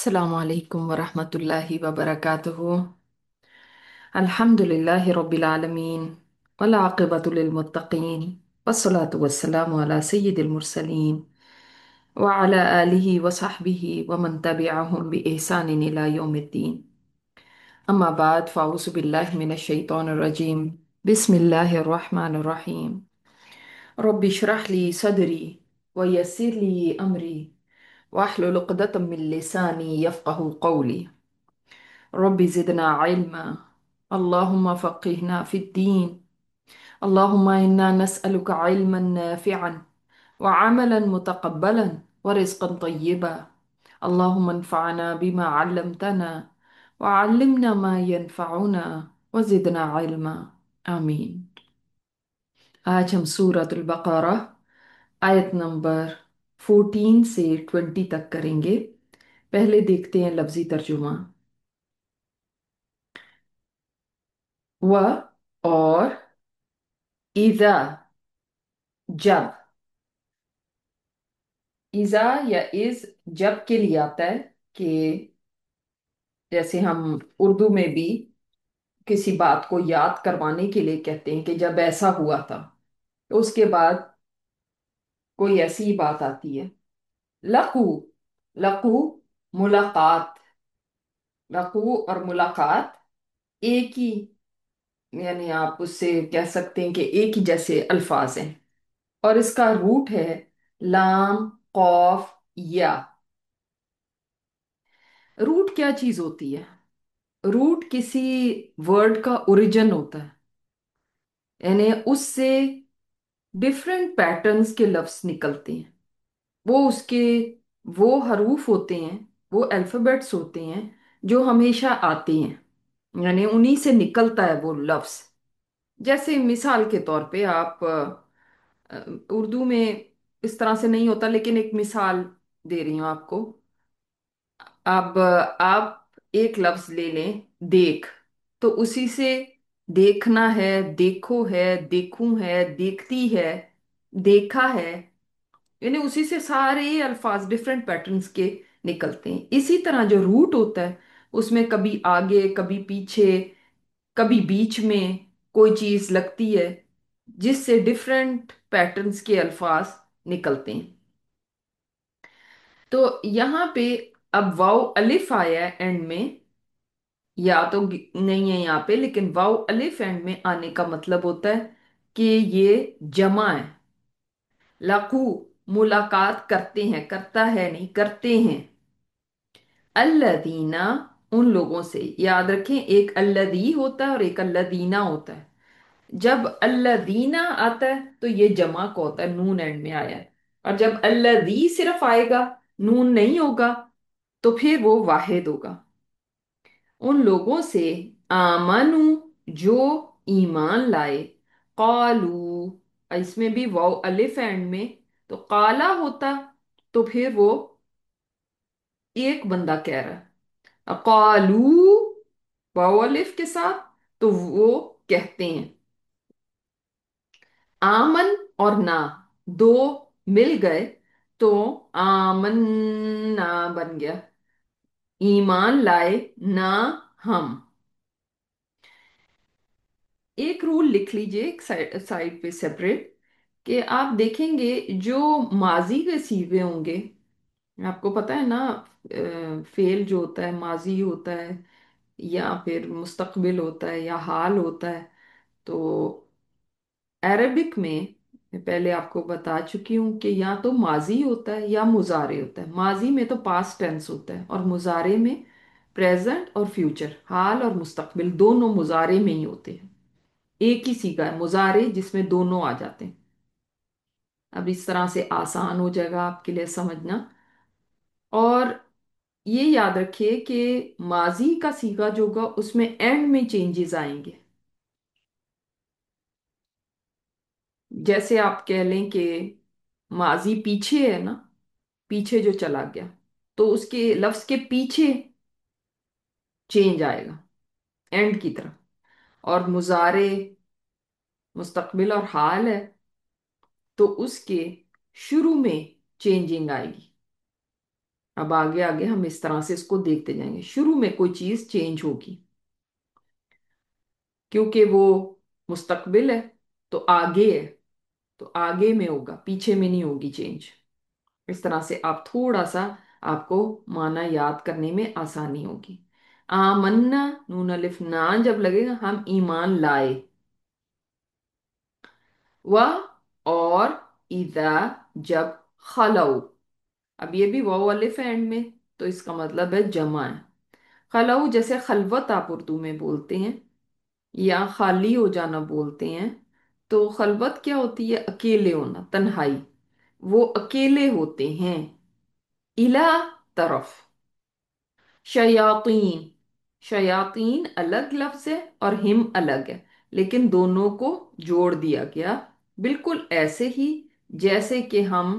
अस्सलाम वालेकुम वरहमतुल्लाहि वबरकातुहु। अल्हम्दुलिल्लाहि रब्बिल आलमीन वल आक़िबतु लिल मुत्तक़ीन वस्सलातु वस्सलामु अला सय्यिदिल मुरसलीन व अला आलिहि व सहबिहि व मन तबिअहुम बि इहसानिन इला यौमिद्दीन। अम्मा बाद फ़अऊज़ु बिल्लाहि मिनश शैतानिर रजीम। बिस्मिल्लाहिर रहमानिर रहीम। रब्बि इश्रह ली सदरी व यस्सिर ली अमरी वाहलुल उक़दतम मिन लिसानी यफ़क़हू क़ौली। रब्बि ज़िदना इल्मा अल्लाहुम्मा फ़क़्हिना फ़िद्दीन। अल्लाहुम्मा इन्ना नस्अलुका इल्मन नाफ़िअन व अमलन मुतक़ब्बलन व रिज़्क़न तय्यिबा। अल्लाहुम्मा अन्फ़अना बिमा अल्लमतना व अल्लिमना मा यनफ़अुना व ज़िदना इल्मा। आमीन। आज हम सूरतुल बक़रा आयत नंबर 14 से 20 तक करेंगे। पहले देखते हैं लफ्ज़ी तर्जुमा। व और इज़ा जब, इज़ा या इज़ जब के लिए आता है कि जैसे हम उर्दू में भी किसी बात को याद करवाने के लिए कहते हैं कि जब ऐसा हुआ था, तो उसके बाद कोई ऐसी ही बात आती है। लकू, लकू मुलाकात, लकू और मुलाकात एक ही, यानी आप उससे कह सकते हैं कि एक ही जैसे अल्फाज हैं। और इसका रूट है लाम कौफ या। रूट क्या चीज होती है? रूट किसी वर्ड का ओरिजिन होता है, यानी उससे डिफरेंट पैटर्न्स के लफ्ज निकलते हैं। वो उसके वो हरूफ होते हैं, वो अल्फाबेट्स होते हैं जो हमेशा आते हैं, यानी उन्हीं से निकलता है वो लफ्ज। जैसे मिसाल के तौर पे आप उर्दू में इस तरह से नहीं होता, लेकिन एक मिसाल दे रही हूँ आपको। अब आप एक लफ्ज ले लें, देख, तो उसी से देखना है, देखो है, देखूं है, देखती है, देखा है, यानी उसी से सारे अल्फाज डिफरेंट पैटर्न्स के निकलते हैं। इसी तरह जो रूट होता है उसमें कभी आगे, कभी पीछे, कभी बीच में कोई चीज लगती है जिससे डिफरेंट पैटर्न्स के अल्फाज निकलते हैं। तो यहाँ पे अब वाव अलिफ आया है एंड में, या तो नहीं है यहाँ पे, लेकिन वाव अलिफ एंड में आने का मतलब होता है कि ये जमा है। लकू मुलाकात करते हैं, करता है नहीं, करते हैं। अल्लदीना उन लोगों से, याद रखें एक अल्लदी होता है और एक अल्लदीना होता है। जब अल्लदीना आता है तो ये जमा को होता है, नून एंड में आया है। और जब अल्लदी सिर्फ आएगा, नून नहीं होगा, तो फिर वो वाहिद होगा। उन लोगों से आमनु जो ईमान लाए, कालू, इसमें भी वाव अलिफ एंड में, तो काला होता तो फिर वो एक बंदा कह रहा है, कालू वाव अलिफ के साथ तो वो कहते हैं। आमन और ना दो मिल गए तो आमन ना बन गया, ईमान लाए ना हम। एक रूल लिख लीजिए एक साइड साइड पे सेपरेट, कि आप देखेंगे जो माजी के सीगे होंगे, आपको पता है ना, फेल जो होता है माजी होता है, या फिर मुस्तकबिल होता है, या हाल होता है। तो अरबिक में मैं पहले आपको बता चुकी हूँ कि या तो माजी होता है या मुजारे होता है। माजी में तो पास्ट टेंस होता है, और मुजारे में प्रेजेंट और फ्यूचर, हाल और मुस्तकबिल दोनों मुजारे में ही होते हैं। एक ही सीगा है मुजारे जिसमें दोनों आ जाते हैं। अब इस तरह से आसान हो जाएगा आपके लिए समझना। और ये याद रखिए कि माजी का सीगा जो होगा उसमें एंड में चेंजेस आएंगे। जैसे आप कह लें कि माजी पीछे है ना, पीछे जो चला गया, तो उसके लफ्ज के पीछे चेंज आएगा एंड की तरफ। और मुजारे मुस्तकबिल और हाल है, तो उसके शुरू में चेंजिंग आएगी। अब आगे आगे हम इस तरह से इसको देखते जाएंगे। शुरू में कोई चीज चेंज होगी, क्योंकि वो मुस्तकबिल है, तो आगे है, तो आगे में होगा, पीछे में नहीं होगी चेंज। इस तरह से आप थोड़ा सा, आपको माना याद करने में आसानी होगी। आमन्ना, नून अलिफ ना जब लगेगा, हम ईमान लाए। वह, और इदा, जब खलऊ, अब ये भी वाव अलिफ है एंड में, तो इसका मतलब है जमा है। खलऊ जैसे खलवत आप उर्दू में बोलते हैं, या खाली हो जाना बोलते हैं। तो खलवत क्या होती है? अकेले होना, तन्हाई। वो अकेले होते हैं। इला, तरफ। शयातीन, शयातीन अलग लफ्ज है और हिम अलग है, लेकिन दोनों को जोड़ दिया गया, बिल्कुल ऐसे ही जैसे कि हम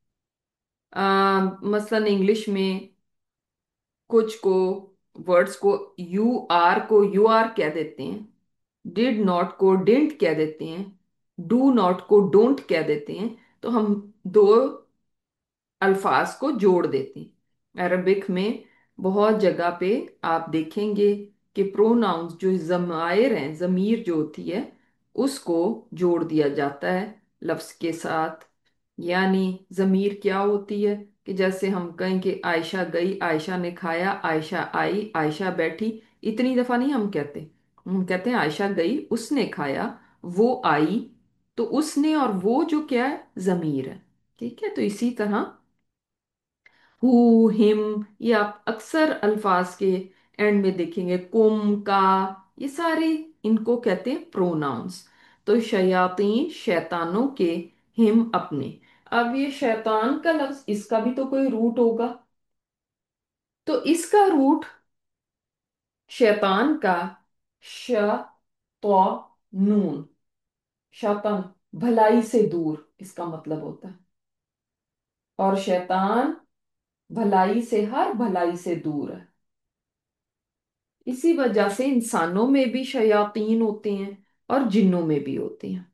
मसलन इंग्लिश में कुछ को, वर्ड्स को, यू आर कह देते हैं, डिड नॉट को डिडंट कह देते हैं, डू नॉट को डोंट कह देते हैं। तो हम दो अल्फाज को जोड़ देते हैं। अरबिक में बहुत जगह पे आप देखेंगे कि प्रोनाउंस जो जमायर हैं, जमीर जो होती है, उसको जोड़ दिया जाता है लफ्ज के साथ। यानी जमीर क्या होती है? कि जैसे हम कहें कि आयशा गई, आयशा ने खाया, आयशा आई, आयशा बैठी। इतनी दफा नहीं हम कहते, हम कहते हैं आयशा गई, उसने खाया, वो आई। तो उसने और वो जो क्या है? जमीर है। ठीक है, तो इसी तरह हु, हिम, ये आप अक्सर अल्फाज के एंड में देखेंगे, कुम, का, ये सारे इनको कहते हैं प्रोनाउंस। तो शयातीन, शैतानों के, हिम, अपने। अब ये शैतान का लफ्ज, इसका भी तो कोई रूट होगा, तो इसका रूट शैतान का श, तो, नून, शैतान, भलाई से दूर, इसका मतलब होता है। और शैतान भलाई से, हर भलाई से दूर है। इसी वजह से इंसानों में भी शयातीन होते हैं और जिन्नों में भी होते हैं।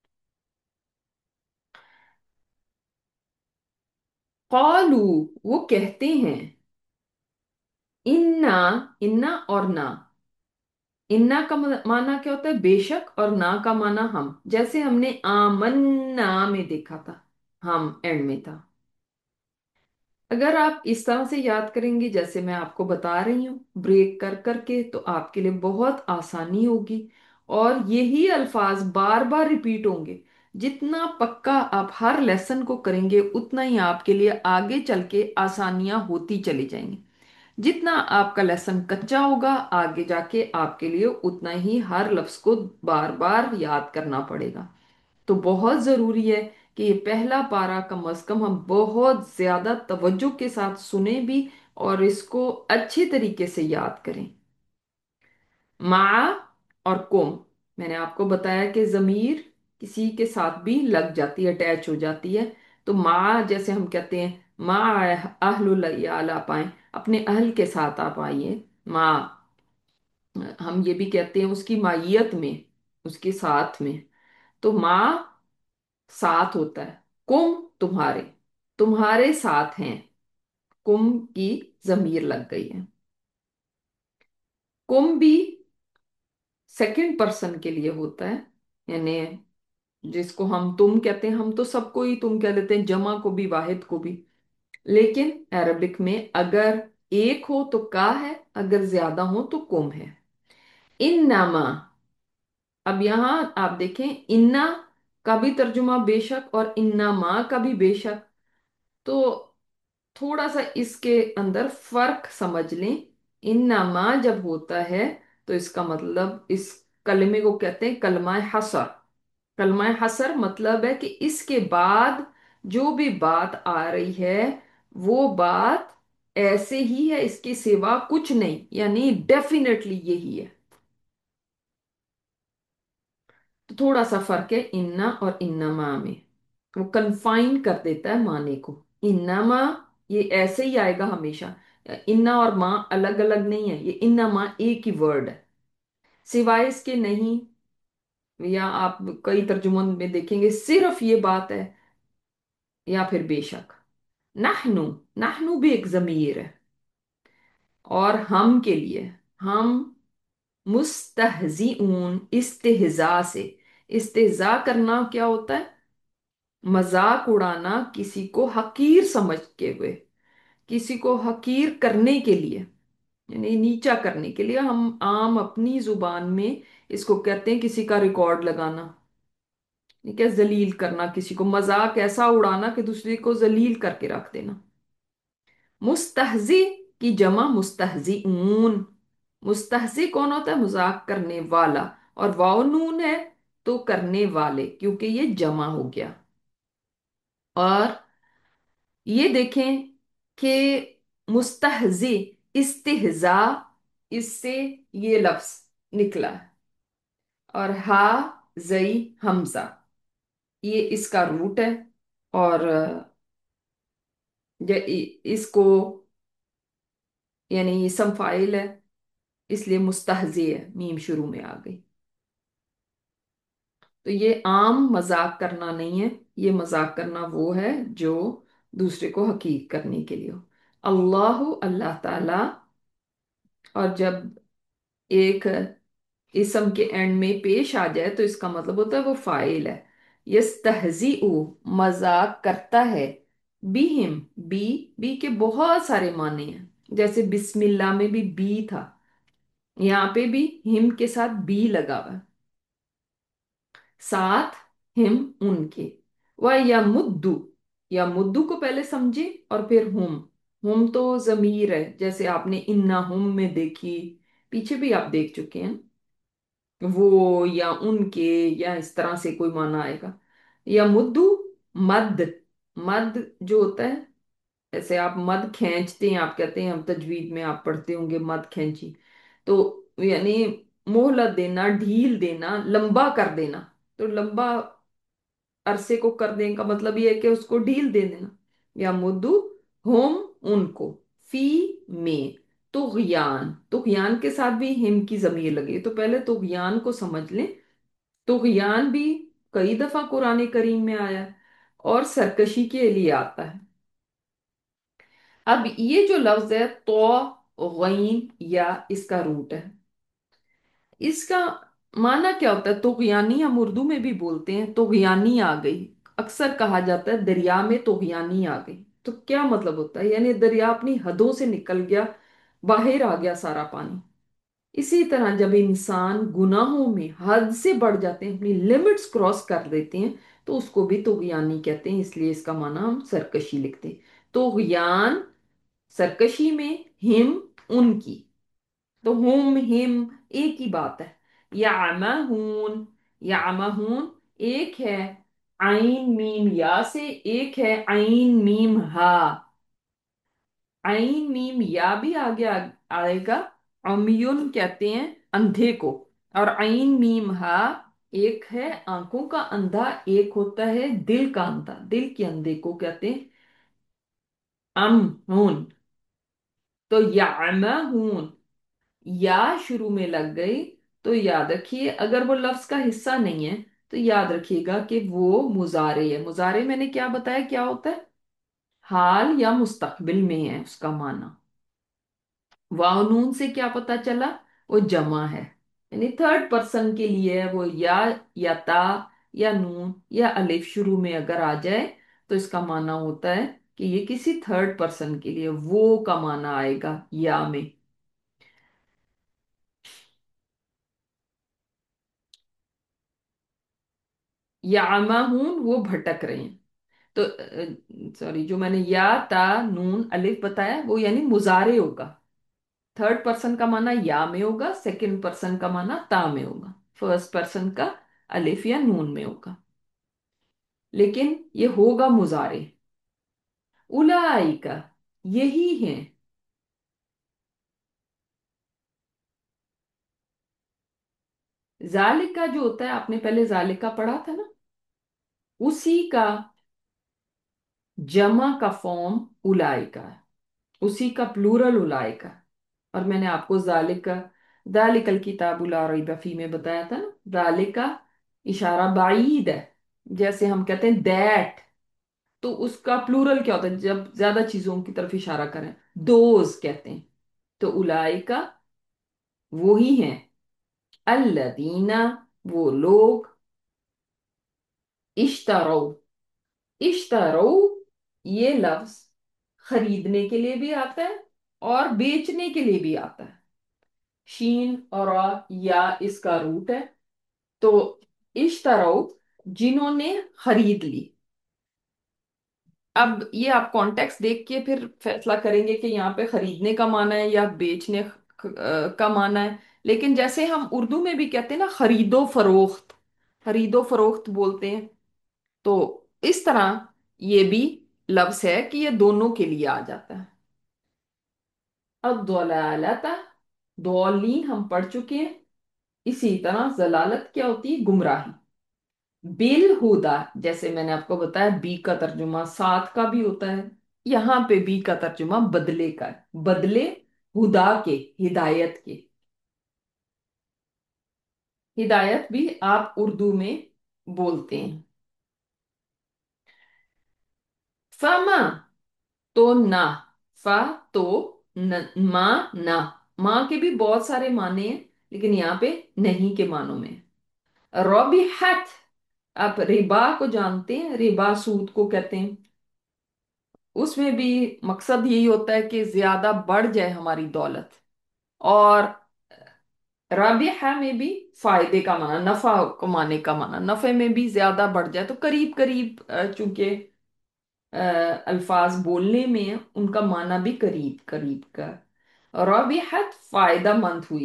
कालू, वो कहते हैं। इन्ना, इन्ना और ना। इन्ना का माना क्या होता है? बेशक। और ना का माना हम, जैसे हमने आमन्ना में देखा था, हम एंड में था। अगर आप इस तरह से याद करेंगे जैसे मैं आपको बता रही हूँ, ब्रेक कर करके, तो आपके लिए बहुत आसानी होगी। और यही अल्फाज बार बार रिपीट होंगे। जितना पक्का आप हर लेसन को करेंगे, उतना ही आपके लिए आगे चल के आसानियां होती चली जाएंगी। जितना आपका लेसन कच्चा होगा, आगे जाके आपके लिए उतना ही हर लफ्ज को बार बार याद करना पड़ेगा। तो बहुत जरूरी है कि ये पहला पारा कम से कम हम बहुत ज्यादा तवज्जो के साथ सुने भी, और इसको अच्छे तरीके से याद करें। मा और कुम, मैंने आपको बताया कि जमीर किसी के साथ भी लग जाती है, अटैच हो जाती है। तो माँ जैसे हम कहते हैं, माँ अहलुल याल, आप आए, अपने अहल के साथ आप आइए। माँ, हम ये भी कहते हैं उसकी मायियत में, उसके साथ में। तो माँ साथ होता है। कुम, तुम्हारे, तुम्हारे साथ हैं। कुम की जमीर लग गई है। कुम भी सेकंड पर्सन के लिए होता है, यानी जिसको हम तुम कहते हैं, हम तो सबको ही तुम कह देते हैं, जमा को भी, वाहिद को भी। लेकिन अरबिक में अगर एक हो तो का है, अगर ज्यादा हो तो कुम है। इन्नमा, अब यहां आप देखें, इन्ना का भी तर्जुमा बेशक, और इन्नमा का भी बेशक। तो थोड़ा सा इसके अंदर फर्क समझ लें। इन्नमा जब होता है, तो इसका मतलब, इस कलमे को कहते हैं कलमा हसर। कलमा हसर मतलब है कि इसके बाद जो भी बात आ रही है, वो बात ऐसे ही है, इसके सिवा कुछ नहीं, यानी डेफिनेटली यही है। तो थोड़ा सा फर्क है इन्ना और इन्नमा में। वो कन्फाइन कर देता है माने को। इन्नमा, ये ऐसे ही आएगा हमेशा। इन्ना और माँ अलग अलग नहीं है, ये इन्ना माँ एक ही वर्ड है। सिवाय इसके नहीं, या आप कई तर्जुमों में देखेंगे सिर्फ ये बात है, या फिर बेशक। नहनु, नहनु भी एक जमीर है। और हम के लिए, हम मुस्तहजीऊन, इस्तेहजा से। इस्तेहजा करना क्या होता है? मजाक उड़ाना, किसी को हकीर समझ के हुए, किसी को हकीर करने के लिए, यानी नीचा करने के लिए। हम आम अपनी जुबान में इसको कहते हैं किसी का रिकॉर्ड लगाना। ठीक है, जलील करना, किसी को मजाक ऐसा उड़ाना कि दूसरे को जलील करके रख देना। मुस्तहजी की जमा मुस्तहजीऊन। मुस्तहजी कौन होता है? मजाक करने वाला। और वाव नून है तो करने वाले, क्योंकि ये जमा हो गया। और ये देखें कि मुस्तहजी, इस्तिहजा, इससे ये लफ्ज निकला है। और हा जई हमजा, ये इसका रूट है। और इसको, यानी इसम फाइल है, इसलिए मुस्तहजी है, मीम शुरू में आ गई। तो ये आम मजाक करना नहीं है। ये मजाक करना वो है जो दूसरे को हकीक करने के लिए हो। अल्लाह, अल्लाह ताला। और जब एक इसम के एंड में पेश आ जाए तो इसका मतलब होता है वो फाइल है। यस्तहजीउ, मजाक करता है। बिहिम, बी, बी के बहुत सारे माने हैं। जैसे बिस्मिल्लाह में भी बी था, यहाँ पे भी हिम के साथ बी लगा हुआ है। साथ हिम, उनके। वह या मुद्दू, या मुद्दू को पहले समझे और फिर हुम तो जमीर है, जैसे आपने इन्ना हुम में देखी, पीछे भी आप देख चुके हैं। वो या उनके, या इस तरह से कोई माना आएगा। या मुद्दू, मद, मद जो होता है, जैसे आप मद खींचते हैं, आप कहते हैं, हम तजवीद में आप पढ़ते होंगे मद खींची। तो यानी मोहलत देना, ढील देना, लंबा कर देना। तो लंबा अरसे को कर देने का मतलब ये है कि उसको ढील दे देना। या मुद्दू होम, उनको। फी में, तुगयान, तुगयान के साथ भी हिम की जमीर लगी, तो पहले तुगयान को समझ लें। तुगयान भी कई दफा कुरान करीम में आया है और सरकशी के लिए आता है। अब ये जो लफ्ज है तो, गैन, या इसका रूट है, इसका माना क्या होता है? तुगयानी हम उर्दू में भी बोलते हैं, तुगयानी आ गई। अक्सर कहा जाता है दरिया में तुगयानी आ गई। तो क्या मतलब होता है? यानी दरिया अपनी हदों से निकल गया, बाहर आ गया सारा पानी। इसी तरह जब इंसान गुनाहों में हद से बढ़ जाते हैं, अपनी लिमिट्स क्रॉस कर देते हैं, तो उसको भी तुगयानी कहते हैं। इसलिए इसका माना हम सरकशी लिखते हैं। तुगयान, सरकशी में, हिम, उनकी। तो हुम हिम एक ही बात है। यामहून, यामहून एक है आइन मीम या से, एक है आइन मीम हा। आइन मीम या भी आगे आएगा। अमयुन कहते हैं अंधे को। और आइन मीम हा एक है आंखों का अंधा, एक होता है दिल का अंधा, दिल के अंधे को कहते हैं अमहुन। तो यामहून, या शुरू में लग गई तो याद रखिए, अगर वो लफ्ज का हिस्सा नहीं है तो याद रखिएगा कि वो मुजारे है। मुजारे मैंने क्या बताया क्या होता है? हाल या मुस्तकबिल में है उसका माना। वाव नून से क्या पता चला? वो जमा है, यानी थर्ड पर्सन के लिए है वो। या ता, या नून, या अलिफ शुरू में अगर आ जाए तो इसका माना होता है कि ये किसी थर्ड पर्सन के लिए, वो का माना आएगा या में। यामाहून, वो भटक रहे हैं। तो सॉरी, जो मैंने या ता नून अलिफ बताया वो यानी मुजारे होगा। थर्ड पर्सन का माना या में होगा, सेकंड पर्सन का माना ता में होगा, फर्स्ट पर्सन का अलिफ या नून में होगा। लेकिन ये होगा मुजारे। उलाइका, यही है। जालिका जो होता है, आपने पहले जालिका पढ़ा था ना, उसी का जमा का फॉर्म उलाइका है, उसी का प्लूरल उलाइका। और मैंने आपको जालिका, दालिकल किताबु ला रैब फीह में बताया था ना, दालिका इशारा बाईद है। जैसे हम कहते हैं दैट, تو اس کا پلورل کیا ہوتا ہے جب زیادہ چیزوں کی طرف اشارہ کریں؟ دوز کہتے ہیں. تو اولائکا وہی ہیں، الذین وہ لوگ، اشترو، اشترو یہ لفظ خریدنے کے لیے بھی آتا ہے اور بیچنے کے لیے بھی آتا ہے. شین اور را یا اس کا روٹ ہے. تو اشترو جنہوں نے خرید لی. اب یہ آپ کانٹیکس دیکھ کے پھر فیصلہ کریں گے کہ یہاں پہ خریدنے کا معنی ہے یا بیچنے کا معنی ہے. لیکن جیسے ہم اردو میں بھی کہتے ہیں نا خرید و فروخت، خرید و فروخت بولتے ہیں، تو اس طرح یہ بھی لفظ ہے کہ یہ دونوں کے لیے آ جاتا ہے. الضلالت، ضالین ہم پڑھ چکے ہیں. اسی طرح ضلالت کیا ہوتی ہے؟ گمراہی. بالہدا جیسے میں نے آپ کو بتایا بی کا ترجمہ ساتھ کا بھی ہوتا ہے، یہاں پہ بی کا ترجمہ بدلے کا ہے، بدلے ہدا کے، ہدایت کے. ہدایت بھی آپ اردو میں بولتے ہیں. فما تو نہ، فا تو ماں نہ، ماں کے بھی بہت سارے معنی ہیں لیکن یہاں پہ نہیں کے معنوں میں. ربحت، آپ ربا کو جانتے ہیں، ربا سود کو کہتے ہیں. اس میں بھی مقصد یہی ہوتا ہے کہ زیادہ بڑھ جائے ہماری دولت. اور رابحہ میں بھی فائدے کا معنی، نفع کمانے کا معنی، نفع میں بھی زیادہ بڑھ جائے تو قریب قریب چونکہ الفاظ بولنے میں ان کا معنی بھی قریب قریب کا. رابحت فائدہ مند ہوئی،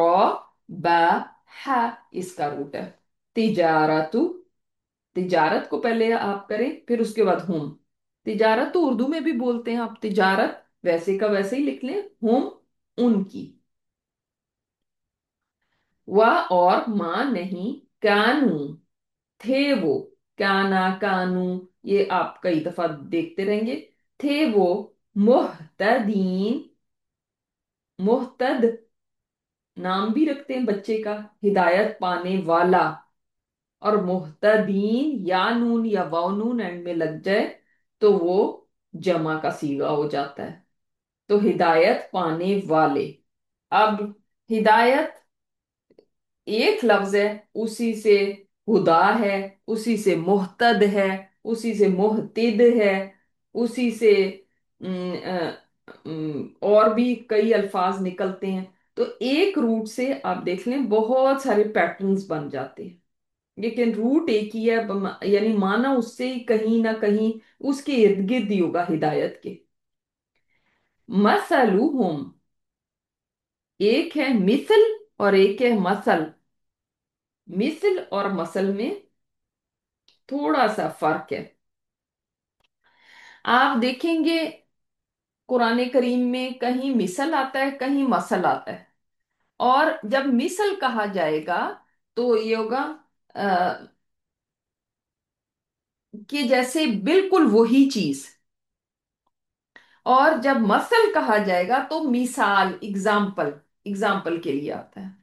رابح اس کا روٹ ہے. تجارت، تجارت کو پہلے آپ کریں پھر اس کے بعد ہم. تجارت تو اردو میں بھی بولتے ہیں آپ، تجارت ویسے کا ویسے ہی لکھ لیں، ہم ان کی. اور ماں نہیں، کانو تھے وہ، کانا کانو یہ آپ کئی دفعہ دیکھتے رہیں گے. تھے وہ محتدین، محتد نام بھی رکھتے ہیں بچے کا، ہدایت پانے والا. اور محتدین یا نون یا واو نون اینڈ میں لگ جائے تو وہ جمع کا صیغہ ہو جاتا ہے. تو ہدایت پانے والے. اب ہدایت ایک لفظ ہے، اسی سے ہدا ہے، اسی سے محتد ہے، اسی سے محتد ہے، اسی سے اور بھی کئی الفاظ نکلتے ہیں. تو ایک روٹ سے آپ دیکھ لیں بہت سارے پیٹرنز بن جاتے ہیں، لیکن روٹ ایک ہی ہے. یعنی معنی اس سے ہی کہیں نہ کہیں اس کے ارد گرد ہی ہوگا ہدایت کے. مثلہم، ایک ہے مثل اور ایک ہے مثل. مثل اور مثل میں تھوڑا سا فرق ہے. آپ دیکھیں گے قرآن کریم میں کہیں مثل آتا ہے کہیں مثل آتا ہے. اور جب مثل کہا جائے گا تو یہ ہوگا کہ جیسے بالکل وہی چیز. اور جب مثل کہا جائے گا تو مثال، اگزامپل، اگزامپل کے لیے آتا ہے.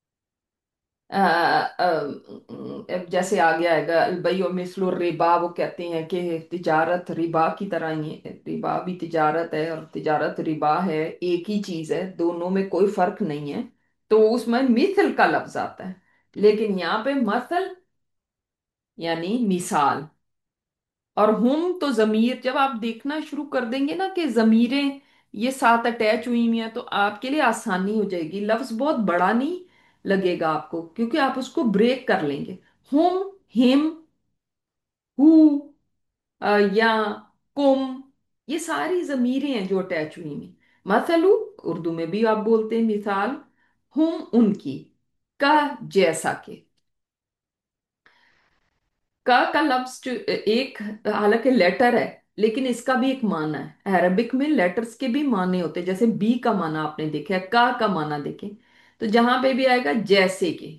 جیسے آگے آئے گا البیع مثل الربا، وہ کہتے ہیں کہ تجارت ربا کی طرح ہی ہے، ربا بھی تجارت ہے اور تجارت ربا ہے، ایک ہی چیز ہے، دونوں میں کوئی فرق نہیں ہے. تو اس میں مثل کا لفظ آتا ہے. لیکن یہاں پہ مثل یعنی مثال. اور ہم تو ضمیر جب آپ دیکھنا شروع کر دیں گے نا کہ ضمیریں یہ ساتھ اٹیچ ہوئی ہوئی ہیں تو آپ کے لیے آسانی ہو جائے گی. لفظ بہت بڑا نہیں لگے گا آپ کو کیونکہ آپ اس کو بریک کر لیں گے. ہم، ہم، ہو، یا کم، یہ ساری ضمیریں ہیں جو اٹیچ ہوئی ہیں. مثلو اردو میں بھی آپ بولتے ہیں مثال، ہم ان کی، کا جیسا کہ. کا لفظ جو ایک حالانکہ لیٹر ہے لیکن اس کا بھی ایک معنی ہے. عربک میں لیٹرز کے بھی معنی ہوتے ہیں، جیسے بی کا معنی آپ نے دیکھا ہے، کا معنی دیکھیں تو جہاں پہ بھی آئے گا جیسے کہ.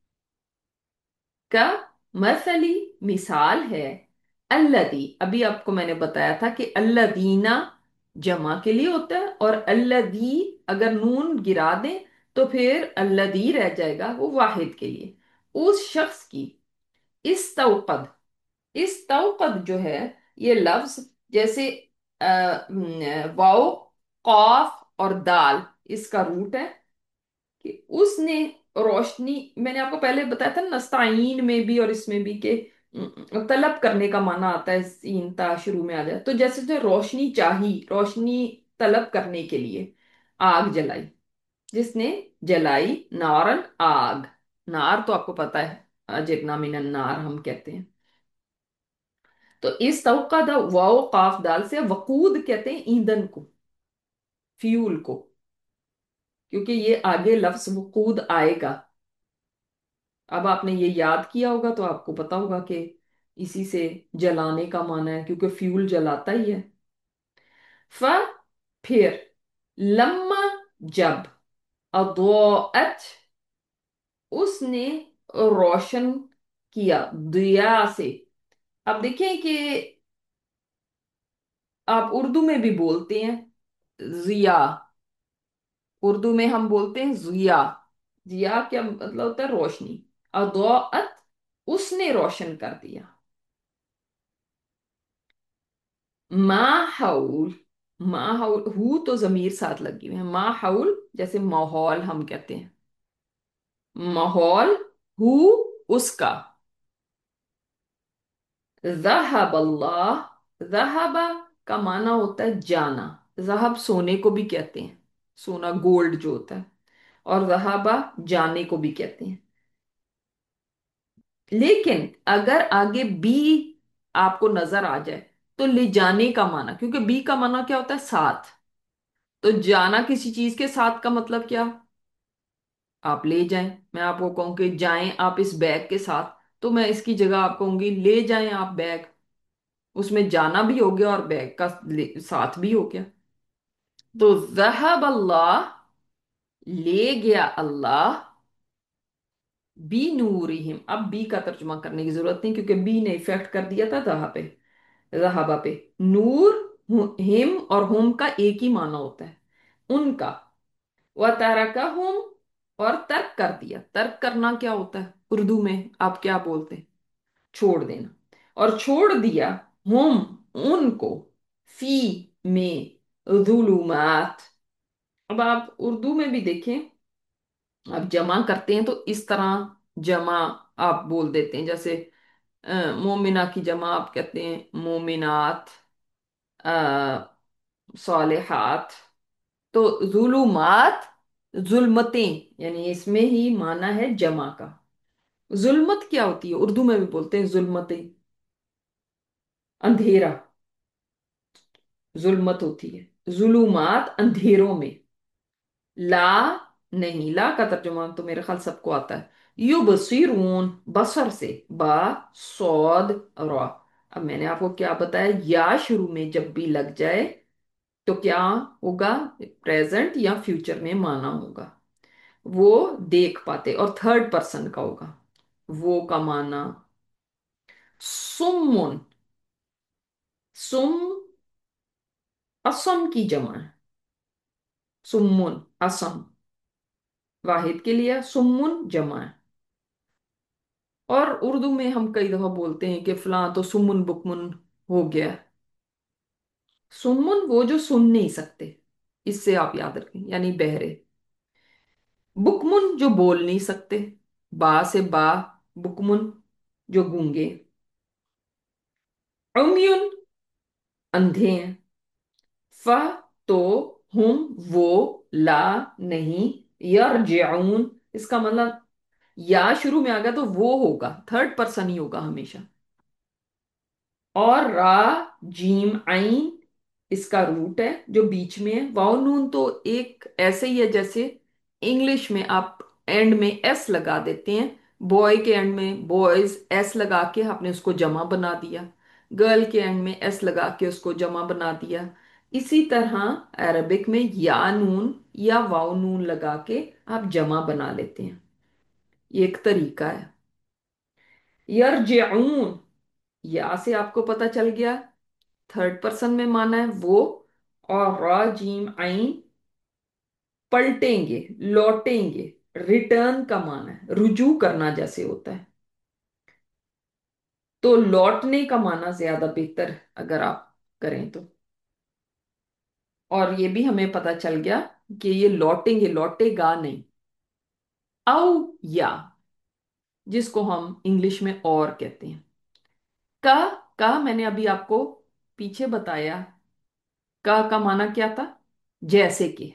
کا مثلی مثال ہے، الذی ابھی آپ کو میں نے بتایا تھا کہ الذین جمع کے لیے ہوتا ہے اور الذی اگر نون گرا دیں تو پھر الذی رہ جائے گا، وہ واحد کے لیے. اس شخص کی، استوقد، استوقد جو ہے ये लफ्ज जैसे वाओ, कॉफ और दाल, इसका रूट है कि उसने रोशनी, मैंने आपको पहले बताया था नस्ताइन में भी और इसमें भी कि तलब करने का माना आता है, सीन ता शुरू में आ जाए, तो जैसे जो रोशनी चाही, रोशनी तलब करने के लिए आग जलाई, जिसने जलाई नारन, आग। नार तो आपको पता है, जितना मिनन नार हम कहते हैं। तो इस तवक्का वाओ काफ दाल से वकूद कहते हैं ईंधन को, फ्यूल को, क्योंकि ये आगे लफ्ज वकूद आएगा। अब आपने ये याद किया होगा तो आपको पता होगा कि इसी से जलाने का माना है, क्योंकि फ्यूल जलाता ही है। फ फिर, लम्मा, जब, अदौअत, उसने रोशन किया, दिया से। अब देखें कि आप उर्दू में भी बोलते हैं जिया, उर्दू में हम बोलते हैं जिया। जिया क्या मतलब होता है? रोशनी। अदौअत, उसने रोशन कर दिया। माहौल, माहौल, हु तो जमीर साथ लगी हुई है, माहौल जैसे माहौल हम कहते हैं, माहौल, हु, उसका। ज़हब अल्लाह, ज़हबा का माना होता है जाना। ज़हब सोने को भी कहते हैं, सोना गोल्ड जो होता है, और ज़हबा जाने को भी कहते हैं। लेकिन अगर आगे बी आपको नजर आ जाए तो ले जाने का माना, क्योंकि बी का माना क्या होता है? साथ। तो जाना किसी चीज के साथ का मतलब क्या? आप ले जाएं। मैं आपको कहूँ कि जाएं आप इस बैग के साथ, तो मैं इसकी जगह आपको कहूंगी ले जाएं आप बैग। उसमें जाना भी हो गया और बैग का साथ भी हो गया। तो ज़हब अल्लाह, ले गया अल्लाह, बी नूरिहिम। अब बी का तर्जुमा करने की जरूरत नहीं, क्योंकि बी ने इफेक्ट कर दिया था जहा पे, जहाबा पे। नूर, हिम और हुम का एक ही माना होता है, उनका। व तरकहुम, और तर्क कर दिया। तर्क करना क्या होता है उर्दू में, आप क्या बोलते हैं? छोड़ देना। और छोड़ दिया हुम, उनको, फी, में, जुलुमात। अब आप उर्दू में भी देखें, आप जमा करते हैं तो इस तरह जमा आप बोल देते हैं, जैसे मोमिना की जमा आप कहते हैं मोमिनात, सालिहात। तो जुलुमात, जुल्मतें, यानी इसमें ही माना है जमा का। जुल्मत क्या होती है? उर्दू में भी बोलते हैं जुल्मतें, अंधेरा, जुल्मत होती है। जुलुमात, अंधेरों में। ला, नहीं, ला का तर्जुमा तो मेरे ख्याल सबको आता है। युबसिरून, बसर से, बा, सौद, रा। अब मैंने आपको क्या बताया, या शुरू में जब भी लग जाए तो क्या होगा? प्रेजेंट या फ्यूचर में माना होगा। वो देख पाते, और थर्ड पर्सन का होगा। वो का माना सुम्मुन, सुम, असम की जमा है। सुम्मुन, असम, वाहिद के लिए सुम्मुन जमा है। और उर्दू में हम कई दफा बोलते हैं कि फलां तो सुम्मुन बुकमुन हो गया है। सुम्मुन वो जो सुन नहीं सकते, इससे आप याद रखें, यानी बहरे। बुकमुन जो बोल नहीं सकते, बा से बा, बुकमुन जो गूंगे। उम्युन, अंधे हैं। फ, तो, हुम, वो, ला, नहीं, यरजिऊन, इसका मतलब या शुरू में आ गया तो वो होगा, थर्ड पर्सन ही होगा हमेशा। और रा, जीम, आइन, इसका रूट है जो बीच में है। वाव नून तो एक ऐसे ही है जैसे इंग्लिश में आप एंड में एस लगा देते हैं, बॉय के एंड में बॉयज एस लगा के आपने उसको जमा बना दिया, गर्ल के एंड में एस लगा के उसको जमा बना दिया। इसी तरह अरबिक में या नून या वाव नून लगा के आप जमा बना लेते हैं। ये एक तरीका है। यरजिऊन, या से आपको पता चल गया थर्ड पर्सन में माना है वो। और रा, जीम, आइन, पलटेंगे, लौटेंगे, रिटर्न का माना है, रुजू करना जैसे होता है। تو لوٹنے کا معنی زیادہ بہتر ہے اگر آپ کریں تو. اور یہ بھی ہمیں پتا چل گیا کہ یہ لوٹیں گے، لوٹے گا نہیں. او یا، جس کو ہم انگلش میں اور کہتے ہیں. کا کا میں نے ابھی آپ کو پیچھے بتایا. کا معنی کیا تھا؟ جیسے کہ.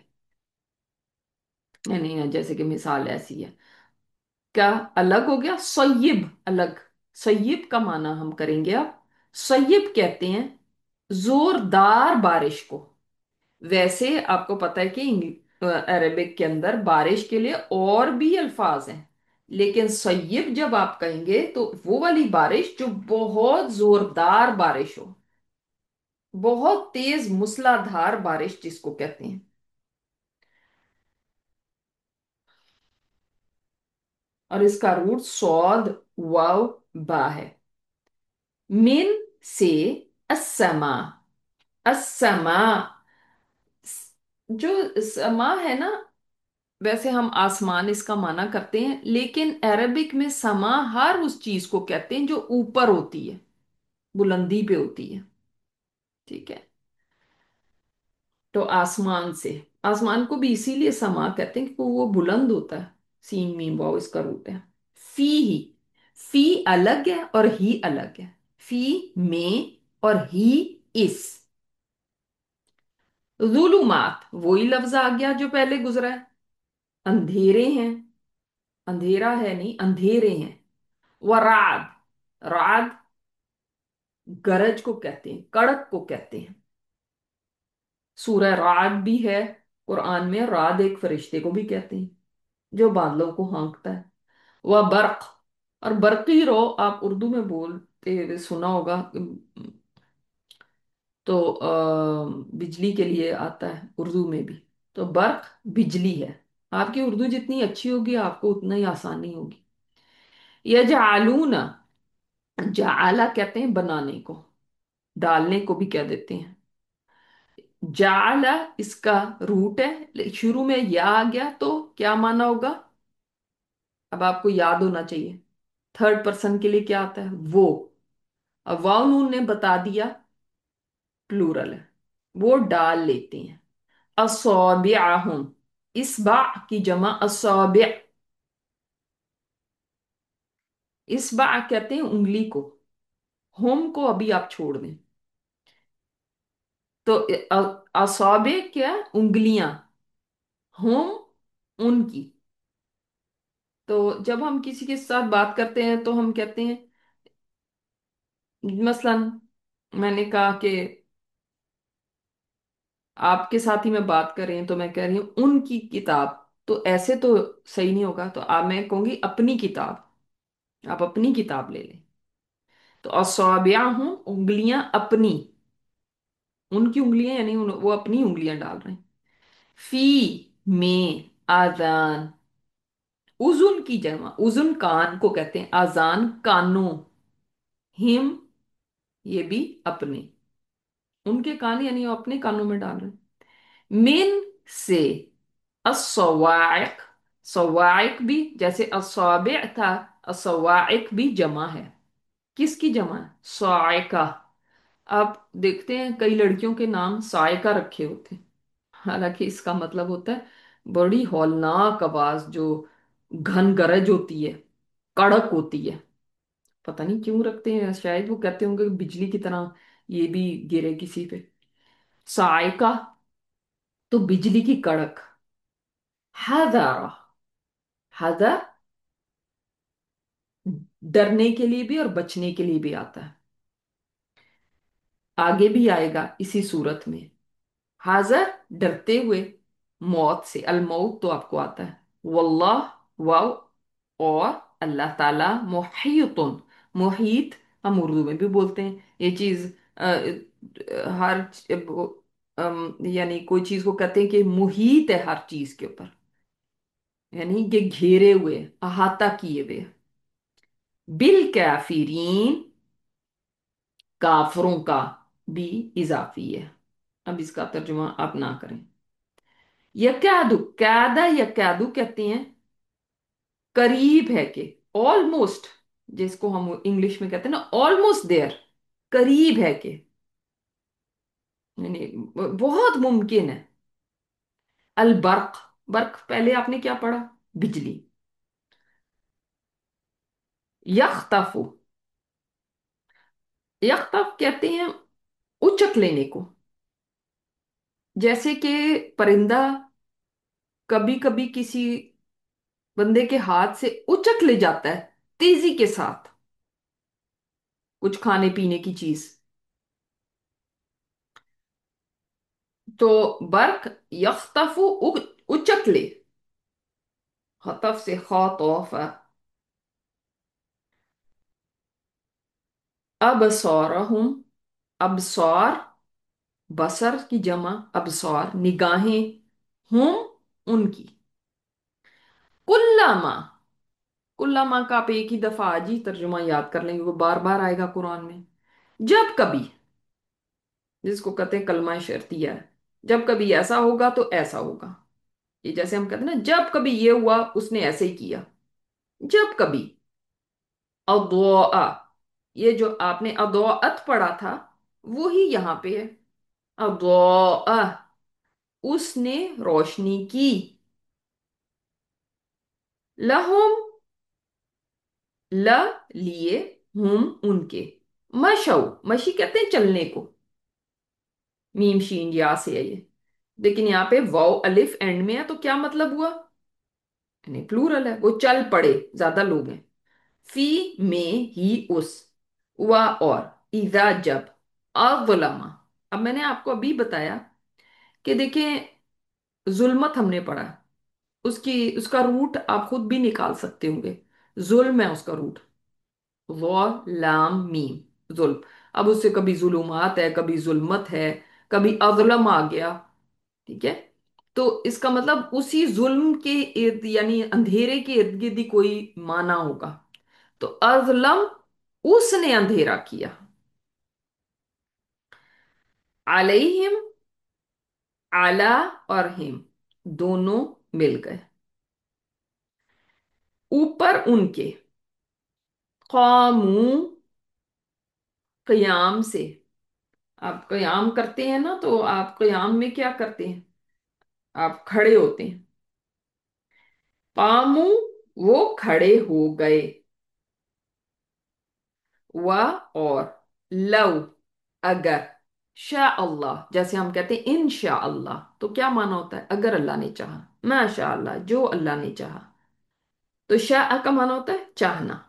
نہیں نہیں، جیسے کہ مثال ایسی ہے. کا الگ ہو گیا. سیب الگ. سیب کا معنی ہم کریں گے اب. سیب کہتے ہیں زوردار بارش کو. ویسے آپ کو پتا ہے کہ عربک کے اندر بارش کے لیے اور بھی الفاظ ہیں، لیکن سیب جب آپ کہیں گے تو وہ والی بارش جو بہت زوردار بارش ہو، بہت تیز موسلا دھار بارش جس کو کہتے ہیں. اور اس کا روٹ سود واو با ہے. من سے السما. السما. جو سما ہے نا، ویسے ہم آسمان اس کا معنی کرتے ہیں، لیکن عربک میں سما ہر اس چیز کو کہتے ہیں جو اوپر ہوتی ہے، بلندی پہ ہوتی ہے. ٹھیک ہے. تو آسمان سے. آسمان کو بھی اسی لیے سما کہتے ہیں کہ وہ بلند ہوتا ہے. سین میم واو اس کا روٹ ہے. فی ہی. فی الگ ہے اور ہی الگ ہے. فی میں اور ہی اس. ظلمات وہی لفظ آ گیا جو پہلے گزرا ہے. اندھیرے ہیں. اندھیرا ہے نہیں، اندھیرے ہیں. ورعد. رعد گرج کو کہتے ہیں، کڑک کو کہتے ہیں. سورہ رعد بھی ہے قرآن میں. رعد ایک فرشتے کو بھی کہتے ہیں جو بادلوں کو ہانکتا ہے. وہ برق. اور برقی رو آپ اردو میں بولتے ہوئے سنا ہوگا. تو بجلی کے لیے آتا ہے اردو میں بھی. تو برق بجلی ہے. آپ کی اردو جتنی اچھی ہوگی آپ کو اتنا ہی آسانی ہوگی. یجعلون. جعلا کہتے ہیں بنانے کو، ڈالنے کو بھی کہہ دیتے ہیں. جعل اس کا روٹ ہے، شروع میں یا آ گیا تو کیا مانا ہوگا؟ اب آپ کو یاد ہونا چاہیے. تھرڈ پرسن کے لیے کیا آتا ہے؟ وہ. اب واو نون نے بتا دیا پلورل ہے. وہ ڈال لیتے ہیں. اصابعہم. اسبع کی جمع اصابع. اسبع کہتے ہیں انگلی کو. ہم کو ابھی آپ چھوڑ دیں. تو اصابع کیا؟ انگلیاں. ہم ان کی. تو جب ہم کسی کے ساتھ بات کرتے ہیں تو ہم کہتے ہیں، مثلا میں نے کہا کہ آپ کے ساتھ ہی میں بات کر رہی ہوں تو میں کہہ رہی ہوں ان کی کتاب. تو ایسے تو صحیح نہیں ہوگا، تو آپ میں کہوں گی اپنی کتاب. آپ اپنی کتاب لے لیں. تو اصابع ہوں انگلیاں اپنی. ان کی انگلیاں یعنی وہ اپنی انگلیاں ڈال رہے ہیں. فی میں آذان. اذن کی جمع. اذن کان کو کہتے ہیں، آذان کانوں. ہم یہ بھی اپنے. ان کے کان یعنی وہ اپنے کانوں میں ڈال رہے ہیں. من سے. الصواعق. صواعق بھی جیسے اصابع تھا، الصواعق بھی جمع ہے. کس کی جمع ہے؟ صاعقہ. آپ دیکھتے ہیں کئی لڑکیوں کے نام صاعقہ رکھے ہوتے ہیں، حالانکہ اس کا مطلب ہوتا ہے بڑی ہولناک آواز جو گھن گرج ہوتی ہے، کڑک ہوتی ہے. پتہ نہیں کیوں رکھتے ہیں، شاید وہ کہتے ہوں گے بجلی کی طرح یہ بھی گرے کسی پہ. صاعقہ تو بجلی کی کڑک. حذر. حذر ڈرنے کے لیے بھی اور بچنے کے لیے بھی آتا ہے. آگے بھی آئے گا اسی صورت میں. حاضر ڈرتے ہوئے. موت سے. الموت تو آپ کو آتا ہے. واللہ واو. اور اللہ تعالی محیط. محیط ہم اردو میں بھی بولتے ہیں. یہ چیز ہر یعنی کوئی چیز کو کہتے ہیں کہ محیط ہے ہر چیز کے اوپر، یعنی کہ گھیرے ہوئے، احاطہ کیے ہوئے. بالکافرین. کافروں کا بھی اضافی ہے. اب اس کا ترجمہ آپ نہ کریں. یکادو. کادا یکادو کہتے ہیں قریب ہے کہ، آلموسٹ. जिसको हम इंग्लिश में कहते हैं ना ऑलमोस्ट देयर, करीब है कि, यानी बहुत मुमकिन है। अल बर्क, बर्क पहले आपने क्या पढ़ा? बिजली। यख्तफु, यख्तफ कहते हैं उचक लेने को। जैसे कि परिंदा कभी कभी किसी बंदे के हाथ से उचक ले जाता है तेजी के साथ, कुछ खाने पीने की चीज। तो बर्क यख्तफु, उचक ले। खतफ से खौफ। अबसारहुम, अबसार बसर की जमा, अबसार निगाहें, हुम उनकी। कुल्लामा, कुल्लामा का आप एक ही दफा आज ही तर्जुमा याद कर लेंगे, वो बार बार आएगा कुरान में। जब कभी, जिसको कहते हैं कलमा शर्तिया है, जब कभी ऐसा होगा तो ऐसा होगा। ये जैसे हम कहते हैं ना, जब कभी ये हुआ उसने ऐसे ही किया। जब कभी। अदौआ, ये जो आपने अदौअत पढ़ा था वो ही यहां पे है। अदौआ, उसने रोशनी की। लहुम, ल लिए, हुम उनके। मशौ, मशी कहते हैं चलने को, मीम शीन या से है ये। लेकिन यहाँ पे वाव अलिफ एंड में है तो क्या मतलब हुआ? यानी प्लूरल है, वो चल पड़े, ज्यादा लोग हैं। फी में ही उस, हुआ और, इजा जब, अज़लमा। अब मैंने आपको अभी बताया कि देखें, जुल्मत हमने पढ़ा, उसकी उसका रूट आप खुद भी निकाल सकते होंगे। जुल्म है उसका रूट, लाम मीम, जुल्म। अब उससे कभी जुलुमात है, कभी जुल्मत है, कभी अज़लम आ गया। ठीक है, तो इसका मतलब उसी जुल्म के इर्द, यानी अंधेरे के इर्द गिर्द ही कोई माना होगा। तो अज़लम, उसने अंधेरा किया। अलैहिम, आला और हिम दोनों मिल गए, ऊपर उनके। कामू, कयाम से। आप कयाम करते हैं ना, तो आप कयाम में क्या करते हैं? आप खड़े होते हैं। कामू, वो खड़े हो गए। वह और, लव अगर, शाह अल्लाह, जैसे हम कहते हैं इंशा अल्लाह, तो क्या माना होता है? अगर अल्लाह ने चाहा, माशा अल्लाह, जो अल्लाह ने चाहा। तो शाह का माना होता है चाहना।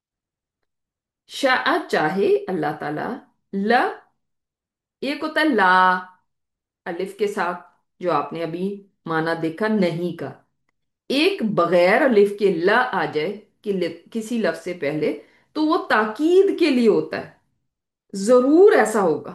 शाह चाहे अल्लाह ताला। ला, एक होता है ला, अलिफ के साथ, जो आपने अभी माना देखा नहीं का। एक बगैर अलिफ के ला आ जाए कि किसी लफ्ज से पहले, तो वो ताकीद के लिए होता है, जरूर ऐसा होगा।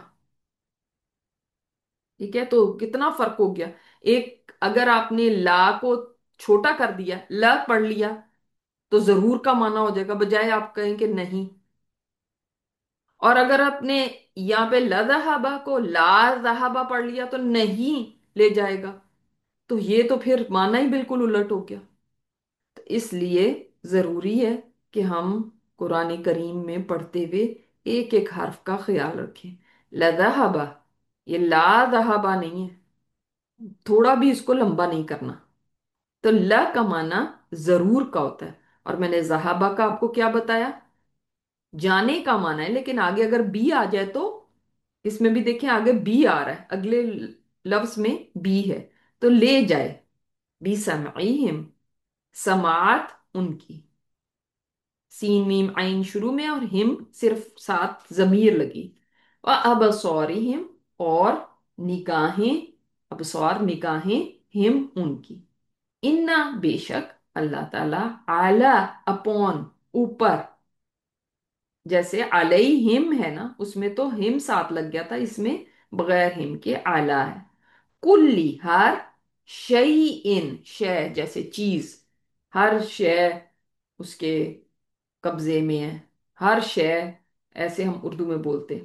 ठीक है, तो कितना फर्क हो गया। एक, अगर आपने ला को छोटा कर दिया, ला पढ़ लिया, तो जरूर का माना हो जाएगा, बजाय आप कहें कि नहीं। और अगर आपने यहाँ पे लजहाबा को ला जहाबा पढ़ लिया तो नहीं ले जाएगा, तो ये तो फिर माना ही बिल्कुल उलट हो गया। तो इसलिए जरूरी है कि हम कुरान करीम में पढ़ते हुए एक एक हर्फ का ख्याल रखें। लजहाबा, ये ला जहाबा नहीं है, थोड़ा भी इसको लंबा नहीं करना। तो ला का माना जरूर का होता है। और मैंने जहाबा का आपको क्या बताया? जाने का माना है, लेकिन आगे अगर बी आ जाए तो, इसमें भी देखें आगे बी आ रहा है, अगले लफ्ज में बी है, तो ले जाए। बी समईहिम, समात उनकी। सीन मीम आइन शुरू में और हिम सिर्फ साथ जमीर लगी। व अबसारिहिम, और निगाहें, अबसार निगाहें, हिम उनकी। इन्ना बेशक, अल्लाह ताला, आला अपॉन ऊपर। जैसे अलैहिम है ना, उसमें तो हिम साथ लग गया था, इसमें बगैर हिम के आला है। कुल्ली, हर, शई इन, शय जैसे चीज, हर शय उसके कब्जे में है, हर शय, ऐसे हम उर्दू में बोलते।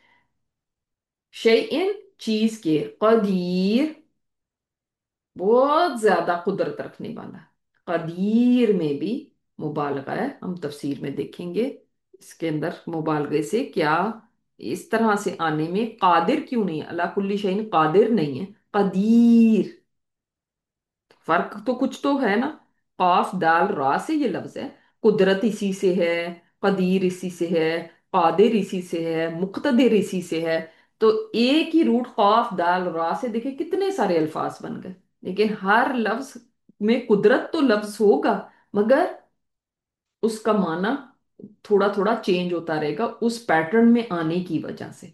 शई इन, चीज के, कदीर, बहुत ज्यादा कुदरत रखने वाला। कदीर में भी मुबालगा है, हम तफसीर में देखेंगे। اس کے اندر مبالغے سے کیا اس طرح سے آنے میں قادر کیوں نہیں ہے؟ اللہ کلی شیء قادر نہیں ہے، قدیر۔ فرق تو کچھ تو ہے نا، قاف دال را سے یہ لفظ ہے، قدرت اسی سے ہے، قدیر اسی سے ہے، قادر اسی سے ہے، مقتدر اسی سے ہے۔ تو ایک ہی روٹ قاف دال را سے دیکھیں کتنے سارے الفاظ بن گئے، لیکن ہر لفظ میں قدرت تو لفظ ہوگا، مگر اس کا معنی تھوڑا تھوڑا چینج ہوتا رہے گا اس پیٹرن میں آنے کی وجہ سے۔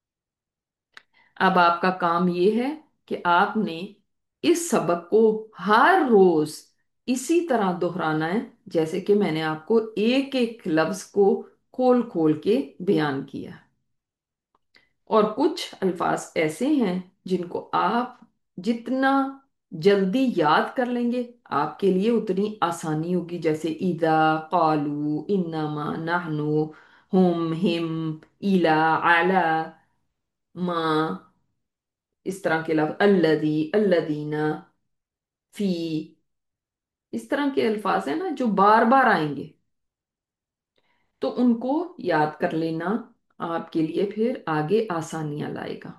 اب آپ کا کام یہ ہے کہ آپ نے اس سبق کو ہر روز اسی طرح دہرانا ہے، جیسے کہ میں نے آپ کو ایک ایک لفظ کو کھول کھول کے بیان کیا۔ اور کچھ الفاظ ایسے ہیں جن کو آپ جتنا جلدی یاد کر لیں گے آپ کے لیے اتنی آسانی ہوگی، جیسے اذا، قالو، انما، نحنو، ہم، الا، علی، ما، اس طرح کے لفظ الذی، الذین، فی، اس طرح کے الفاظ ہیں نا جو بار بار آئیں گے، تو ان کو یاد کر لینا آپ کے لیے پھر آگے آسانیاں لائے گا۔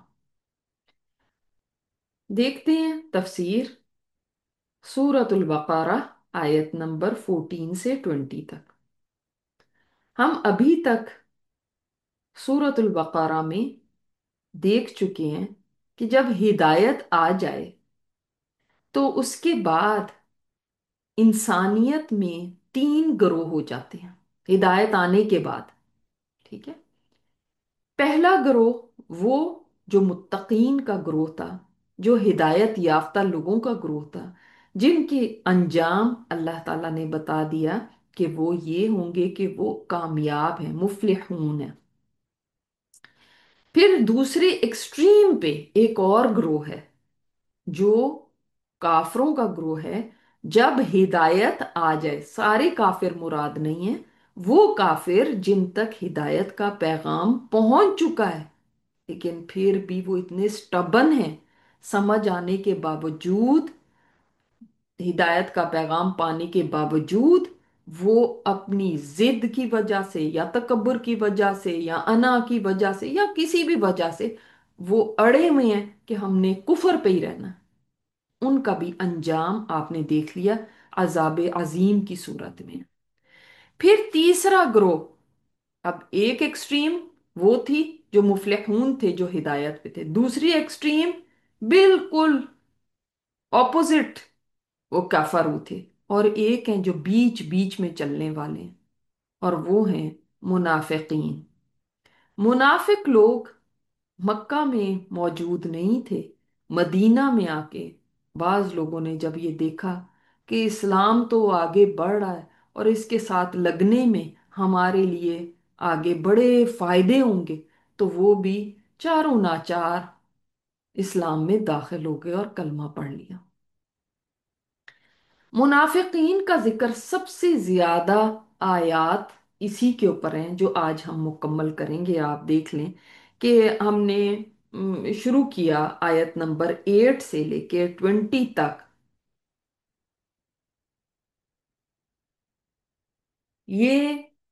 دیکھتے ہیں تفسیر سورۃ البقرہ آیت نمبر 14 سے 20 تک۔ ہم ابھی تک سورۃ البقرہ میں دیکھ چکے ہیں کہ جب ہدایت آ جائے تو اس کے بعد انسانیت میں تین گروہ ہو جاتے ہیں ہدایت آنے کے بعد، ٹھیک ہے؟ پہلا گروہ وہ جو متقین کا گروہ تھا، جو ہدایت یافتہ لوگوں کا گروہ تھا، جن کے انجام اللہ تعالیٰ نے بتا دیا کہ وہ یہ ہوں گے کہ وہ کامیاب ہیں، مفلحون ہیں۔ پھر دوسرے ایکسٹریم پہ ایک اور گروہ ہے جو کافروں کا گروہ ہے۔ جب ہدایت آ جائے، سارے کافر مراد نہیں ہیں، وہ کافر جن تک ہدایت کا پیغام پہنچ چکا ہے لیکن پھر بھی وہ اتنے سٹبن ہیں، سمجھ آنے کے باوجود، ہدایت کا پیغام پانے کے باوجود وہ اپنی ضد کی وجہ سے یا تکبر کی وجہ سے یا انا کی وجہ سے یا کسی بھی وجہ سے وہ اڑے ہوئے ہیں کہ ہم نے کفر پہ ہی رہنا ہے۔ ان کا بھی انجام آپ نے دیکھ لیا، عذاب عظیم کی صورت میں۔ پھر تیسرا گروہ، اب ایک ایکسٹریم وہ تھی جو مفلحون تھے، جو ہدایت پہ تھے، دوسری ایکسٹریم بالکل اپوزٹ، وہ کفرو تھے، اور ایک ہیں جو بیچ بیچ میں چلنے والے ہیں، اور وہ ہیں منافقین۔ منافق لوگ مکہ میں موجود نہیں تھے، مدینہ میں آ کے بعض لوگوں نے جب یہ دیکھا کہ اسلام تو آگے بڑھ رہا ہے اور اس کے ساتھ لگنے میں ہمارے لیے آگے بڑے فائدے ہوں گے، تو وہ بھی چاروں ناچار اسلام میں داخل ہو گئے اور کلمہ پڑھ لیا۔ منافقین کا ذکر سب سے زیادہ آیات اسی کے اوپر ہیں جو آج ہم مکمل کریں گے۔ آپ دیکھ لیں کہ ہم نے شروع کیا آیت نمبر 8 سے لے کے 20 تک، یہ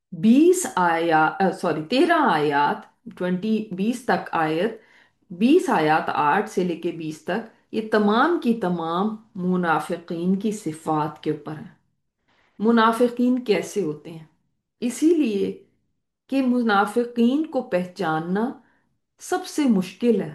13 آیات، 20 تک آیت، 20 آیات 8 سے لے کے 20 تک، یہ تمام کی تمام منافقین کی صفات کے اوپر ہیں۔ منافقین کیسے ہوتے ہیں؟ اسی لیے کہ منافقین کو پہچاننا سب سے مشکل ہے۔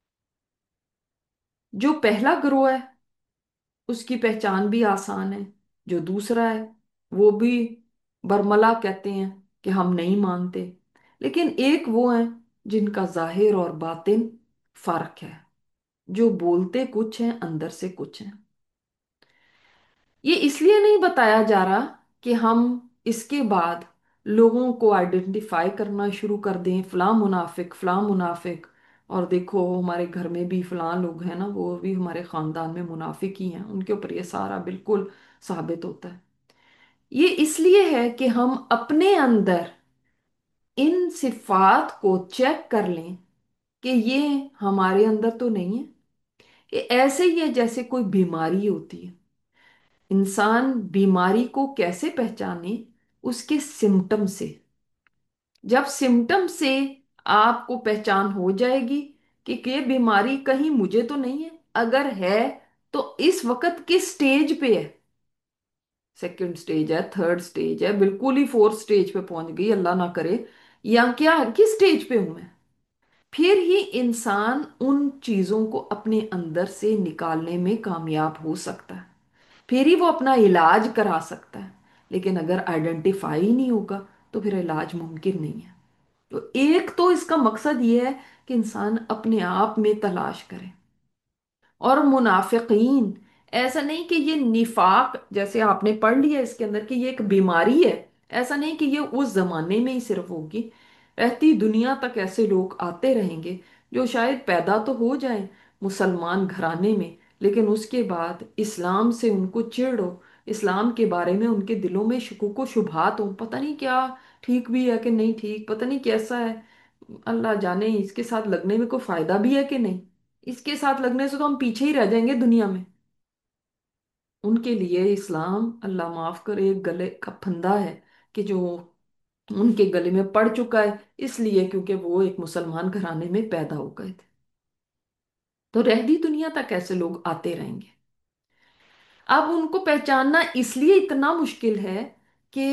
جو پہلا گروہ ہے اس کی پہچان بھی آسان ہے، جو دوسرا ہے وہ بھی برملا کہتے ہیں کہ ہم نہیں مانتے، لیکن ایک وہ ہیں جن کا ظاہر اور باطن فرق ہے، جو بولتے کچھ ہیں اندر سے کچھ ہیں۔ یہ اس لیے نہیں بتایا جا رہا کہ ہم اس کے بعد لوگوں کو آئیڈینٹیفائی کرنا شروع کر دیں، فلاں منافق، فلاں منافق، اور دیکھو ہمارے گھر میں بھی فلاں لوگ ہیں نا، وہ بھی ہمارے خاندان میں منافق ہی ہیں، ان کے اوپر یہ سارا بالکل ثابت ہوتا ہے۔ یہ اس لیے ہے کہ ہم اپنے اندر ان صفات کو چیک کر لیں کہ یہ ہمارے اندر تو نہیں ہے۔ یہ ایسے ہی ہے جیسے کوئی بیماری ہوتی ہے۔ انسان بیماری کو کیسے پہچانے؟ اس کے سمٹم سے۔ جب سمٹم سے آپ کو پہچان ہو جائے گی کہ یہ بیماری کہیں مجھے تو نہیں ہے، اگر ہے تو اس وقت کس سٹیج پہ ہے؟ سیکنڈ سٹیج ہے، تھرڈ سٹیج ہے، بالکل ہی فورتھ سٹیج پہ پہنچ گئی اللہ نہ کرے، یا کیا کس سٹیج پہ ہوں میں؟ پھر ہی انسان ان چیزوں کو اپنے اندر سے نکالنے میں کامیاب ہو سکتا ہے، پھر ہی وہ اپنا علاج کرا سکتا ہے۔ لیکن اگر آئیڈینٹیفائی ہی نہیں ہوگا تو پھر علاج ممکن نہیں ہے۔ تو ایک تو اس کا مقصد یہ ہے کہ انسان اپنے آپ میں تلاش کرے۔ اور منافقین، ایسا نہیں کہ یہ نفاق جیسے آپ نے پڑھ لیا اس کے اندر کہ یہ ایک بیماری ہے، ایسا نہیں کہ یہ اس زمانے میں ہی صرف ہوگی، رہتی دنیا تک ایسے لوگ آتے رہیں گے جو شاید پیدا تو ہو جائیں مسلمان گھرانے میں، لیکن اس کے بعد اسلام سے ان کو چڑ ہو، اسلام کے بارے میں ان کے دلوں میں شکوک و شبہات ہوں، پتہ نہیں کیا ٹھیک بھی ہے کہ نہیں ٹھیک، پتہ نہیں کیسا ہے، اللہ جانے اس کے ساتھ لگنے میں کوئی فائدہ بھی ہے کہ نہیں، اس کے ساتھ لگنے سے تو ہم پیچھے ہی رہ جائیں گے دنیا میں۔ ان کے لیے اسلام اللہ معاف کرے ایک گلے کا پھندا ہے کہ جو ان کے گلے میں پڑ چکا ہے، اس لیے کیونکہ وہ ایک مسلمان گھرانے میں پیدا ہو گئے تھے۔ تو رہتی دنیا تک ایسے لوگ آتے رہیں گے۔ اب ان کو پہچاننا اس لیے اتنا مشکل ہے کہ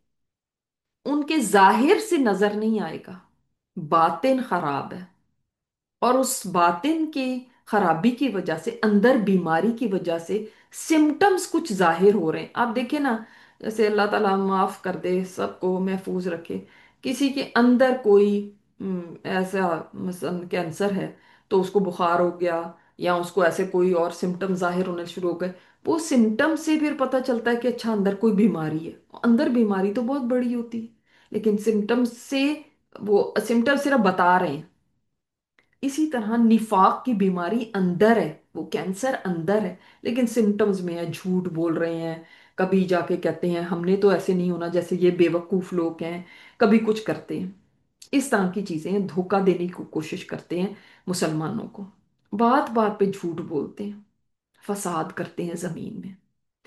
ان کے ظاہر سے نظر نہیں آئے گا، باطن خراب ہے، اور اس باطن کی خرابی کی وجہ سے، اندر بیماری کی وجہ سے سمٹمز کچھ ظاہر ہو رہے ہیں۔ آپ دیکھیں نا، جیسے اللہ تعالیٰ معاف کر دے، سب کو محفوظ رکھے، کسی کے اندر کوئی ایسا مثلا کینسر ہے تو اس کو بخار ہو گیا، یا اس کو ایسے کوئی اور سمٹم ظاہر ہونے شروع ہو گئے، وہ سمٹم سے پھر پتہ چلتا ہے کہ اچھا اندر کوئی بیماری ہے۔ اندر بیماری تو بہت بڑی ہوتی ہے، لیکن سمٹم سے، وہ سمٹم صرف بتا رہے ہیں۔ اسی طرح نفاق کی بیماری اندر ہے، وہ کینسر اندر ہے، لیکن سمٹمز میں ہے، جھوٹ بول رہے ہیں، کبھی جا کے کہتے ہیں ہم نے تو ایسے نہیں ہونا، جیسے یہ بے وقوف لوگ ہیں، کبھی کچھ کرتے ہیں، اس طرح کی چیزیں ہیں، دھوکہ دینے کی کوشش کرتے ہیں مسلمانوں کو، بات بات پہ جھوٹ بولتے ہیں، فساد کرتے ہیں زمین میں۔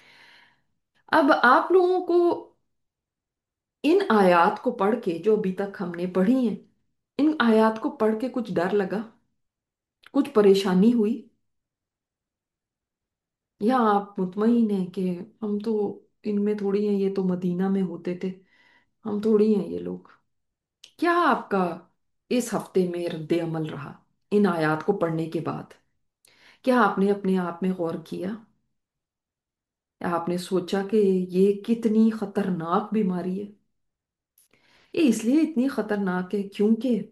اب آپ لوگوں کو ان آیات کو پڑھ کے جو ابھی تک ہم نے پڑھی ہیں، ان آیات کو پڑھ کے کچھ ڈر لگا، کچھ پریشانی ہوئی، یا آپ مطمئن ہیں کہ ہم تو ان میں تھوڑی ہیں، یہ تو مدینہ میں ہوتے تھے، ہم تھوڑی ہیں یہ لوگ؟ کیا آپ کا اس ہفتے میں رد عمل رہا ان آیات کو پڑھنے کے بعد؟ کیا آپ نے اپنے آپ میں غور کیا؟ یا آپ نے سوچا کہ یہ کتنی خطرناک بیماری ہے؟ یہ اس لیے اتنی خطرناک ہے کیونکہ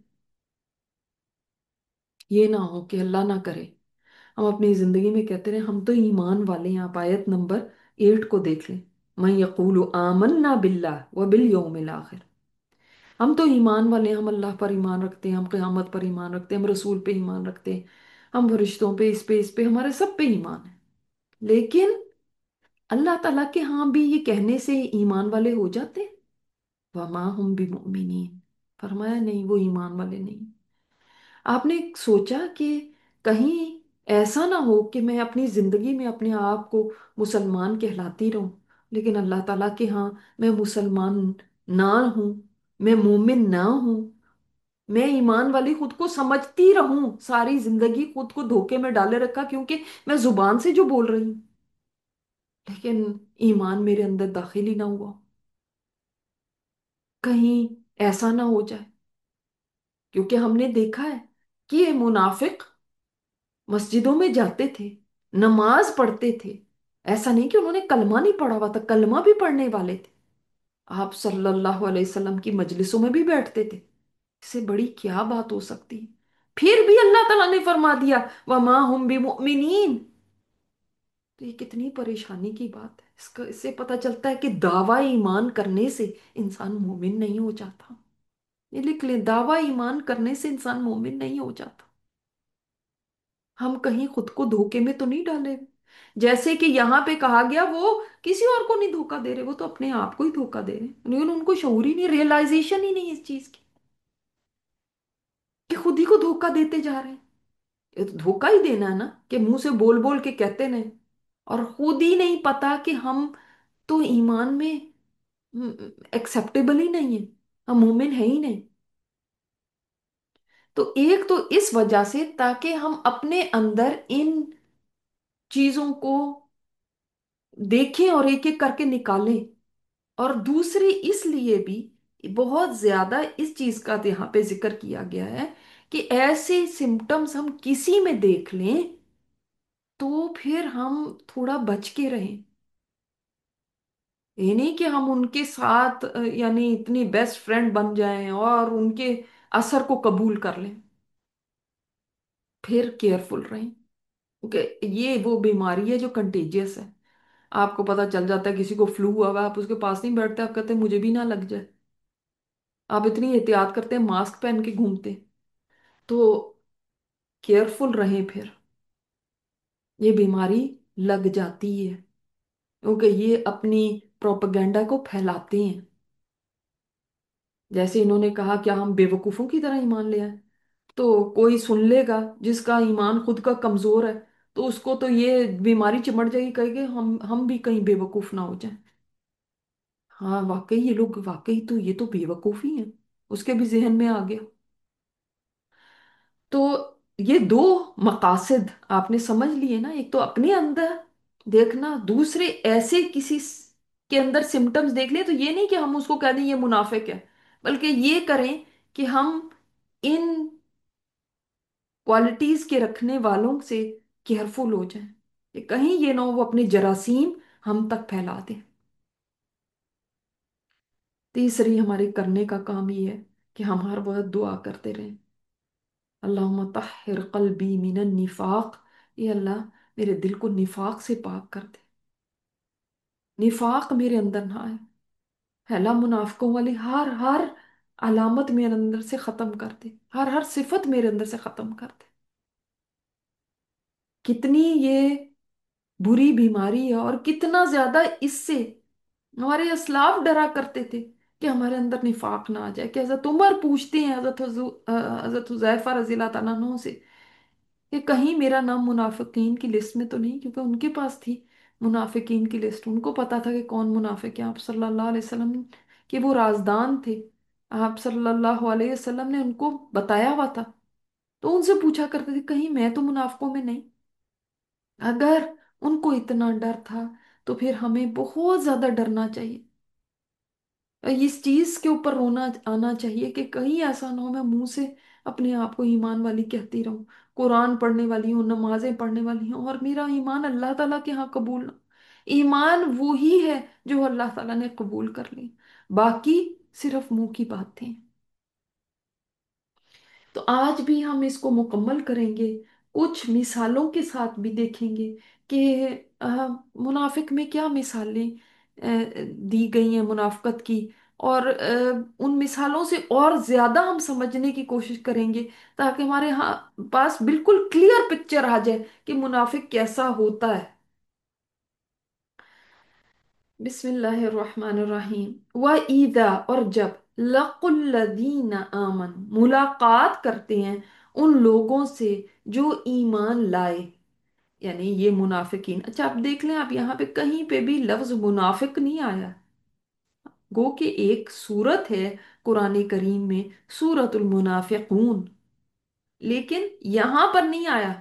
یہ نہ ہو کہ اللہ نہ کرے ہم اپنی زندگی میں کہتے رہے ہم تو ایمان والے ہیں۔ آپ آیت نمبر 8 کو دیکھ لیں، میں یقول آمنا باللہ وبالیوم الآخر، ہم تو ایمان والے ہیں، ہم اللہ پر ایمان رکھتے ہیں، ہم قیامت پر ایمان رکھتے ہیں، ہم رسول پہ ایمان رکھتے ہیں، ہم فرشتوں پہ، اس پہ ہمارے سب پہ ایمان ہے، لیکن اللہ تعالیٰ کے ہاں بھی یہ کہنے سے ایمان والے ہو جاتے ہیں؟ وما ہم بمؤمنین، فرمایا نہیں، وہ ایمان والے نہیں۔ آپ نے سوچا کہ کہیں ایسا نہ ہو کہ میں اپنی زندگی میں اپنے آپ کو مسلمان کہلاتی رہوں، لیکن اللہ تعالیٰ کے ہاں میں مسلمان نہ ہوں، میں مومن نہ ہوں، میں ایمان والی خود کو سمجھتی رہوں، ساری زندگی خود کو دھوکے میں ڈالے رکھا کیونکہ میں زبان سے جو بول رہی ہوں، لیکن ایمان میرے اندر داخل ہی نہ ہوا، کہیں ایسا نہ ہو جائے؟ کیونکہ ہم نے دیکھا ہے کہ یہ منافق مسجدوں میں جاتے تھے، نماز پڑھتے تھے، ایسا نہیں کہ انہوں نے کلمہ نہیں پڑھا ہوا تھا، کلمہ بھی پڑھنے والے تھے، آپ صلی اللہ علیہ وسلم کی مجلسوں میں بھی بیٹھتے تھے، اس سے بڑی کیا بات ہو سکتی؟ پھر بھی اللہ تعالیٰ نے فرما دیا وما ہم بمؤمنین، تو یہ کتنی پریشانی کی بات ہے۔ اس سے پتہ چلتا ہے کہ دعویٰ ایمان کرنے سے انسان مومن نہیں ہو جاتا۔ یہ لکھ لیں، دعویٰ ایمان کرنے سے انسان مومن نہیں ہو جاتا۔ ہم کہیں خود کو دھوکے میں تو نہیں ڈالے؟ جیسے کہ یہاں پہ کہا گیا وہ کسی اور کو نہیں دھوکا دے رہے، وہ تو اپنے آپ کو ہی دھوکا دے رہے ہیں، لیکن ان کو شعور ہی نہیں، ریئلائزیشن ہی نہیں اس چیز کی کہ خود ہی کو دھوکا دیتے جا رہے ہیں۔ یہ تو دھوکا ہی دینا ہے نا کہ منہ سے بول بول کے کہتے نہیں، اور خود ہی نہیں پتا کہ ہم تو ایمان میں ایکسیپٹیبل ہی نہیں ہے۔ ہم مومن ہیں ہی نہیں. تو ایک تو اس وجہ سے تاکہ ہم اپنے اندر ان چیزوں کو دیکھیں اور ایک ایک کر کے نکالیں. اور دوسری اس لیے بھی بہت زیادہ اس چیز کا یہاں پہ ذکر کیا گیا ہے کہ ایسے سمٹمز ہم کسی میں دیکھ لیں تو پھر ہم تھوڑا بچ کے رہیں. یہ نہیں کہ ہم ان کے ساتھ یعنی اتنی بیسٹ فرینڈ بن جائیں اور ان کے اثر کو قبول کر لیں. پھر کیئرفل رہیں کیونکہ یہ وہ بیماری ہے جو کنٹیجیس ہے. آپ کو پتا چل جاتا ہے کسی کو فلو ہوا ہوا ہے، آپ اس کے پاس نہیں بیٹھتے، آپ کہتے ہیں مجھے بھی نہ لگ جائے. آپ اتنی احتیاط کرتے ہیں، ماسک پہن کے گھومتے. تو کیئرفل رہیں پھر. یہ بیماری لگ جاتی ہے کیونکہ یہ اپنی پروپیگنڈا کو پھیلاتے ہیں. جیسے انہوں نے کہا کیا ہم بے وقوفوں کی طرح ایمان لے آئیں. تو کوئی سن لے گا جس کا ایمان خود کا کمزور ہے تو اس کو تو یہ بیماری چمٹ جائے گی، کہے گے ہم بھی کہیں بے وقوف نہ ہو جائیں. ہاں واقعی یہ لوگ واقعی تو یہ تو بے وقوف ہی ہیں. اس کے بھی ذہن میں آ گیا. تو یہ دو مقاصد آپ نے سمجھ لیے نا، ایک تو اپنے اندر دیکھنا، دوسرے ایسے کسی کے اندر سمٹمز دیکھ لیں تو یہ نہیں کہ ہم اس کو کہہ دیں یہ منافق ہے، بلکہ یہ کریں کہ ہم ان کوالٹیز کے رکھنے والوں سے کیئرفل ہو جائیں کہ کہیں یہ نہ ہو وہ اپنے جراثیم ہم تک پھیلا دیں. تیسری ہمارے کرنے کا کام یہ ہے کہ ہم ہر وقت دعا کرتے رہیں، اللہم طہر قلبی من النفاق. یہ اللہ میرے دل کو نفاق سے پاک کر دے، نفاق میرے اندر نہ آئے. پھیلا منافقوں والی ہر ہر علامت میرے اندر سے ختم کر دے، ہر ہر صفت میرے اندر سے ختم کر دے. کتنی یہ بری بیماری ہے اور کتنا زیادہ اس سے ہمارے اسلاف ڈرا کرتے تھے کہ ہمارے اندر نفاق نہ آ جائے. کہ حضرت عمر پوچھتے ہیں حضرت حذیفہ رضی اللہ تعالیٰ عنہ سے کہ کہیں میرا نام منافقین کی لسٹ میں تو نہیں، کیونکہ ان کے پاس تھی منافقین کی لسٹ، ان کو پتا تھا کہ کون منافق ہے. آپ صلی اللہ علیہ وسلم کہ وہ رازدان تھے، آپ صلی اللہ علیہ وسلم نے ان کو بتایا ہوا تھا. تو ان سے پوچھا کرتے تھے کہیں میں تو منافقوں میں نہیں. اگر ان کو اتنا ڈر تھا تو پھر ہمیں بہت زیادہ ڈرنا چاہیے. اس چیز کے اوپر رونا آنا چاہیے کہ کہیں ایسا نہ ہو میں منہ سے اپنے آپ کو ایمان والی کہتی رہوں، قرآن پڑھنے والی ہوں، نمازیں پڑھنے والی ہوں، اور میرا ایمان اللہ تعالیٰ کے ہاں قبول نہ. ایمان وہی ہے جو اللہ تعالیٰ نے قبول کر لی، باقی صرف منہ کی باتیں. تو آج بھی ہم اس کو مکمل کریں گے، کچھ مثالوں کے ساتھ بھی دیکھیں گے کہ منافق میں کیا مثالیں دی گئی ہیں منافقت کی. اور ان مثالوں سے اور زیادہ ہم سمجھنے کی کوشش کریں گے تاکہ ہمارے ہاں پاس بالکل کلیئر پکچر آ جائے کہ منافق کیسا ہوتا ہے. بسم اللہ الرحمن الرحیم. وَإِذَا اور جب لَقُوا الَّذِينَ آمَنُوا ملاقات کرتے ہیں ان لوگوں سے جو ایمان لائے، یعنی یہ منافقین. اچھا آپ دیکھ لیں، آپ یہاں پہ کہیں پہ بھی لفظ منافق نہیں آیا. گو کہ ایک سورت ہے قرآن کریم میں سورت المنافقون، لیکن یہاں پر نہیں آیا.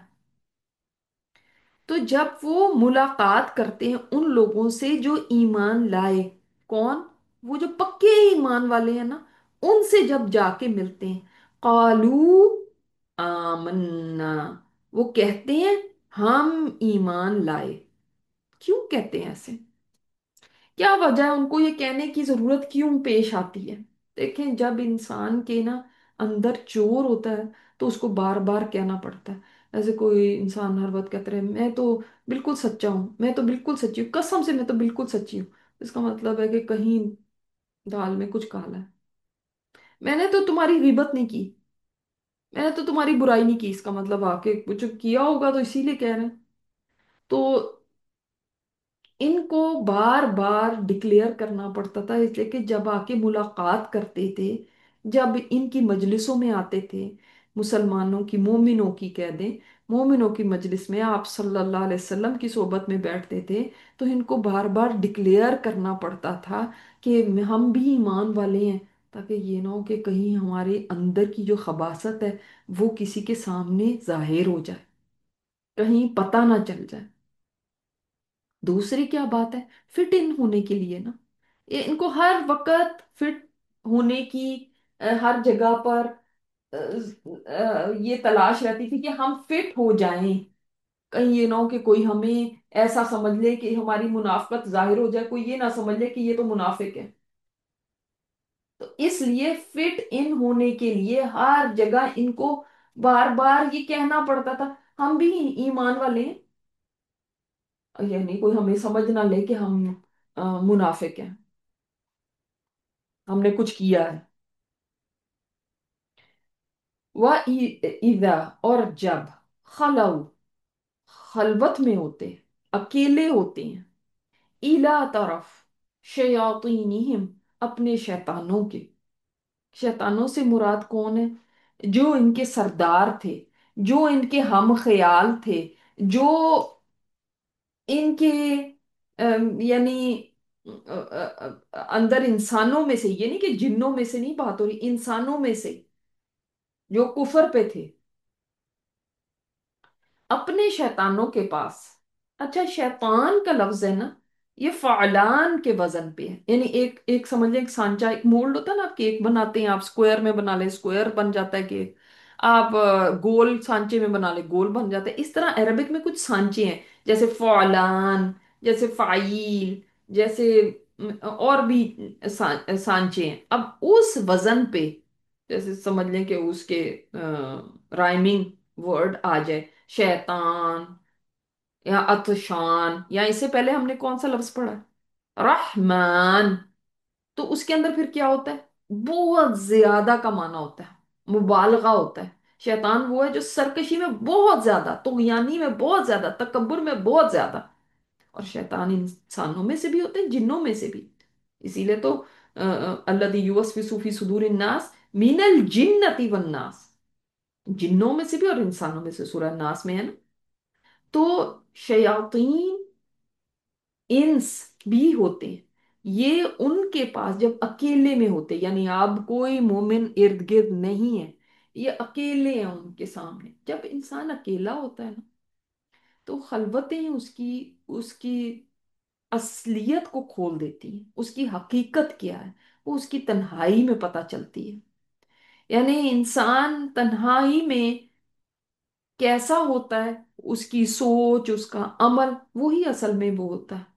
تو جب وہ ملاقات کرتے ہیں ان لوگوں سے جو ایمان لائے، کون؟ وہ جو پکے ایمان والے ہیں نا، ان سے جب جا کے ملتے ہیں، قالو آمنا، وہ کہتے ہیں ہم ایمان لائے. کیوں کہتے ہیں ایسے؟ کیا وجہ ہے ان کو یہ کہنے کی ضرورت کیوں پیش آتی ہے؟ دیکھیں جب انسان کے نا اندر چور ہوتا ہے تو اس کو بار بار کہنا پڑتا ہے. ایسے کوئی انسان ہر وقت کہتا رہے میں تو بالکل سچا ہوں، میں تو بالکل سچی ہوں، قسم سے میں تو بالکل سچی ہوں، اس کا مطلب ہے کہ کہیں دال میں کچھ کالا ہے. میں نے تو تمہاری غیبت نہیں کی، میں نے تو تمہاری برائی نہیں کی، اس کا مطلب آ کے کچھ کیا ہوگا تو اسی لیے کہہ رہے ہیں. تو ان کو بار بار ڈکلیئر کرنا پڑتا تھا، اس لیے کہ جب آ کے ملاقات کرتے تھے، جب ان کی مجلسوں میں آتے تھے، مسلمانوں کی، مومنوں کی کہہ دیں، مومنوں کی مجلس میں آپ صلی اللہ علیہ وسلم کی صحبت میں بیٹھتے تھے تو ان کو بار بار ڈکلیئر کرنا پڑتا تھا کہ ہم بھی ایمان والے ہیں، تاکہ یہ نہ ہو کہ کہیں ہمارے اندر کی جو خباثت ہے وہ کسی کے سامنے ظاہر ہو جائے، کہیں پتہ نہ چل جائے۔ دوسری کیا بات ہے، فٹ ان ہونے کے لیے نا، یہ ان کو ہر وقت فٹ ہونے کی ہر جگہ پر یہ تلاش رہتی تھی کہ ہم فٹ ہو جائیں، کہیں یہ نہ ہو کہ کوئی ہمیں ایسا سمجھ لے کہ ہماری منافقت ظاہر ہو جائے، کوئی یہ نہ سمجھ لے کہ یہ تو منافق ہے۔ تو اس لیے فٹ ان ہونے کے لیے ہر جگہ ان کو بار بار یہ کہنا پڑتا تھا ہم بھی ایمان والے ہیں، یعنی کوئی ہمیں سمجھ نہ لے کہ ہم منافق ہیں، ہم نے کچھ کیا ہے۔ وَإِذَا اور جب خلو خلوت میں ہوتے، اکیلے ہوتے ہیں، الا طرف شیاطینہم اپنے شیطانوں کے، شیطانوں سے مراد کون ہے؟ جو ان کے سردار تھے، جو ان کے ہم خیال تھے، جو ان کے یعنی اندر انسانوں میں سے، یہ نہیں کہ جنوں میں سے نہیں بات ہو رہی، انسانوں میں سے جو کفر پہ تھے، اپنے شیطانوں کے پاس۔ اچھا، شیطان کا لفظ ہے نا، یہ فعلان کے وزن پہ ہے، یعنی ایک ایک سمجھ لیں، ایک سانچہ، ایک مولڈ ہوتا ہے نا، آپ کیک بناتے ہیں، آپ سکوئر میں بنا لیں سکوئر بن جاتا ہے کیک، آپ گول سانچے میں بنا لیں گول بن جاتا ہے۔ اس طرح عربک میں کچھ سانچے ہیں، جیسے فعلان، جیسے فعیل، جیسے اور بھی سانچے ہیں۔ اب اس وزن پہ جیسے سمجھ لیں کہ اس کے رائمنگ ورڈ آ جائے، شیطان یا عطشان، یا اس سے پہلے ہم نے کون سا لفظ پڑھا ہے؟ رحمان، تو اس کے اندر پھر کیا ہوتا ہے؟ بہت زیادہ کا معنی ہوتا ہے، مبالغہ ہوتا ہے۔ شیطان وہ ہے جو سرکشی میں بہت زیادہ، طغیانی میں بہت زیادہ، تکبر میں بہت زیادہ۔ اور شیطان انسانوں میں سے بھی ہوتے ہیں، جنوں میں سے بھی۔ اسی لیے تو الذی یوسوس فی صدور الناس من الجنۃ والناس، جنوں میں سے بھی اور انسانوں میں سے، سورہ ناس میں ہے نا۔ تو شیاطین انس بھی ہوتے ہیں، یہ ان کے پاس جب اکیلے میں ہوتے، یعنی اب کوئی مومن ارد گرد نہیں ہے، یہ اکیلے ہیں ان کے سامنے۔ جب انسان اکیلا ہوتا ہے نا، تو خلوتیں اس کی اصلیت کو کھول دیتی ہیں، اس کی حقیقت کیا ہے وہ اس کی تنہائی میں پتہ چلتی ہے۔ یعنی انسان تنہائی میں کیسا ہوتا ہے، اس کی سوچ، اس کا عمل، وہی اصل میں وہ ہوتا ہے۔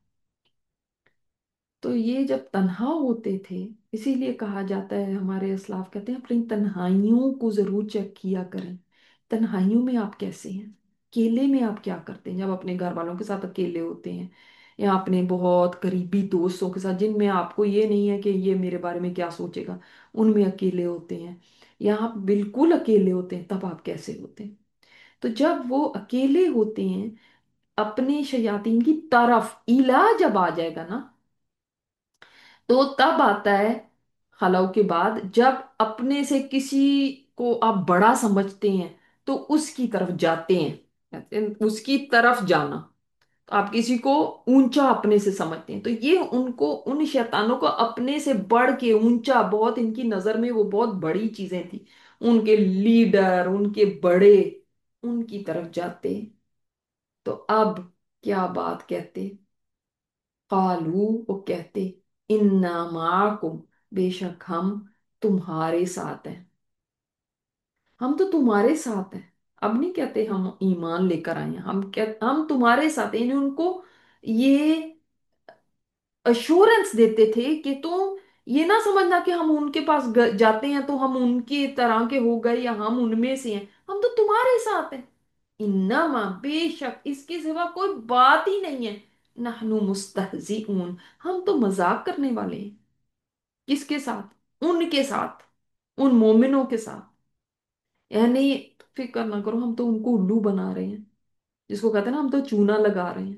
تو یہ جب تنہا ہوتے تھے، اسی لیے کہا جاتا ہے، ہمارے اسلاف کہتے ہیں اپنی تنہائیوں کو ضرور چیک کیا کریں۔ تنہائیوں میں آپ کیسے ہیں؟ اکیلے میں آپ کیا کرتے ہیں؟ جب اپنے گھر والوں کے ساتھ اکیلے ہوتے ہیں، یا اپنے بہت قریبی دوستوں کے ساتھ جن میں آپ کو یہ نہیں ہے کہ یہ میرے بارے میں کیا سوچے گا، ان میں اکیلے ہوتے ہیں، یا آپ بالکل اکیلے ہوتے ہیں، تب آپ کیسے ہوتے ہیں؟ تو جب وہ اکیلے ہوتے ہیں، اپنے شیاطین کی طرف الہ جب آ جائے گا نا، تو تب آتا ہے خلو کے بعد، جب اپنے سے کسی کو آپ بڑا سمجھتے ہیں تو اس کی طرف جاتے ہیں، کہتے ہیں اس کی طرف جانا۔ آپ کسی کو اونچا اپنے سے سمجھتے ہیں، تو یہ ان کو، ان شیطانوں کو اپنے سے بڑھ کے اونچا، بہت ان کی نظر میں وہ بہت بڑی چیزیں تھیں، ان کے لیڈر، ان کے بڑے، ان کی طرف جاتے۔ تو اب کیا بات کہتے؟ قالو، وہ کہتے، انا معکم، بے شک ہم تمہارے ساتھ ہیں، ہم تو تمہارے ساتھ ہیں۔ اب نہیں کہتے ہم ایمان لے کر آئے ہیں، ہم تمہارے ساتھ ہیں، یعنی ان کو یہ اشورنس دیتے تھے کہ تم یہ نہ سمجھنا کہ ہم ان کے پاس جاتے ہیں تو ہم ان کی طرح کے ہو گئے یا ہم ان میں سے ہیں، ہم تو تمہارے ساتھ ہیں۔ انما، بے شک، اس کے سوا کوئی بات ہی نہیں ہے، نحن مستہزئون، ہم تو مذاق کرنے والے ہیں۔ کس کے ساتھ؟ ان کے ساتھ، ان مومنوں کے ساتھ۔ یعنی فکر نہ کرو، ہم تو ان کو الو بنا رہے ہیں، جس کو کہتے ہیں نا ہم تو چونا لگا رہے ہیں،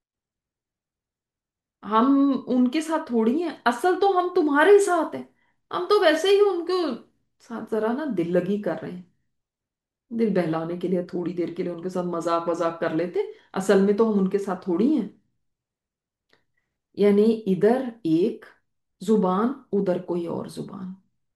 ہم ان کے ساتھ تھوڑی ہیں، اصل تو ہم تمہارے ساتھ ہیں، ہم تو ویسے ہی ان کے ساتھ ذرا نا دل لگی کر رہے ہیں، دل بہلانے کے لیے تھوڑی دیر کے لیے ان کے ساتھ مذاق وذاق کر لیتے، اصل میں تو ہم ان کے ساتھ تھوڑی ہیں۔ یعنی ادھر ایک زبان، ادھر کوئی اور زبان،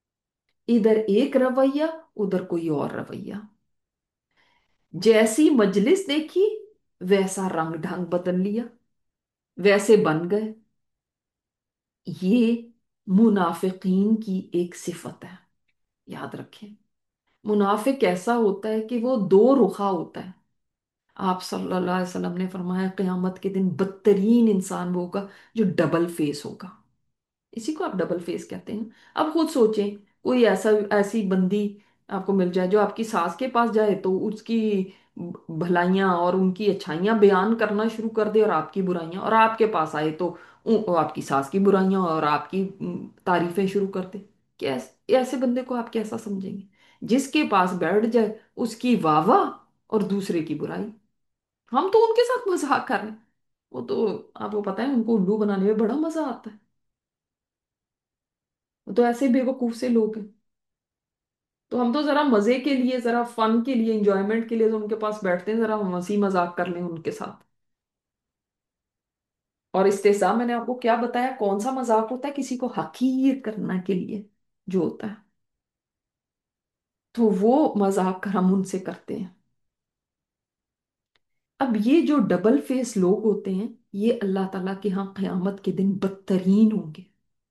इधर एक रवैया, उधर कोई और रवैया। जैसी मजलिस देखी, वैसा रंग ढंग बदल लिया, वैसे बन गए। ये मुनाफिकीन की एक सिफत है, याद रखें। मुनाफिक ऐसा होता है कि वो दो रुखा होता है। आप सल्लल्लाहु अलैहि वसल्लम ने फरमाया, क़यामत के दिन बदतरीन इंसान वो होगा जो डबल फेस होगा। इसी को आप डबल फेस कहते हैं। अब खुद सोचें, कोई ऐसी बंदी आपको मिल जाए जो आपकी सास के पास जाए तो उसकी भलाइयां और उनकी अच्छाइयां बयान करना शुरू कर दे, और आपकी बुराइयां, और आपके पास आए तो वो आपकी सास की बुराइयां और आपकी तारीफें शुरू कर दे। ऐसे बंदे को आप कैसा समझेंगे? जिसके पास बैठ जाए उसकी वाह वाह और दूसरे की बुराई। हम तो उनके साथ मजाक कर रहे हैं। वो तो आपको पता है उनको उल्लू बनाने में बड़ा मजा आता है। वो तो ऐसे बेवकूफ से लोग हैं। तो हम तो जरा मजे के लिए, जरा फन के लिए, इंजॉयमेंट के लिए तो उनके पास बैठते हैं, जरा हंसी मजाक कर लें उनके साथ। और इस्तेज़ा मैंने आपको क्या बताया, कौन सा मजाक होता है? किसी को हकीर करने के लिए जो होता है, तो वो मजाक कर हम उनसे करते हैं। अब ये जो डबल फेस लोग होते हैं, ये अल्लाह ताला के यहाँ क़यामत के दिन बदतरीन होंगे।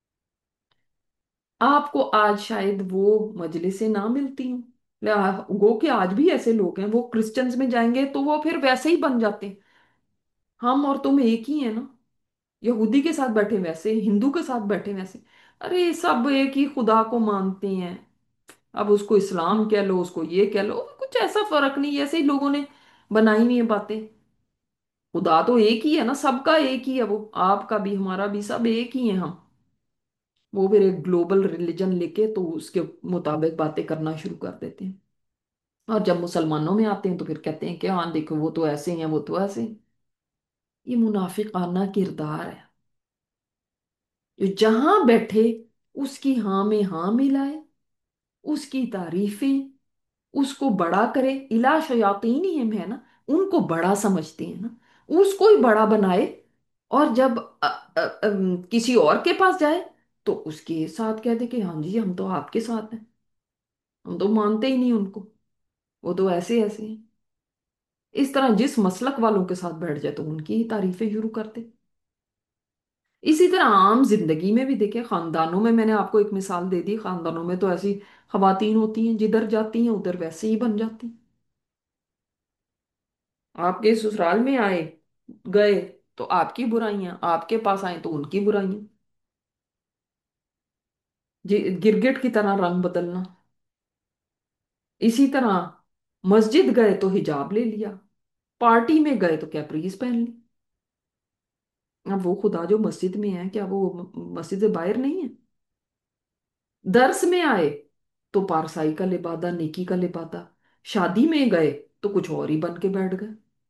आपको आज शायद वो मजलिसें ना मिलती हूँ, गो कि आज भी ऐसे लोग हैं, वो क्रिश्चियंस में जाएंगे तो वो फिर वैसे ही बन जाते हैं। हम और तुम एक ही है ना। यहूदी के साथ बैठे वैसे, हिंदू के साथ बैठे वैसे। अरे सब एक ही खुदा को मानते हैं। अब उसको इस्लाम कह लो, उसको ये कह लो, कुछ ऐसा फर्क नहीं, ऐसे ही लोगों ने बनाई हुई है बातें। खुदा तो एक ही है ना, सबका एक ही है वो, आपका भी हमारा भी, सब एक ही है हम। वो फिर एक ग्लोबल रिलीजन लेके तो उसके मुताबिक बातें करना शुरू कर देते हैं। और जब मुसलमानों में आते हैं तो फिर कहते हैं कि हाँ देखो वो तो ऐसे हैं, वो तो ऐसे हैं। ये मुनाफिकाना किरदार है। जो जहां बैठे उसकी हाँ में हाँ मिलाए, उसकी तारीफें, उसको बड़ा करे। इला शयातीन ही है ना, उनको बड़ा समझते हैं ना, उसको ही बड़ा बनाए। और जब किसी और के पास जाए तो उसके साथ कह दे कि हाँ जी हम तो आपके साथ हैं, हम तो मानते ही नहीं उनको, वो तो ऐसे ऐसे हैं। इस तरह जिस मसलक वालों के साथ बैठ जाए तो उनकी ही तारीफें शुरू करते। इसी तरह आम जिंदगी में भी देखें, खानदानों में मैंने आपको एक मिसाल दे दी, खानदानों में तो ऐसी खवातीन होती हैं, जिधर जाती हैं उधर वैसे ही बन जाती हैं। आपके ससुराल में आए गए तो आपकी बुराइयां, आपके पास आए तो उनकी बुराइयां। गिरगिट की तरह रंग बदलना। इसी तरह मस्जिद गए तो हिजाब ले लिया, पार्टी में गए तो कैपरीज पहन ली। अब वो खुदा जो मस्जिद में है, क्या वो मस्जिद से बाहर नहीं है? दर्स में आए तो पारसाई का लिबादा, नेकी का लिबादा। शादी में गए तो कुछ और ही बन के बैठ गए।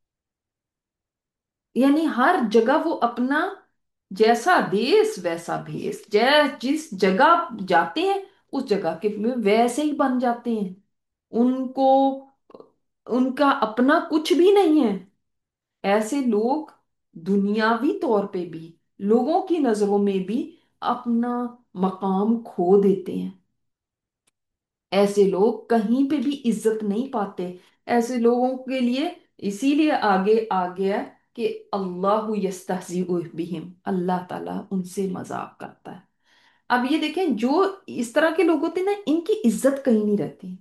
यानी हर जगह वो अपना, जैसा देश वैसा भेष, जिस जगह जाते हैं उस जगह के में वैसे ही बन जाते हैं। उनको उनका अपना कुछ भी नहीं है। ऐसे लोग दुनियावी तौर पे भी, लोगों की नजरों में भी अपना मकाम खो देते हैं। ऐसे लोग कहीं पे भी इज्जत नहीं पाते। ऐसे लोगों के लिए इसीलिए आगे आ गया कि अल्लाह यस्तहजिउ बिहिम, अल्लाह ताला उनसे मजाक करता है। अब ये देखें, जो इस तरह के लोग होते हैं ना, इनकी इज्जत कहीं नहीं रहती।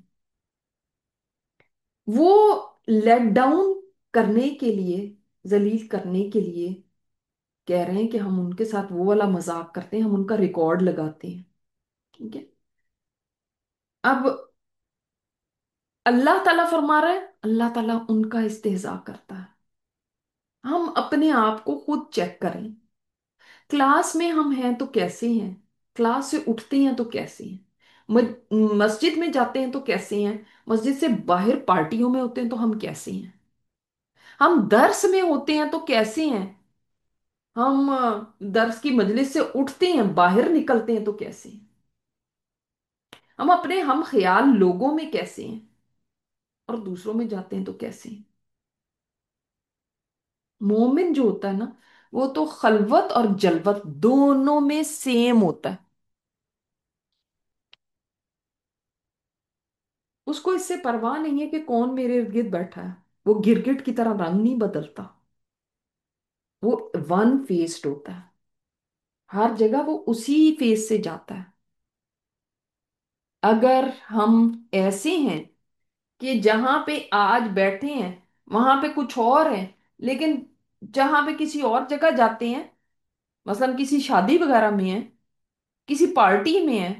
वो लेट डाउन करने के लिए, जलील करने के लिए कह रहे हैं कि हम उनके साथ वो वाला मजाक करते हैं, हम उनका रिकॉर्ड लगाते हैं। ठीक है। अब अल्लाह ताला फरमा रहा है, अल्लाह ताला उनका इस्तेहजा करता है। हम अपने आप को खुद चेक करें। क्लास में हम हैं तो कैसे हैं? क्लास से उठते हैं तो कैसे हैं? मस्जिद में जाते हैं तो कैसे हैं? मस्जिद से बाहर पार्टियों में होते हैं तो हम कैसे हैं? हम दर्स में होते हैं तो कैसे हैं? हम दर्स की मजलिस से उठते हैं, बाहर निकलते हैं तो कैसे हैं? हम अपने हम ख्याल लोगों में कैसे हैं और दूसरों में जाते हैं तो कैसे हैं? मोमिन जो होता है ना, वो तो खलवत और जलवत दोनों में सेम होता है। उसको इससे परवाह नहीं है कि कौन मेरे इर्द गिर्द बैठा है। वो गिरगिट की तरह रंग नहीं बदलता। वो वन फेस्ड होता है। हर जगह वो उसी फेस से जाता है। अगर हम ऐसे हैं कि जहां पे आज बैठे हैं वहां पे कुछ और है, लेकिन जहां पे किसी और जगह जाते हैं, मसलन किसी शादी वगैरह में है, किसी पार्टी में है,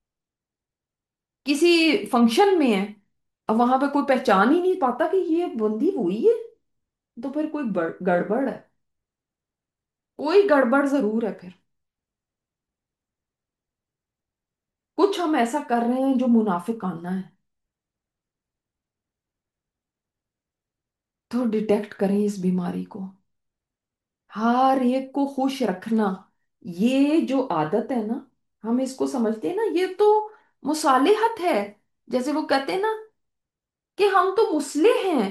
किसी फंक्शन में है, अब वहां पे कोई पहचान ही नहीं पाता कि ये बंदी हुई है, तो फिर कोई गड़बड़ है। कोई गड़बड़ जरूर है फिर। कुछ हम ऐसा कर रहे हैं जो मुनाफिकाना है। तो डिटेक्ट करें इस बीमारी को। हर एक को खुश रखना, ये जो आदत है ना, हम इसको समझते हैं ना, ये तो मुसालिहत है। जैसे वो कहते हैं ना कि हम तो मुस्लिह हैं,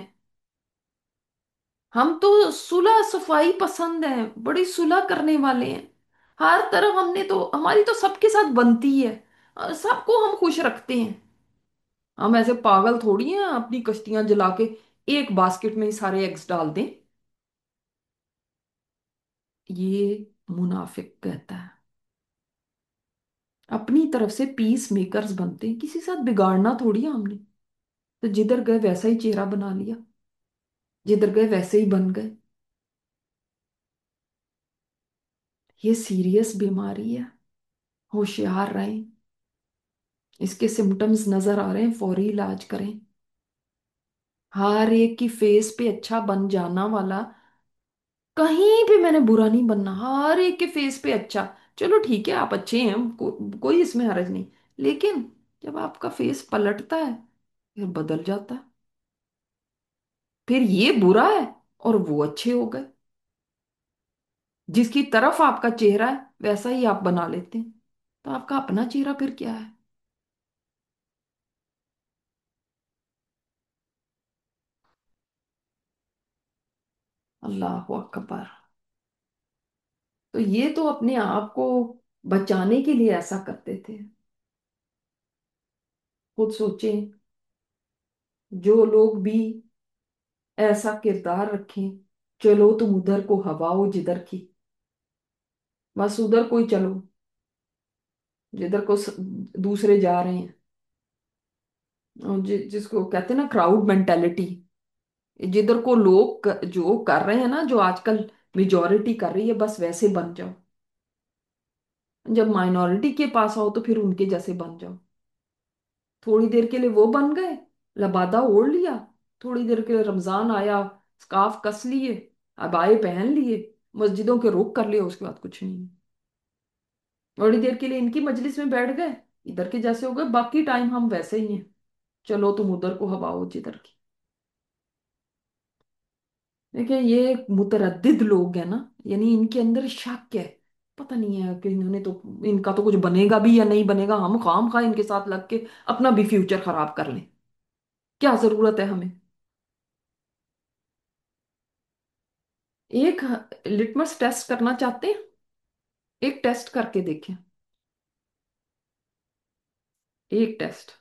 हम तो सुलह सफाई पसंद हैं, बड़ी सुलह करने वाले हैं। हर तरफ हमने तो, हमारी तो सबके साथ बनती है, सबको हम खुश रखते हैं। हम ऐसे पागल थोड़ी हैं अपनी कश्तियां जला के एक बास्केट में ही सारे एग्स डाल दें। ये मुनाफिक कहता है। अपनी तरफ से पीस मेकर्स बनते हैं, किसी साथ बिगाड़ना थोड़ी है हमने। तो जिधर गए वैसा ही चेहरा बना लिया, जिधर गए वैसे ही बन गए। ये सीरियस बीमारी है, होशियार रहें। इसके सिम्टम्स नजर आ रहे हैं, फौरी इलाज करें। हर एक की फेस पे अच्छा बन जाना वाला, कहीं भी मैंने बुरा नहीं बनना, हर एक के फेस पे अच्छा। चलो ठीक है, आप अच्छे हैं, कोई इसमें हर्ज नहीं। लेकिन जब आपका फेस पलटता है, फिर बदल जाता है। फिर ये बुरा है और वो अच्छे हो गए। जिसकी तरफ आपका चेहरा है वैसा ही आप बना लेते हैं। तो आपका अपना चेहरा फिर क्या है? अल्लाह अकबर। तो ये तो अपने आप को बचाने के लिए ऐसा करते थे। खुद सोचें, जो लोग भी ऐसा किरदार रखें, चलो तुम उधर को हवाओ जिधर की, बस उधर कोई चलो जिधर को दूसरे जा रहे हैं। और जिसको कहते हैं ना क्राउड मेंटेलिटी, जिधर को लोग जो कर रहे हैं ना, जो आजकल मेजोरिटी कर रही है, बस वैसे बन जाओ। जब माइनॉरिटी के पास आओ तो फिर उनके जैसे बन जाओ। थोड़ी देर के लिए वो बन गए, लबादा ओढ़ लिया, थोड़ी देर के लिए रमजान आया, स्कार्फ कस लिए, अबाए पहन लिए, मस्जिदों के रुख कर लिए, उसके बाद कुछ नहीं। थोड़ी देर के लिए इनकी मजलिस में बैठ गए, इधर के जैसे हो गए, बाकी टाइम हम वैसे ही हैं। चलो तुम उधर को हवाओ जिधर की। देखिए ये मुतरद्दिद लोग हैं ना, यानी इनके अंदर शक है। पता नहीं है कि इन्होंने तो, इनका तो कुछ बनेगा भी या नहीं बनेगा, हम खाम खा इनके साथ लग के अपना भी फ्यूचर खराब कर लें। क्या जरूरत है हमें? एक लिटमस टेस्ट करना चाहते हैं? एक टेस्ट करके देखें। एक टेस्ट।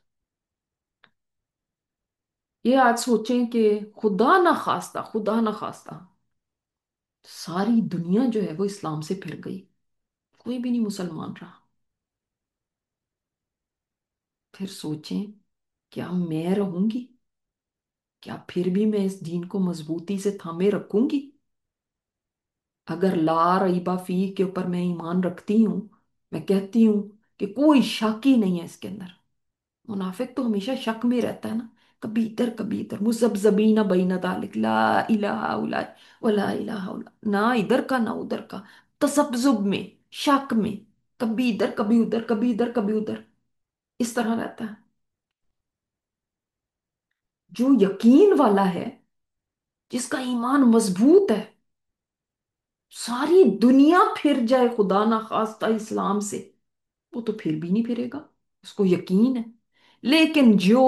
ये आज सोचें कि खुदा ना खास्ता, खुदा ना खास्ता, सारी दुनिया जो है वो इस्लाम से फिर गई, कोई भी नहीं मुसलमान रहा। फिर सोचें, क्या मैं रहूंगी? क्या फिर भी मैं इस दीन को मजबूती से थामे रखूंगी? अगर ला रईबा फी के ऊपर मैं ईमान रखती हूँ, मैं कहती हूँ कि कोई शक ही नहीं है इसके अंदर। मुनाफिक तो हमेशा शक में रहता है ना, कभी इधर मुज़ब्ज़बीना बैन दालिक, ला इलाहा उला वला इलाहा उला, ना इधर का ना उधर का, तसब्जुब में, शक में, कभी इधर कभी उधर, कभी इधर कभी उधर, इस तरह रहता है। जो यकीन वाला है, जिसका ईमान मजबूत है, सारी दुनिया फिर जाए खुदा ना खास्ता इस्लाम से, वो तो फिर भी नहीं फिरेगा, उसको यकीन है। लेकिन जो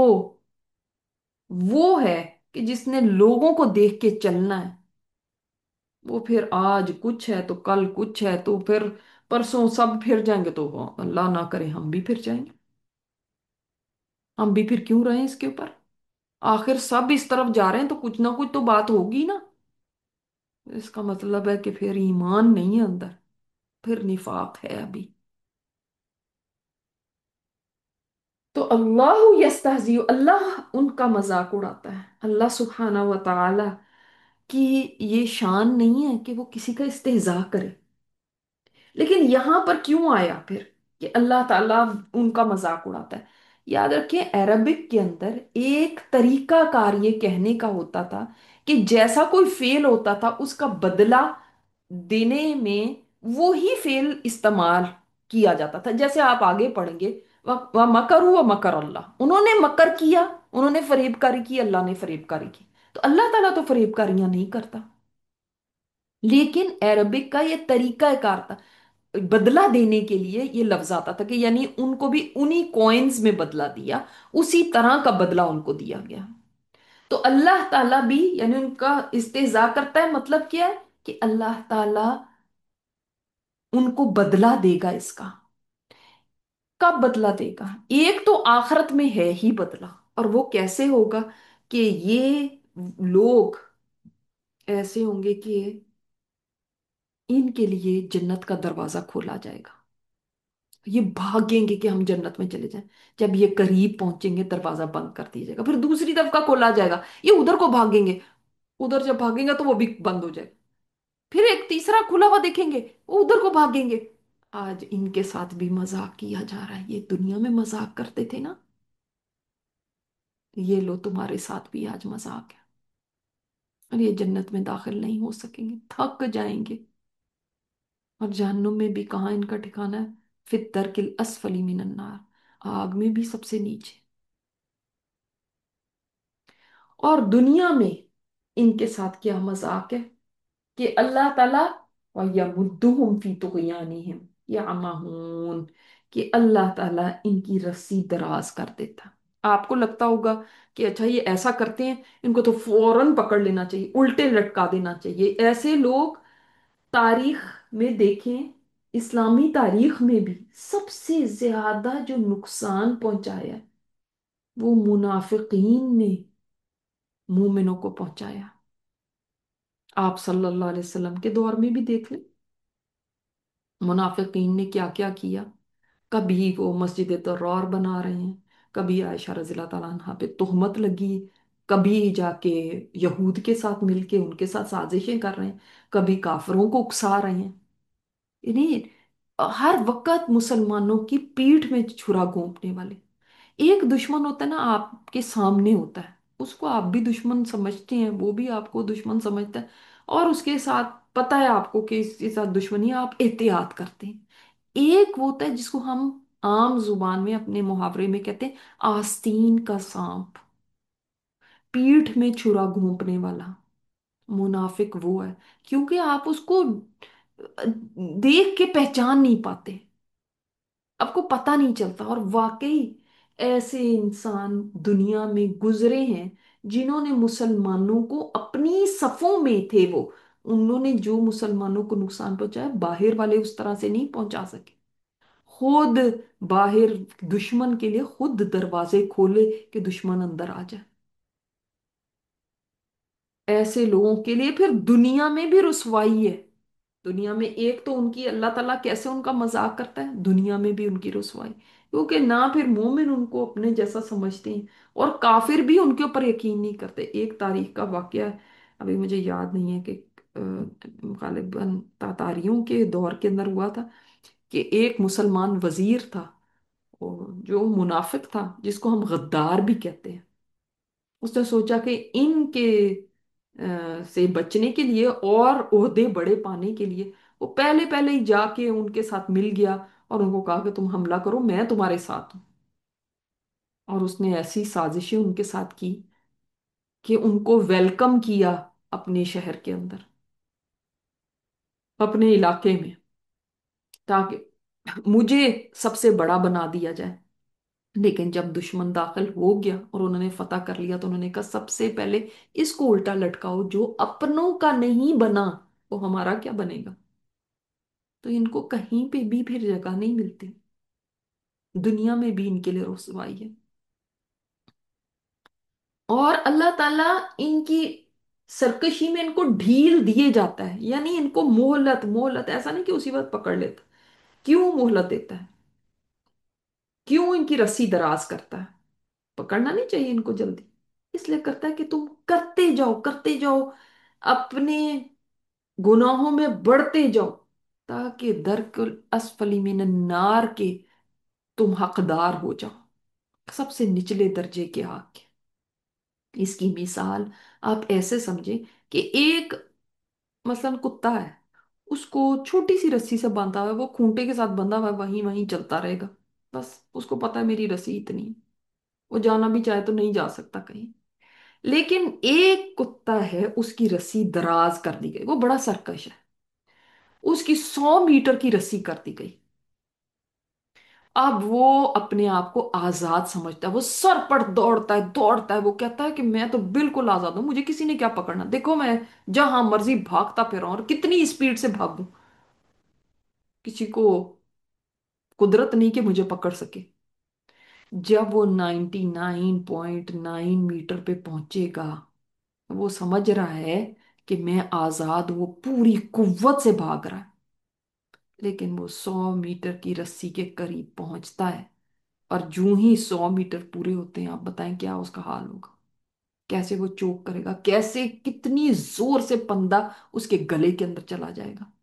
वो है कि जिसने लोगों को देख के चलना है, वो फिर आज कुछ है तो कल कुछ है, तो फिर परसों सब फिर जाएंगे, तो अल्लाह ना करे हम भी फिर जाएंगे। हम भी फिर क्यों रहे इसके ऊपर? आखिर सब इस तरफ जा रहे हैं तो कुछ ना कुछ तो बात होगी ना। इसका मतलब है कि फिर ईमान नहीं है अंदर, फिर निफाक है अभी। तो अल्लाह यस्तहजी, अल्लाह उनका मजाक उड़ाता है। अल्लाह सुब्हाना व तआला की ये शान नहीं है कि वो किसी का इस्तेहजा करे। लेकिन यहां पर क्यों आया फिर कि अल्लाह ताला उनका मजाक उड़ाता है? याद रखिए, अरबिक के अंदर एक तरीका कार ये कहने का होता था कि जैसा कोई फेल होता था उसका बदला देने में वो ही फेल इस्तेमाल किया जाता था। जैसे आप आगे पढ़ेंगे, वह मकर हुआ मकर अल्लाह, उन्होंने मकर किया, उन्होंने फरेबकारी की, अल्लाह ने फरेबकारी की। तो अल्लाह ताला तो फरेबकारियां नहीं करता। लेकिन अरबिक का ये तरीका कार था, बदला देने के लिए ये लफ्ज आता था कि यानी उनको भी उन्हीं कॉइन्स में बदला दिया, उसी तरह का बदला उनको दिया गया। तो अल्लाह ताला भी यानी उनका इस्तेजा करता है, मतलब क्या है कि अल्लाह ताला उनको बदला देगा इसका। कब बदला देगा? एक तो आखिरत में है ही बदला, और वो कैसे होगा कि ये लोग ऐसे होंगे कि इनके लिए जन्नत का दरवाजा खोला जाएगा। ये भागेंगे कि हम जन्नत में चले जाएं। जब ये करीब पहुंचेंगे दरवाजा बंद कर दिया जाएगा, फिर दूसरी तरफ का खोला जाएगा, ये उधर को भागेंगे, उधर जब भागेंगे तो वो भी बंद हो जाएगा। फिर एक तीसरा खुला हुआ देखेंगे, वो उधर को भागेंगे। आज इनके साथ भी मजाक किया जा रहा है। ये दुनिया में मजाक करते थे ना, ये लो तुम्हारे साथ भी आज मजाक है। और ये जन्नत में दाखिल नहीं हो सकेंगे, थक जाएंगे। और जहन्नुम में भी कहाँ इनका ठिकाना है? फिर दरकिल असफली मिनन नार, आग में भी सबसे नीचे। और दुनिया में इनके साथ क्या मजाक है कि अल्लाह ताला वयमुद्दुहुम फी तुगयानिहिम यअमहून, कि अल्लाह ताला इनकी रस्सी दराज कर देता। आपको लगता होगा कि अच्छा ये ऐसा करते हैं, इनको तो फौरन पकड़ लेना चाहिए, उल्टे लटका देना चाहिए। ऐसे लोग तारीख में देखें, इस्लामी तारीख में भी सबसे ज्यादा जो नुकसान पहुंचाया है, वो मुनाफिकीन ने मोमिनों को पहुंचाया। आप सल्लल्लाहु अलैहि वसल्लम के दौर में भी देख लें, मुनाफिकीन ने क्या क्या किया। कभी वो मस्जिद तर्रार बना रहे हैं, कभी आयशा रज़ियल्लाहु ताला अन्हा पे तोहमत लगी, कभी जाके यहूद के साथ मिलके उनके साथ साजिशें कर रहे हैं, कभी काफिरों को उकसा रहे हैं। इन्हें हर वक्त मुसलमानों की पीठ में छुरा घोंपने वाले। एक दुश्मन होता है ना, आपके सामने होता है, उसको आप भी दुश्मन समझते हैं, वो भी आपको दुश्मन समझता है, और उसके साथ पता है आपको कि इसके साथ दुश्मनी है, आप एहतियात करते हैं। एक वो होता है जिसको हम आम जुबान में अपने मुहावरे में कहते हैं आस्तीन का सांप, पीठ में छुरा घोंपने वाला। मुनाफिक वो है, क्योंकि आप उसको देख के पहचान नहीं पाते, आपको पता नहीं चलता। और वाकई ऐसे इंसान दुनिया में गुजरे हैं जिन्होंने मुसलमानों को अपनी सफों में थे, वो उन्होंने जो मुसलमानों को नुकसान पहुंचाया, बाहर वाले उस तरह से नहीं पहुंचा सके। खुद बाहर दुश्मन के लिए खुद दरवाजे खोले कि दुश्मन अंदर आ जाए। ऐसे लोगों के लिए फिर दुनिया में भी रुसवाई है। दुनिया में एक तो उनकी अल्लाह ताला कैसे उनका मजाक करता है, दुनिया में भी उनकी रुसवाई, क्योंकि ना फिर मोमिन उनको अपने जैसा समझते हैं, और काफिर भी उनके ऊपर यकीन नहीं करते। एक तारीख का वाकया है, अभी मुझे याद नहीं है कि गालिबन तातारियों के दौर के अंदर हुआ था कि एक मुसलमान वजीर था, और जो मुनाफिक था, जिसको हम गद्दार भी कहते हैं, उसने सोचा कि इनके से बचने के लिए और ओहदे बड़े पाने के लिए वो पहले पहले ही जाके उनके साथ मिल गया, और उनको कहा कि तुम हमला करो, मैं तुम्हारे साथ हूं। और उसने ऐसी साजिशें उनके साथ की कि उनको वेलकम किया अपने शहर के अंदर, अपने इलाके में, ताकि मुझे सबसे बड़ा बना दिया जाए। लेकिन जब दुश्मन दाखिल हो गया और उन्होंने फतह कर लिया, तो उन्होंने कहा सबसे पहले इसको उल्टा लटकाओ, जो अपनों का नहीं बना वो हमारा क्या बनेगा। तो इनको कहीं पे भी फिर जगह नहीं मिलती, दुनिया में भी इनके लिए रुसवाई है। اور اللہ تعالیٰ ان کی سرکشی میں ان کو ڈھیل دیے جاتا ہے، یعنی ان کو مہلت مہلت، ایسا نہیں کہ اسی وقت پکڑ لیتا، کیوں مہلت دیتا ہے؟ کیوں ان کی رسی دراز کرتا ہے؟ پکڑنا نہیں چاہیے ان کو جلدی، اس لیے کرتا ہے کہ تم کرتے جاؤ کرتے جاؤ، اپنے گناہوں میں بڑھتے جاؤ، تاکہ درک اسفلی من النار کے تم حقدار ہو جاؤ، سب سے نچلے درجے کے آگ کے۔ اس کی مثال آپ ایسے سمجھیں کہ ایک مثلا کتا ہے، اس کو چھوٹی سی رسی سے باندھا ہوا ہے، وہ کھونٹے کے ساتھ بندھا ہوا ہے، وہیں وہیں چلتا رہے گا، بس اس کو پتا ہے میری رسی اتنی ہے، وہ جانا بھی چاہے تو نہیں جا سکتا کہیں۔ لیکن ایک کتا ہے، اس کی رسی دراز کر دی گئی، وہ بڑا سرکش ہے، اس کی 100 میٹر کی رسی کر دی گئی۔ اب وہ اپنے آپ کو آزاد سمجھتا ہے، وہ سر پر دوڑتا ہے دوڑتا ہے، وہ کہتا ہے کہ میں تو بالکل آزاد ہوں، مجھے کسی نے کیا پکڑنا، دیکھو میں جہاں مرضی بھاگتا پھر اور کتنی اسپیڈ سے بھاگوں، کسی کو قدرت نہیں کہ مجھے پکڑ سکے۔ جب وہ 99.9 میٹر پہ پہنچے گا، وہ سمجھ رہا ہے کہ میں آزاد ہوں، وہ پوری قوت سے بھاگ رہا ہے، لیکن وہ 100 میٹر کی رسی کے قریب پہنچتا ہے، اور جوں ہی 100 میٹر پورے ہوتے ہیں، آپ بتائیں کیا اس کا حال ہوگا؟ کیسے وہ چوک کرے گا، کیسے کتنی زور سے پندہ اس کے گلے کے اندر چلا جائے گا؟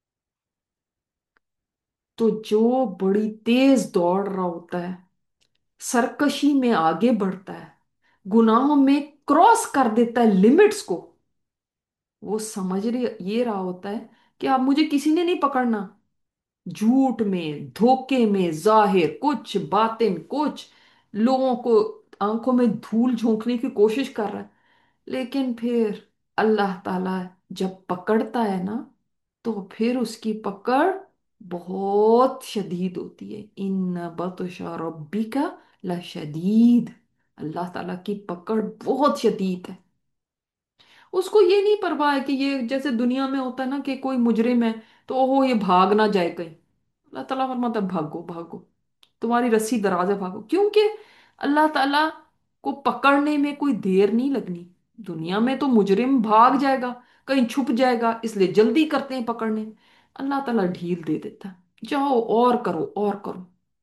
تو جو بڑی تیز دوڑ رہا ہوتا ہے، سرکشی میں آگے بڑھتا ہے، گناہوں میں کراس کر دیتا ہے لمٹس کو، وہ سمجھ یہ رہا ہوتا ہے کہ اب مجھے کسی نے نہیں پکڑنا، جھوٹ میں دھوکے میں ظاہر کچھ باطن کچھ، لوگوں کو آنکھوں میں دھول جھونکنے کی کوشش کر رہا ہے، لیکن پھر اللہ تعالی جب پکڑتا ہے نا، تو پھر اس کی پکڑ بہت شدید ہوتی ہے، ان بطش ربک لشدید، اللہ تعالیٰ کی پکڑ بہت شدید ہے۔ اس کو یہ نہیں پرواہ ہے کہ یہ جیسے دنیا میں ہوتا ہے نا کہ کوئی مجرم ہے تو وہ یہ بھاگ نہ جائے کہیں، اللہ تعالیٰ فرماتا ہے بھاگو بھاگو، تمہاری رسی دراز ہے بھاگو، کیونکہ اللہ تعالیٰ کو پکڑنے میں کوئی دیر نہیں لگنی۔ دنیا میں تو مجرم بھاگ جائے گا، کہیں چھپ جائے گا، اس لیے جلدی کرتے ہیں پکڑنے، اللہ تعالیٰ ڈھیل دے دیتا ہے، جاؤ اور کرو اور کرو،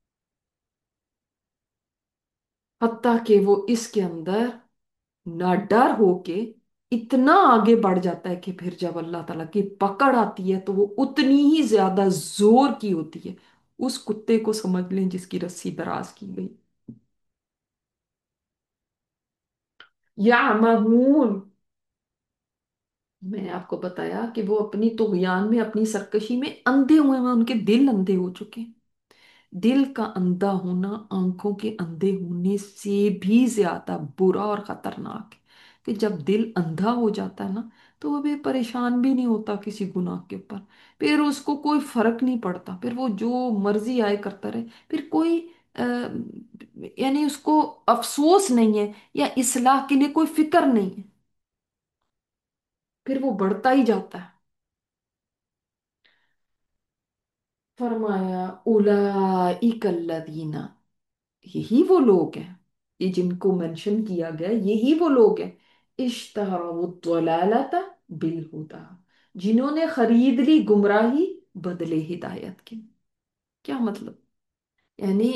حتیٰ کہ وہ اس کے اندر نہ ڈر ہو کے اتنا آگے بڑھ جاتا ہے کہ پھر جب اللہ تعالیٰ کی پکڑ آتی ہے تو وہ اتنی ہی زیادہ زور کی ہوتی ہے، اس کتے کو سمجھ لیں جس کی رسی دراز کی گئی۔ یا میں نے آپ کو بتایا کہ وہ اپنی طغیان میں اپنی سرکشی میں اندھے ہوئے ہیں، ان کے دل اندھے ہو چکے ہیں۔ دل کا اندھا ہونا آنکھوں کے اندھے ہونے سے بھی زیادہ برا اور خطرناک ہے، کہ جب دل اندھا ہو جاتا ہے نا، تو وہ بھی پریشان بھی نہیں ہوتا کسی گناہ کے اوپر، پھر اس کو کوئی فرق نہیں پڑتا، پھر وہ جو مرضی آئے کرتا رہے، پھر کوئی یعنی اس کو افسوس نہیں ہے یا اصلاح کے لیے کوئی فکر نہیں ہے، پھر وہ بڑھتا ہی جاتا ہے۔ فرمایا اولئک الذین، یہی وہ لوگ ہیں، یہ جن کو منشن کیا گیا یہی وہ لوگ ہیں، اشتروا الضلالۃ بالہدی، جنہوں نے خرید لی گمراہی بدلے ہدایت کے۔ کیا مطلب؟ یعنی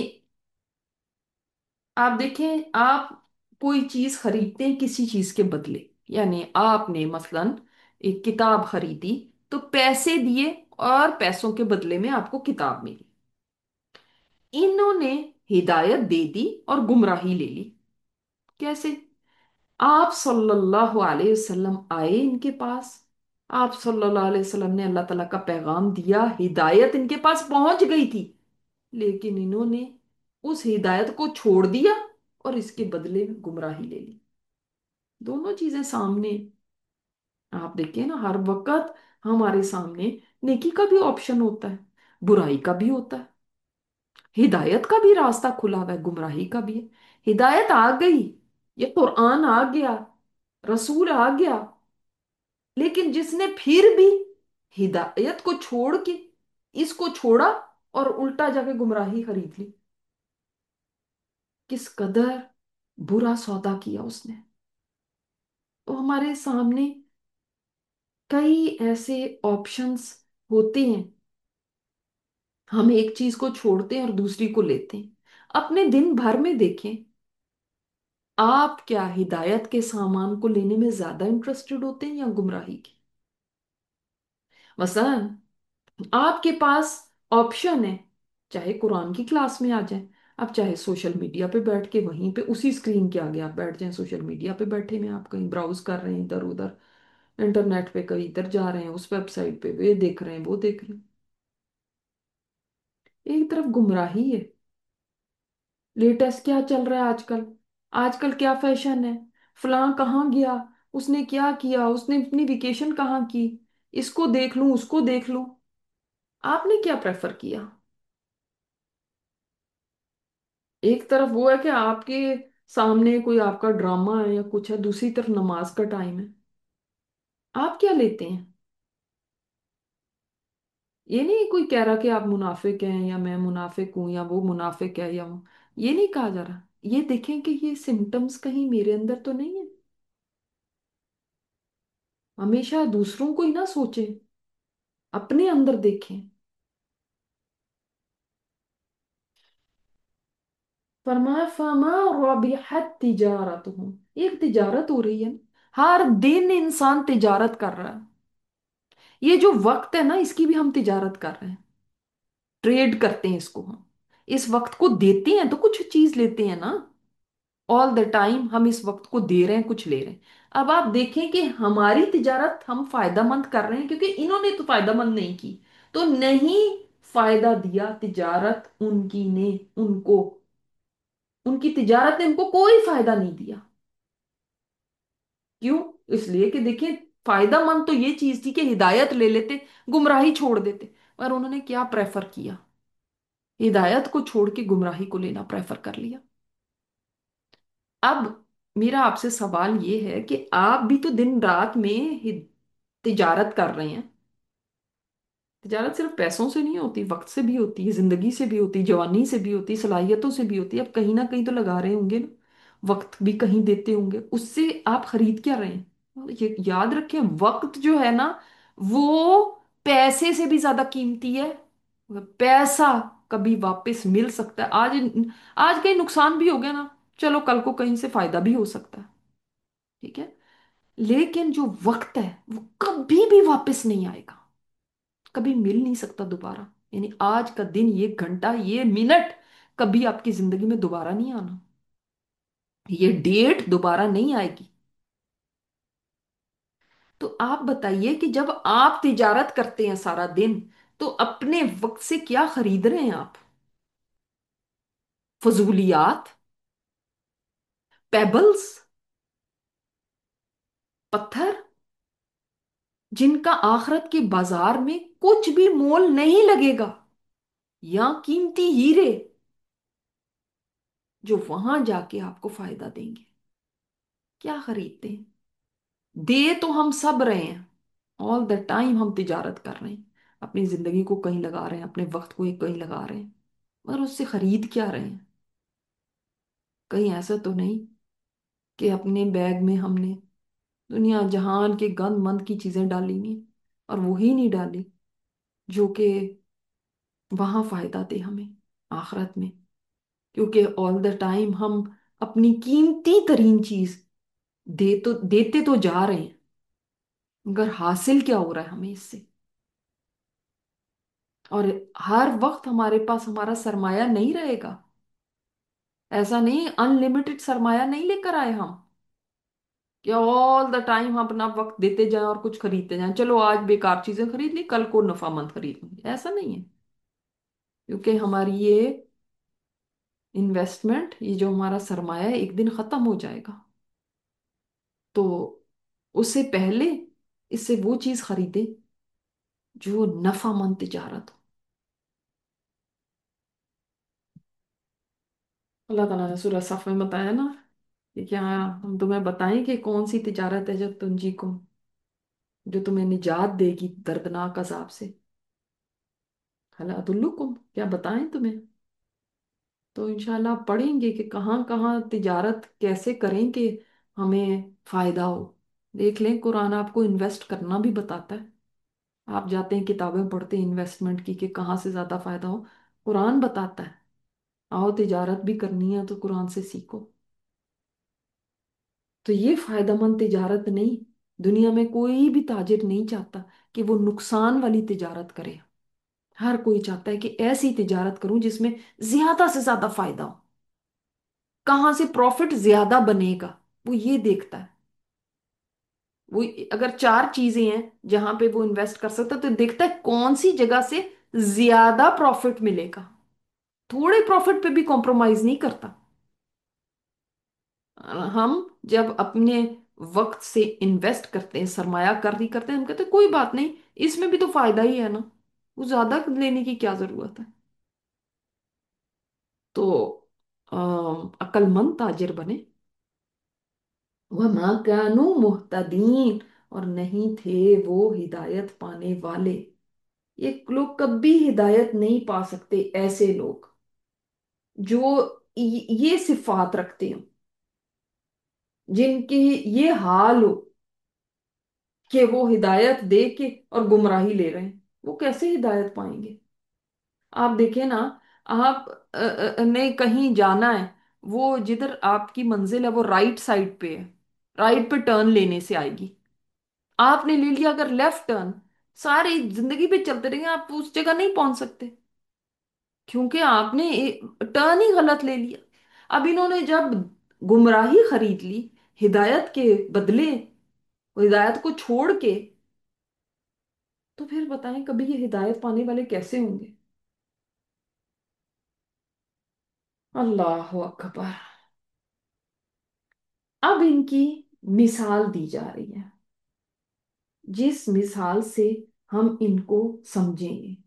آپ دیکھیں، آپ کوئی چیز خریدتے ہیں کسی چیز کے بدلے، یعنی آپ نے مثلا ایک کتاب خریدی تو پیسے دیے، اور پیسوں کے بدلے میں آپ کو کتاب ملی، انہوں نے ہدایت دے دی اور گمراہی لے لی۔ کیسے؟ آپ صلی اللہ علیہ وسلم آئے ان کے پاس، آپ صلی اللہ علیہ وسلم نے اللہ تعالیٰ کا پیغام دیا، ہدایت ان کے پاس پہنچ گئی تھی، لیکن انہوں نے اس ہدایت کو چھوڑ دیا اور اس کے بدلے میں گمراہی لے لی۔ دونوں چیزیں سامنے، آپ دیکھیں نا، ہر وقت ہمارے سامنے نیکی کا بھی آپشن ہوتا ہے، برائی کا بھی ہوتا ہے، ہدایت کا بھی راستہ کھلا ہوا ہے، گمراہی کا بھی ہے۔ ہدایت آ گئی، یہ قرآن آ گیا، رسول آ گیا، لیکن جس نے پھر بھی ہدایت کو چھوڑ کے اس کو چھوڑا اور الٹا جا کے گمراہی خرید لی، کس قدر برا سودا کیا اس نے۔ تو ہمارے سامنے کئی ایسے آپشنس ہوتے ہیں، ہم ایک چیز کو چھوڑتے ہیں اور دوسری کو لیتے ہیں۔ اپنے دن بھر میں دیکھیں، آپ کیا ہدایت کے سامان کو لینے میں زیادہ انٹرسٹڈ ہوتے ہیں یا گمراہی کی؟ مثلا آپ کے پاس آپشن ہے، چاہے قرآن کی کلاس میں آ جائیں، آپ چاہے سوشل میڈیا پہ بیٹھ کے وہیں پہ اسی اسکرین کے آگے آپ بیٹھ جائیں، سوشل میڈیا پہ بیٹھے میں آپ کہیں براؤز کر رہے ہیں ادھر ادھر، انٹرنیٹ پہ کہیں ادھر جا رہے ہیں، اس ویب سائٹ پہ یہ دیکھ رہے ہیں وہ دیکھ رہے ہیں، ایک طرف گمراہی ہے۔ لیٹسٹ کیا چل رہا ہے آج کل، آج کل کیا فیشن ہے، فلاں کہاں گیا، اس نے کیا کیا، اس نے اپنی ویکیشن کہاں کی، اس کو دیکھ لوں اس کو دیکھ لوں۔ آپ نے کیا پریفر کیا؟ ایک طرف وہ ہے کہ آپ کے سامنے کوئی آپ کا ڈرامہ ہے یا کچھ ہے، دوسری طرف نماز کا ٹائم ہے، آپ کیا لیتے ہیں؟ یہ نہیں کوئی کہہ رہا کہ آپ منافق ہیں یا میں منافق ہوں یا وہ منافق ہے یا یہ نہیں کہا جا رہا، یہ دیکھیں کہ یہ سمٹمز کہیں میرے اندر تو نہیں ہے۔ ہمیشہ دوسروں کو ہی نہ سوچیں، اپنے اندر دیکھیں۔ فرمایا فما ربحت تجارتہم، یہ ایک تجارت ہو رہی ہے، ہر دن انسان تجارت کر رہا ہے۔ یہ جو وقت ہے نا، اس کی بھی ہم تجارت کر رہے ہیں، ٹریڈ کرتے ہیں اس کو ہم، اس وقت کو دیتے ہیں تو کچھ چیز لیتے ہیں نا، آل دا ٹائم ہم اس وقت کو دے رہے ہیں کچھ لے رہے ہیں۔ اب آپ دیکھیں کہ ہماری تجارت ہم فائدہ مند کر رہے ہیں کیونکہ انہوں نے تو فائدہ مند نہیں کی، تو نہیں فائدہ دیا تجارت ان کی نے ان کو، ان کی تجارت نے ان کو کوئی فائدہ نہیں دیا۔ کیوں؟ اس لیے کہ دیکھیں، فائدہ مند تو یہ چیز تھی کہ ہدایت لے لیتے، گمراہی چھوڑ دیتے، اور انہوں نے کیا پریفر کیا؟ ہدایت کو چھوڑ کے گمراہی کو لینا پریفر کر لیا۔ اب میرا آپ سے سوال یہ ہے کہ آپ بھی تو دن رات میں تجارت کر رہے ہیں۔ تجارت صرف پیسوں سے نہیں ہوتی، وقت سے بھی ہوتی ہے، زندگی سے بھی ہوتی، جوانی سے بھی ہوتی، صلاحیتوں سے بھی ہوتی ہے، اب کہیں نہ کہیں تو لگا رہے ہوں گے نا، وقت بھی کہیں دیتے ہوں گے، اس سے آپ خرید کیا رہے ہیں؟ یہ یاد رکھیں، وقت جو ہے نا وہ پیسے سے بھی زیادہ قیمتی ہے۔ پیسہ کبھی واپس مل سکتا ہے، آج آج کہیں نقصان بھی ہو گیا نا، چلو کل کو کہیں سے فائدہ بھی ہو سکتا ہے، ٹھیک ہے، لیکن جو وقت ہے وہ کبھی بھی واپس نہیں آئے گا، کبھی مل نہیں سکتا دوبارہ۔ یعنی آج کا دن، یہ گھنٹہ، یہ منٹ کبھی آپ کی زندگی میں دوبارہ نہیں آنا، یہ ڈیٹ دوبارہ نہیں آئے گی۔ تو آپ بتائیے کہ جب آپ تجارت کرتے ہیں سارا دن، تو اپنے وقت سے کیا خرید رہے ہیں آپ؟ فضولیات، پیبلز، پتھر، جن کا آخرت کے بازار میں کچھ بھی مول نہیں لگے گا، یا قیمتی ہیرے جو وہاں جا کے آپ کو فائدہ دیں گے، کیا خریدتے ہیں؟ دے تو ہم سب رہے ہیں، آل دا ٹائم ہم تجارت کر رہے ہیں، اپنی زندگی کو کہیں لگا رہے ہیں، اپنے وقت کو کہیں لگا رہے ہیں، مگر اس سے خرید کیا رہے ہیں؟ کہیں ایسا تو نہیں کہ اپنے بیگ میں ہم نے دنیا جہان کے گند مند کی چیزیں ڈالی نہیں، اور وہی نہیں ڈالی جو کہ وہاں فائدہ دے ہمیں آخرت میں، کیونکہ آل دا ٹائم ہم اپنی قیمتی ترین چیز دیتے تو جا رہے ہیں، مگر حاصل کیا ہو رہا ہے ہمیں اس سے؟ اور ہر وقت ہمارے پاس ہمارا سرمایہ نہیں رہے گا، ایسا نہیں ان لمیٹڈ سرمایہ نہیں لے کر آئے ہم کہ آل دا ٹائم ہم اپنا وقت دیتے جائیں اور کچھ خریدتے جائیں، چلو آج بیکار چیزیں خرید لی کل کو نفع مند خرید لوں گی، ایسا نہیں ہے، کیونکہ ہماری یہ انویسٹمنٹ، یہ جو ہمارا سرمایہ ہے ایک دن ختم ہو جائے گا، تو اس سے پہلے اس سے وہ چیز خریدے جو نفع مند تجارت ہو۔ اللہ تعالیٰ نے سورہ صف میں بتایا نا کہ کیا ہم تمہیں بتائیں کہ کون سی تجارت ہے جو تنجی کو، جو تمہیں نجات دے گی دردناک عذاب سے؟ حل ادلکم، کیا بتائیں تمہیں؟ تو انشاءاللہ آپ پڑھیں گے کہ کہاں کہاں تجارت کیسے کریں کہ ہمیں فائدہ ہو۔ देख लें, कुरान आपको इन्वेस्ट करना भी बताता है। आप जाते हैं किताबें पढ़ते हैं इन्वेस्टमेंट की कि कहाँ से ज्यादा फायदा हो, कुरान बताता है। आओ तिजारत भी करनी है तो कुरान से सीखो। तो ये फायदेमंद तिजारत नहीं। दुनिया में कोई भी ताजिर नहीं चाहता कि वो नुकसान वाली तिजारत करे। हर कोई चाहता है कि ऐसी तिजारत करूं जिसमें ज्यादा से ज्यादा फायदा हो, कहाँ से प्रॉफिट ज्यादा बनेगा, वो ये देखता है। वो अगर चार चीजें हैं जहां पे वो इन्वेस्ट कर सकता है तो देखता है कौन सी जगह से ज्यादा प्रॉफिट मिलेगा। थोड़े प्रॉफिट पे भी कॉम्प्रोमाइज नहीं करता। हम जब अपने वक्त से इन्वेस्ट करते हैं, सरमायाकारी करते हैं, हम कहते हैं कोई बात नहीं, इसमें भी तो फायदा ही है ना, वो ज्यादा लेने की क्या जरूरत है। तो अक्लमंद ताजिर बने। वमा कानू मुहतदीन, और नहीं थे वो हिदायत पाने वाले। ये लोग कभी हिदायत नहीं पा सकते, ऐसे लोग जो ये सिफात रखते हो, जिनकी ये हाल हो कि वो हिदायत दे के और गुमराही ले रहे हैं, वो कैसे हिदायत पाएंगे। आप देखें ना, आप ने कहीं जाना है, वो जिधर आपकी मंजिल है वो राइट साइड पे है, राइट पे टर्न लेने से आएगी। आपने ले लिया अगर लेफ्ट टर्न, सारी जिंदगी पे चलते रहेंगे, आप उस जगह नहीं पहुंच सकते, क्योंकि आपने टर्न ही गलत ले लिया। अब इन्होंने जब गुमराही खरीद ली हिदायत के बदले, हिदायत को छोड़ के, तो फिर बताएं कभी ये हिदायत पाने वाले कैसे होंगे। अल्लाह अकबर। अब इनकी मिसाल दी जा रही है, जिस मिसाल से हम इनको समझेंगे।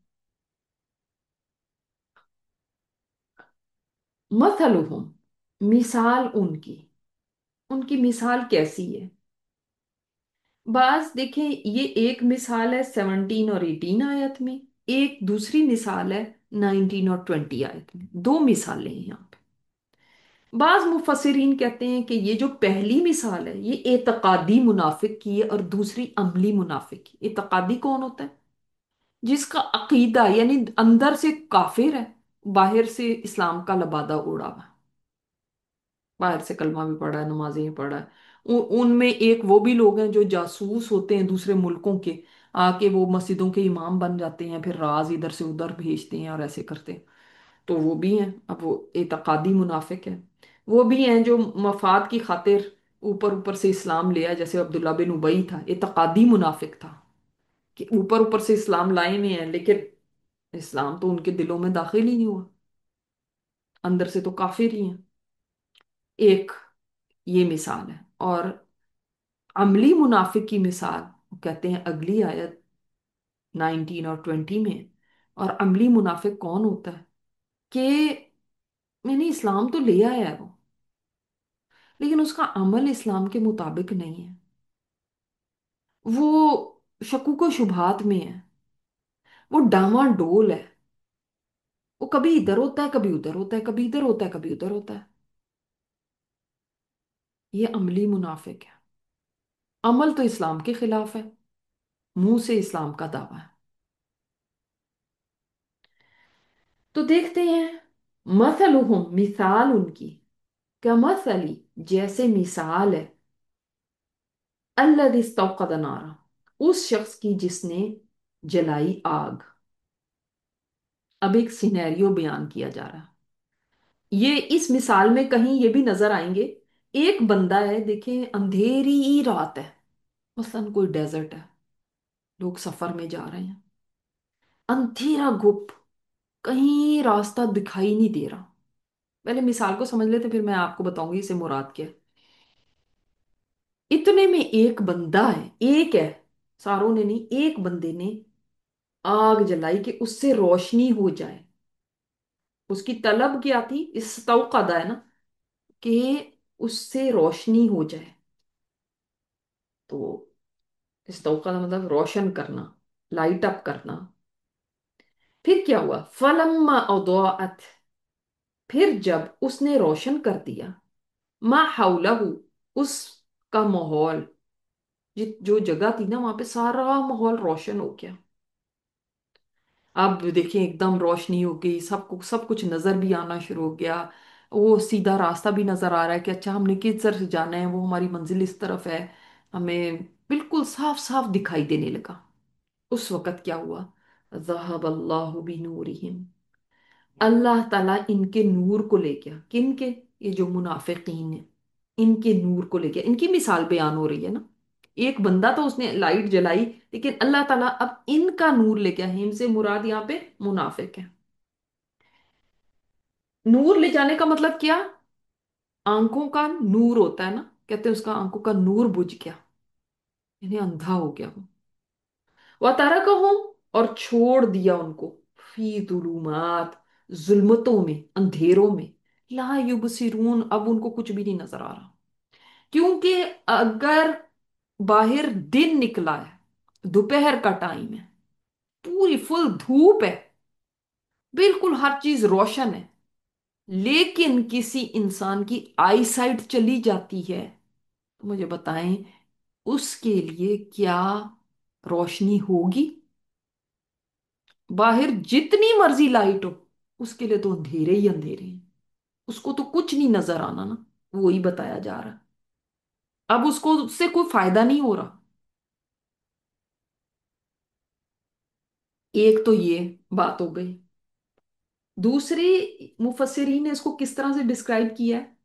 मसलुहुम, मिसाल उनकी, उनकी मिसाल कैसी है। बास देखें, ये एक मिसाल है 17 और 18 आयत में, एक दूसरी मिसाल है 19 और 20 आयत में। दो मिसालें हैं यहाँ पे। बाज मुफस्सिरीन कहते हैं कि ये जो पहली मिसाल है ये एतकादी मुनाफिक की है और दूसरी अमली मुनाफिक की। एतकादी कौन होता है? जिसका अकीदा यानी अंदर से काफिर है, बाहर से इस्लाम का लबादा ओढ़ा हुआ है, बाहर से कलमा भी पढ़ा है, नमाजें भी पढ़ा है। उनमें एक वो भी लोग हैं जो जासूस होते हैं दूसरे मुल्कों के, आके वो मस्जिदों के इमाम बन जाते हैं, फिर राज इधर से उधर भेजते हैं और ऐसे करते हैं। तो वो भी हैं। अब वो एतकादी मुनाफिक है। वो भी हैं जो मफाद की खातिर ऊपर ऊपर से इस्लाम लिया, जैसे अब्दुल्ला बिन उबई था, एतकादी मुनाफिक था कि ऊपर ऊपर से इस्लाम लाए हुए हैं लेकिन इस्लाम तो उनके दिलों में दाखिल ही नहीं हुआ, अंदर से तो काफिर ही हैं। एक ये मिसाल है। और अमली मुनाफिक की मिसाल वो कहते हैं अगली आयत 19 और 20 में। और अमली मुनाफिक कौन होता है कि मैंने इस्लाम तो ले आया है वो, लेकिन उसका अमल इस्लाम के मुताबिक नहीं है। वो शकूक शुभात में है, वो डामाडोल है, वो कभी इधर होता है कभी उधर होता है, कभी इधर होता है कभी उधर होता है। ये अमली मुनाफिक है। अमल तो इस्लाम के खिलाफ है, मुंह से इस्लाम का दावा है। तो देखते हैं, मसलुहुम, मिसाल उनकी, कमसली, जैसे मिसाल है अल्लज़ी इस्तौक़द नारा, उस शख्स की जिसने जलाई आग। अब एक सिनेरियो बयान किया जा रहा है। ये इस मिसाल में कहीं ये भी नजर आएंगे। एक बंदा है, देखें अंधेरी रात है, मसलन कोई डेजर्ट है, लोग सफर में जा रहे हैं, अंधेरा गुप, कहीं रास्ता दिखाई नहीं दे रहा। पहले मिसाल को समझ लेते फिर मैं आपको बताऊंगी इसे मुराद क्या है। इतने में एक बंदा है, एक है, सारों ने नहीं, एक बंदे ने आग जलाई कि उससे रोशनी हो जाए। उसकी तलब क्या थी, इस तौक़दा है ना, कि उससे रोशनी हो जाए। तो इस तौक़दा मतलब रोशन करना, लाइट अप करना। फिर क्या हुआ, फलम्मा अदौअत, फिर जब उसने रोशन कर दिया, मा हौलहू, उसका माहौल, जो जगह थी ना, वहां पे सारा माहौल रोशन हो गया। अब देखिए एकदम रोशनी हो गई, सब कुछ नजर भी आना शुरू हो गया। वो सीधा रास्ता भी नजर आ रहा है कि अच्छा हमने किस तरफ से जाना है, वो हमारी मंजिल इस तरफ है। हमें बिल्कुल साफ साफ दिखाई देने लगा। उस वक्त क्या हुआ? ज़हब अल्लाहु बिनूरिहिम, अल्लाह ताला इनके नूर को ले गया। किन के? ये जो मुनाफिकीन है, इनके नूर को ले गया। इनकी मिसाल बयान हो रही है ना। एक बंदा तो उसने लाइट जलाई, लेकिन अल्लाह ताला अब इनका नूर ले गया। हिम से मुराद यहाँ पे मुनाफिक है। नूर ले जाने का मतलब क्या? आंखों का नूर होता है ना, कहते हैं उसका आंखों का नूर बुझ गया, यानी अंधा हो गया वो। वतरकहुम, और छोड़ दिया उनको, फी दुलुमात, जुल्मतों में, अंधेरों में, ला युबसिरून, अब उनको कुछ भी नहीं नजर आ रहा। क्योंकि अगर बाहर दिन निकला है, दोपहर का टाइम है, पूरी फुल धूप है, बिल्कुल हर चीज रोशन है, लेकिन किसी इंसान की आई साइट चली जाती है, तो मुझे बताएं उसके लिए क्या रोशनी होगी? बाहर जितनी मर्जी लाइट हो, उसके लिए तो अंधेरे ही अंधेरे हैं। उसको तो कुछ नहीं नजर आना ना। वही बताया जा रहा है। अब उसको उससे कोई फायदा नहीं हो रहा। एक तो ये बात हो गई। दूसरी, मुफस्सिरीन ने इसको किस तरह से डिस्क्राइब किया है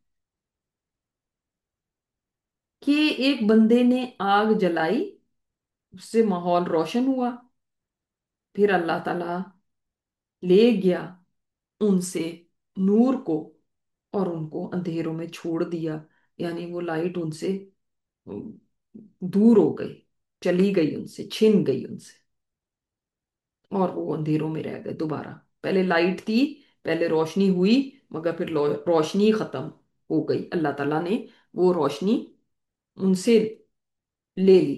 कि एक बंदे ने आग जलाई, उससे माहौल रोशन हुआ, फिर अल्लाह ताला ले गया उनसे नूर को, और उनको अंधेरों में छोड़ दिया। यानी वो लाइट उनसे दूर हो गई, चली गई उनसे, छिन गई उनसे, और वो अंधेरों में रह गए दोबारा। पहले लाइट थी, पहले रोशनी हुई, मगर फिर रोशनी खत्म हो गई। अल्लाह ताला ने वो रोशनी उनसे ले ली।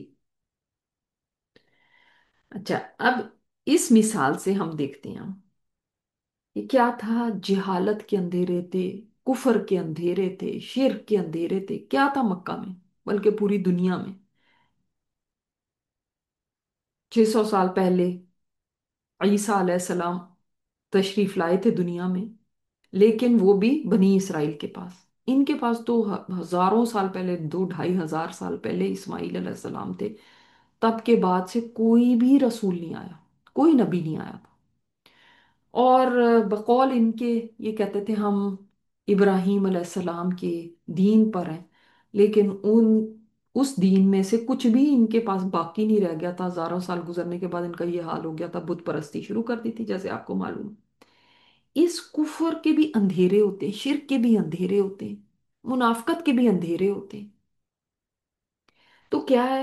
अच्छा, अब इस मिसाल से हम देखते हैं ये क्या था। जिहालत के अंधेरे थे, कुफर के अंधेरे थे, शिर्क के अंधेरे थे। क्या था मक्का में, बल्कि पूरी दुनिया में? 600 साल पहले ईसा अलैहिस्सलाम तशरीफ लाए थे दुनिया में, लेकिन वो भी बनी इसराइल के पास। इनके पास तो हजारों साल पहले, 2-2.5 हजार साल पहले इस्माइल अलैहिस्सलाम थे। तब के बाद से कोई भी रसूल नहीं आया, कोई नबी नहीं आया था। और बकौल इनके, ये कहते थे हम इब्राहीम अलैहिस्सलाम के दीन पर हैं, लेकिन उन उस दीन में से कुछ भी इनके पास बाकी नहीं रह गया था। हजारों साल गुजरने के बाद इनका ये हाल हो गया था, बुत परस्ती शुरू कर दी थी, जैसे आपको मालूम है। इस कुफर के भी अंधेरे होते हैं, शिर्क के भी अंधेरे होते हैं, मुनाफकत के भी अंधेरे होते हैं। तो क्या है,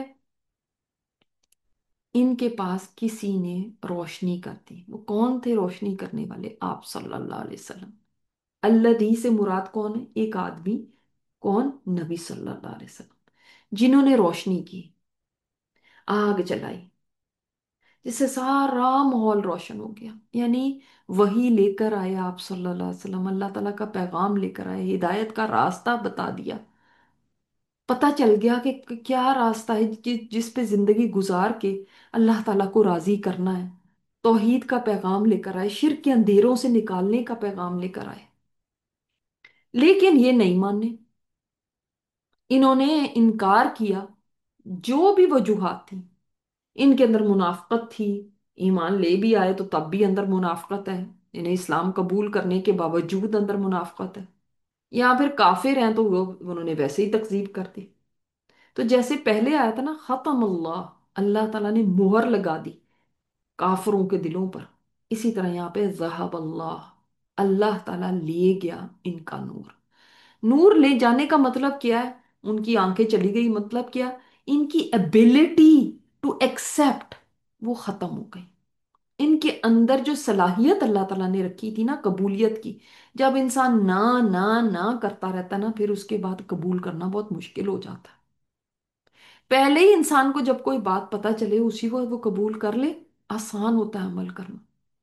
इनके पास किसी ने रोशनी कर दी। वो कौन थे रोशनी करने वाले? आप सल्लल्लाहु अलैहि वसल्लम। अल्लदी से मुराद कौन है? एक आदमी। कौन? नबी सल्लल्लाहु अलैहि वसल्लम, जिन्होंने रोशनी की, आग जलाई, जिससे सारा माहौल रोशन हो गया। यानी वही लेकर आए आप सल्लल्लाहु अलैहि वसल्लम, अल्लाह ताला का पैगाम लेकर आए, हिदायत का रास्ता बता दिया। पता चल गया कि क्या रास्ता है जिस पे जिंदगी गुजार के अल्लाह ताला को राजी करना है। तौहीद का पैगाम लेकर आए, शिर्क के अंधेरों से निकालने का पैगाम लेकर आए। लेकिन ये नहीं माने, इन्होंने इनकार किया। जो भी वजूहात थी, इनके अंदर मुनाफकत थी। ईमान ले भी आए तो तब भी अंदर मुनाफकत है। इन्हें इस्लाम कबूल करने के बावजूद अंदर मुनाफकत है। या फिर काफिर हैं तो वो उन्होंने वैसे ही तकजीब कर दी। तो जैसे पहले आया था ना, खत्म अल्लाह, अल्लाह ताला ने मुहर लगा दी काफिरों के दिलों पर। इसी तरह यहाँ पे ज़हब अल्लाह, अल्लाह ताला ले गया इनका नूर। नूर ले जाने का मतलब क्या है? उनकी आंखें चली गई, मतलब क्या? इनकी एबिलिटी टू एक्सेप्ट वो खत्म हो गई। इनके अंदर जो सलाहियत अल्लाह ताला ने रखी थी ना कबूलियत की, जब इंसान ना ना ना करता रहता ना, फिर उसके बाद कबूल करना बहुत मुश्किल हो जाता है। पहले ही इंसान को जब कोई बात पता चले, उसी वक्त वो कबूल कर ले, आसान होता है अमल करना,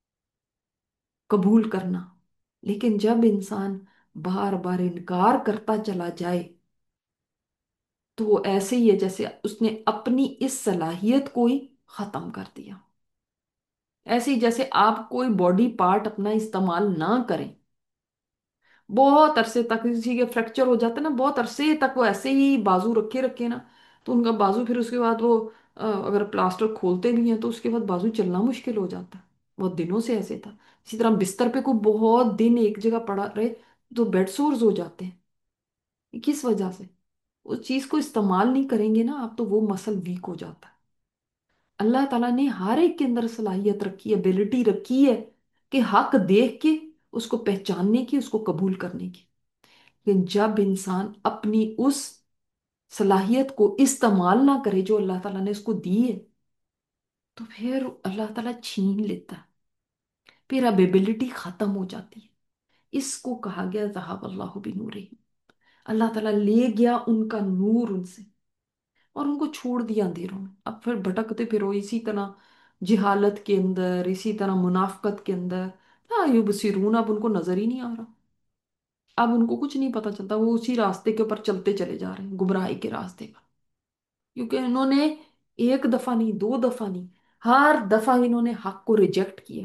कबूल करना। लेकिन जब इंसान बार बार इनकार करता चला जाए, تو ایسے ہی ہے جیسے اس نے اپنی اس صلاحیت کو ہی ختم کر دیا. ایسے ہی جیسے آپ کوئی باڈی پارٹ اپنا استعمال نہ کریں، بہت عرصے تک کسی کے فریکچر ہو جاتا ہے نا، بہت عرصے تک وہ ایسے ہی بازو رکھے رکھے نا، تو ان کا بازو پھر اس کے بعد وہ اگر پلاسٹر کھولتے بھی ہیں تو اس کے بعد بازو چلنا مشکل ہو جاتا ہے. بہت دنوں سے ایسے تھا. اسی طرح بستر پہ کوئی بہت دن ایک جگہ پڑا رہے تو بیڈ سورز ہو جاتے ہیں. یہ کس وجہ سے؟ اس چیز کو استعمال نہیں کریں گے نا آپ تو وہ مسل ویک ہو جاتا ہے. اللہ تعالیٰ نے ہر ایک کے اندر صلاحیت رکھی ہے، ابیلٹی رکھی ہے کہ حق دیکھ کے اس کو پہچاننے کی، اس کو قبول کرنے کی. لیکن جب انسان اپنی اس صلاحیت کو استعمال نہ کرے جو اللہ تعالیٰ نے اس کو دی ہے، تو پھر اللہ تعالیٰ چھین لیتا ہے، پھر ابیلٹی ختم ہو جاتی ہے. اس کو کہا گیا ذہب اللہ بنورہم. اللہ تعالیٰ لے گیا ان کا نور ان سے اور ان کو چھوڑ دیا اندھیروں میں. اب پھر بھٹکتے پھرو اسی طرح جہالت کے اندر، اسی طرح منافقت کے اندر. لا یبصرون، اب ان کو نظر ہی نہیں آ رہا، اب ان کو کچھ نہیں پتا چلتا، وہ اسی راستے کے اوپر چلتے چلے جا رہے ہیں، گمراہی کے راستے پر. کیونکہ انہوں نے ایک دفعہ نہیں، دو دفعہ نہیں، ہر دفعہ انہوں نے حق کو ریجیکٹ کیا.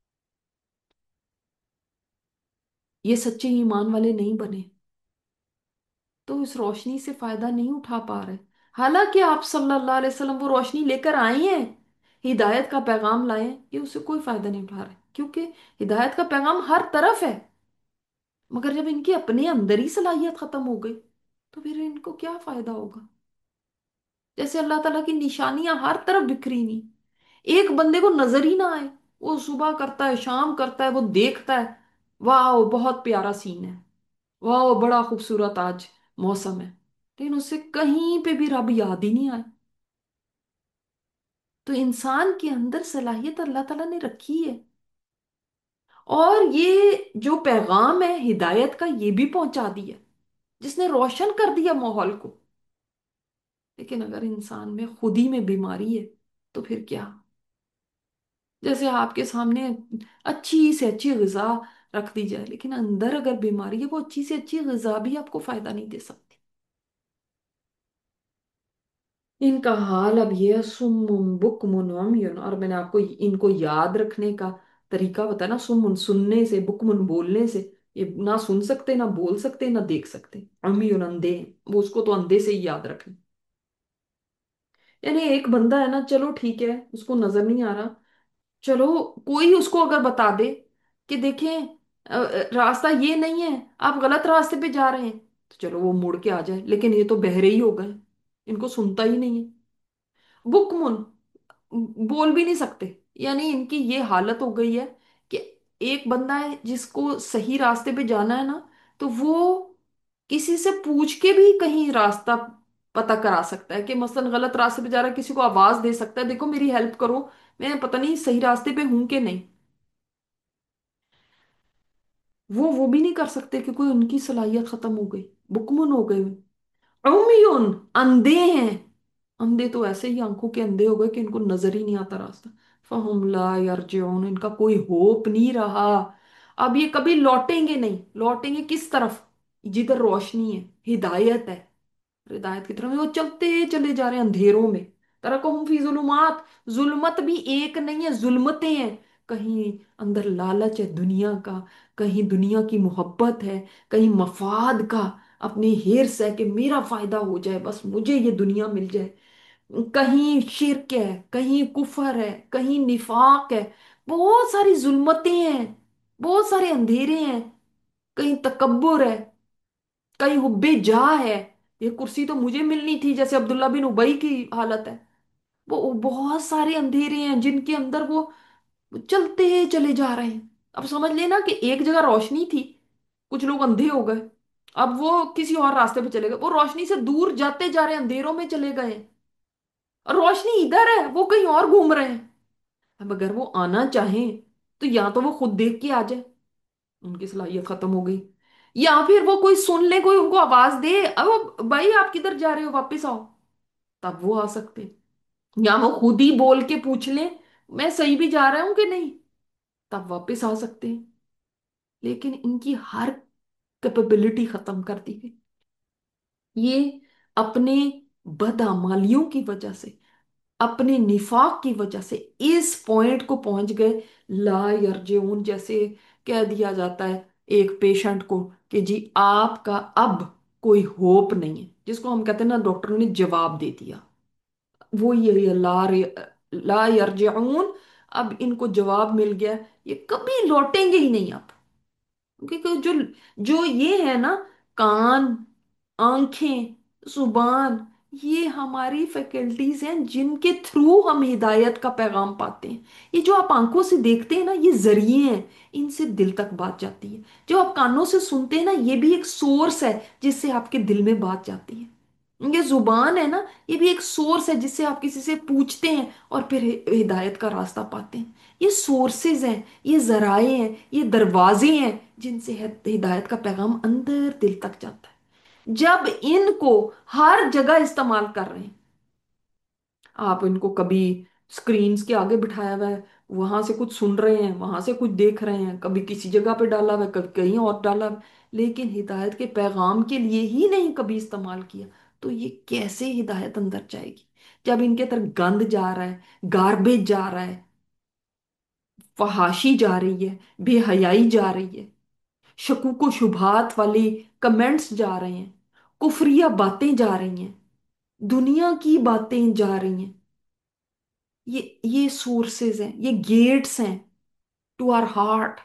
یہ سچے ایمان والے نہیں بنے تو اس روشنی سے فائدہ نہیں اٹھا پا رہے. حالانکہ آپ صلی اللہ علیہ وسلم وہ روشنی لے کر آئی ہیں، ہدایت کا پیغام لائے ہیں، یہ اس سے کوئی فائدہ نہیں اٹھا رہے کیونکہ ہدایت کا پیغام ہر طرف ہے. مگر جب ان کی اپنے اندر ہی صلاحیت ختم ہو گئی تو پھر ان کو کیا فائدہ ہوگا؟ جیسے اللہ تعالیٰ کی نشانیاں ہر طرف بکھری نہیں، ایک بندے کو نظر ہی نہ آئے. وہ صبح کرتا ہے، شام کرتا ہے، وہ دیکھتا ہے، واہ بہت پیارا سین ہے، واہ بڑا خوبصورت آج موسم ہے، لیکن اسے کہیں پہ بھی رب یاد ہی نہیں آئے. تو انسان کے اندر صلاحیت اللہ تعالیٰ نے رکھی ہے، اور یہ جو پیغام ہے ہدایت کا یہ بھی پہنچا دیا، جس نے روشن کر دیا ماحول کو. لیکن اگر انسان میں خود ہی میں بیماری ہے تو پھر کیا؟ جیسے آپ کے سامنے اچھی سے اچھی غذا رکھ دی جائے لیکن اندر اگر بیماری ہے، وہ اچھی سے اچھی غذا بھی آپ کو فائدہ نہیں دے سکتی. ان کا حال اب یہ ہے سم بکم عمی. اور میں نے آپ کو ان کو یاد رکھنے کا طریقہ بتایا نا، سم سننے سے، بکم بولنے سے. یہ نہ سن سکتے، نہ بول سکتے، نہ دیکھ سکتے، عمی اندھے ہیں. وہ اس کو تو اندھے سے ہی یاد رکھیں. یعنی ایک بندہ ہے نا، چلو ٹھیک ہے اس کو نظر نہیں آ رہا، چلو کوئی اس کو اگر بتا دے کہ دیکھیں راستہ یہ نہیں ہے، آپ غلط راستے پہ جا رہے ہیں، تو چلو وہ مڑ کے آ جائے. لیکن یہ تو بہرے ہی ہو گئے، ان کو سنتا ہی نہیں ہے. بکمن، بول بھی نہیں سکتے. یعنی ان کی یہ حالت ہو گئی ہے کہ ایک بندہ ہے جس کو صحیح راستے پہ جانا ہے نا، تو وہ کسی سے پوچھ کے بھی کہیں راستہ پتہ کرا سکتا ہے. کہ مثلا غلط راستے پہ جا رہا ہے، کسی کو آواز دے سکتا ہے، دیکھو میری ہیلپ کرو، میں پتہ نہیں صحیح راستے پہ ہوں کہ نہیں. وہ بھی نہیں کر سکتے کیونکہ ان کی صلاحیت ختم ہو گئی، بکمن ہو گئے. عمیون، اندھے ہیں. اندھے تو ایسے ہی آنکھوں کے اندھے ہو گئے کہ ان کو نظر ہی نہیں آتا راستہ. فہم لا یرجعون، ان کا کوئی ہوپ نہیں رہا. اب یہ کبھی لوٹیں گے نہیں. لوٹیں گے کس طرف؟ جدھر روشنی ہے، ہدایت ہے. ہدایت کی طرف وہ چلتے چلے جا رہے ہیں اندھیروں میں. ترکہم فی ظلمات، ظلمت بھی ایک نہیں ہے، ظلمتیں ہیں. کہیں اندر لالچ ہے دنیا کا، کہیں دنیا کی محبت ہے، کہیں مفاد کا، اپنی ہرس ہے کہ میرا فائدہ ہو جائے، بس مجھے یہ دنیا مل جائے. کہیں شرک ہے، کہیں کفر ہے، کہیں نفاق ہے. بہت ساری ظلمتیں ہیں، بہت سارے اندھیرے ہیں. کہیں تکبر ہے، کہیں حب جاہ ہے، یہ کرسی تو مجھے ملنی تھی، جیسے عبداللہ بن ابئی کی حالت ہے. وہ بہت سارے اندھیرے ہیں جن کے اندر وہ چلتے چلے جا رہے ہیں. اب سمجھ لینا کہ ایک جگہ روشنی تھی، کچھ لوگ اندھے ہو گئے، اب وہ کسی اور راستے پہ چلے گئے، وہ روشنی سے دور جاتے جا رہے ہیں، اندھیروں میں چلے گئے. اور روشنی ادھر ہے، وہ کہیں اور گھوم رہے ہیں. اب اگر وہ آنا چاہیں تو یا تو وہ خود دیکھ کے آ جائے، ان کی صلاحیت ختم ہو گئی، یا پھر وہ کوئی سن لے، کوئی ان کو آواز دے، اب بھائی آپ کدھر جا رہے ہو، واپس آؤ، تب وہ آ سکتے. یا وہ خود ہی بول کے پوچھ لیں میں صحیح بھی جا رہا ہوں کہ نہیں، تب واپس آ سکتے ہیں. لیکن ان کی ہر کیپیبلٹی ختم کر دی گئی. یہ اپنے बदअमालियों की वजह से, अपने निफाक की वजह से इस पॉइंट को पहुंच गए। ला यरजिऊन, जैसे कह दिया जाता है एक पेशेंट को कि जी आपका अब कोई होप नहीं है, जिसको हम कहते हैं ना डॉक्टर ने जवाब दे दिया, वो ये ला यरजिऊन, अब इनको जवाब मिल गया, ये कभी लौटेंगे ही नहीं आप। क्योंकि जो जो ये है ना, कान, आंखें, जुबान, ये हमारी फैकल्टीज हैं जिनके थ्रू हम हिदायत का पैगाम पाते हैं। ये जो आप आंखों से देखते हैं ना, ये जरिए हैं, इनसे दिल तक बात जाती है। जो आप कानों से सुनते हैं ना, ये भी एक सोर्स है जिससे आपके दिल में बात जाती है। ये जुबान है ना, ये भी एक सोर्स है जिससे आप किसी से पूछते हैं और फिर हिदायत का रास्ता पाते हैं। ये सोर्सेज हैं, ये जराए हैं, ये दरवाजे हैं जिनसे हिदायत का पैगाम अंदर दिल तक जाता है। जब इनको हर जगह इस्तेमाल कर रहे हैं, आप इनको कभी स्क्रीन्स के आगे बिठाया हुआ है, वहां से कुछ सुन रहे हैं, वहां से कुछ देख रहे हैं, कभी किसी जगह पे डाला हुआ है, कभी कहीं और डाला हुआ है, लेकिन हिदायत के पैगाम के लिए ही नहीं कभी इस्तेमाल किया, तो ये कैसे हिदायत अंदर जाएगी? जब इनके तरफ गंद जा रहा है, गार्बेज जा रहा है, फहाशी जा रही है, बेहयाई जा रही है, शकूक शुभात वाली कमेंट्स जा रहे हैं, कुफरिया बातें जा रही हैं, दुनिया की बातें जा रही हैं, ये सोर्सेज हैं, ये गेट्स हैं टू आवर हार्ट।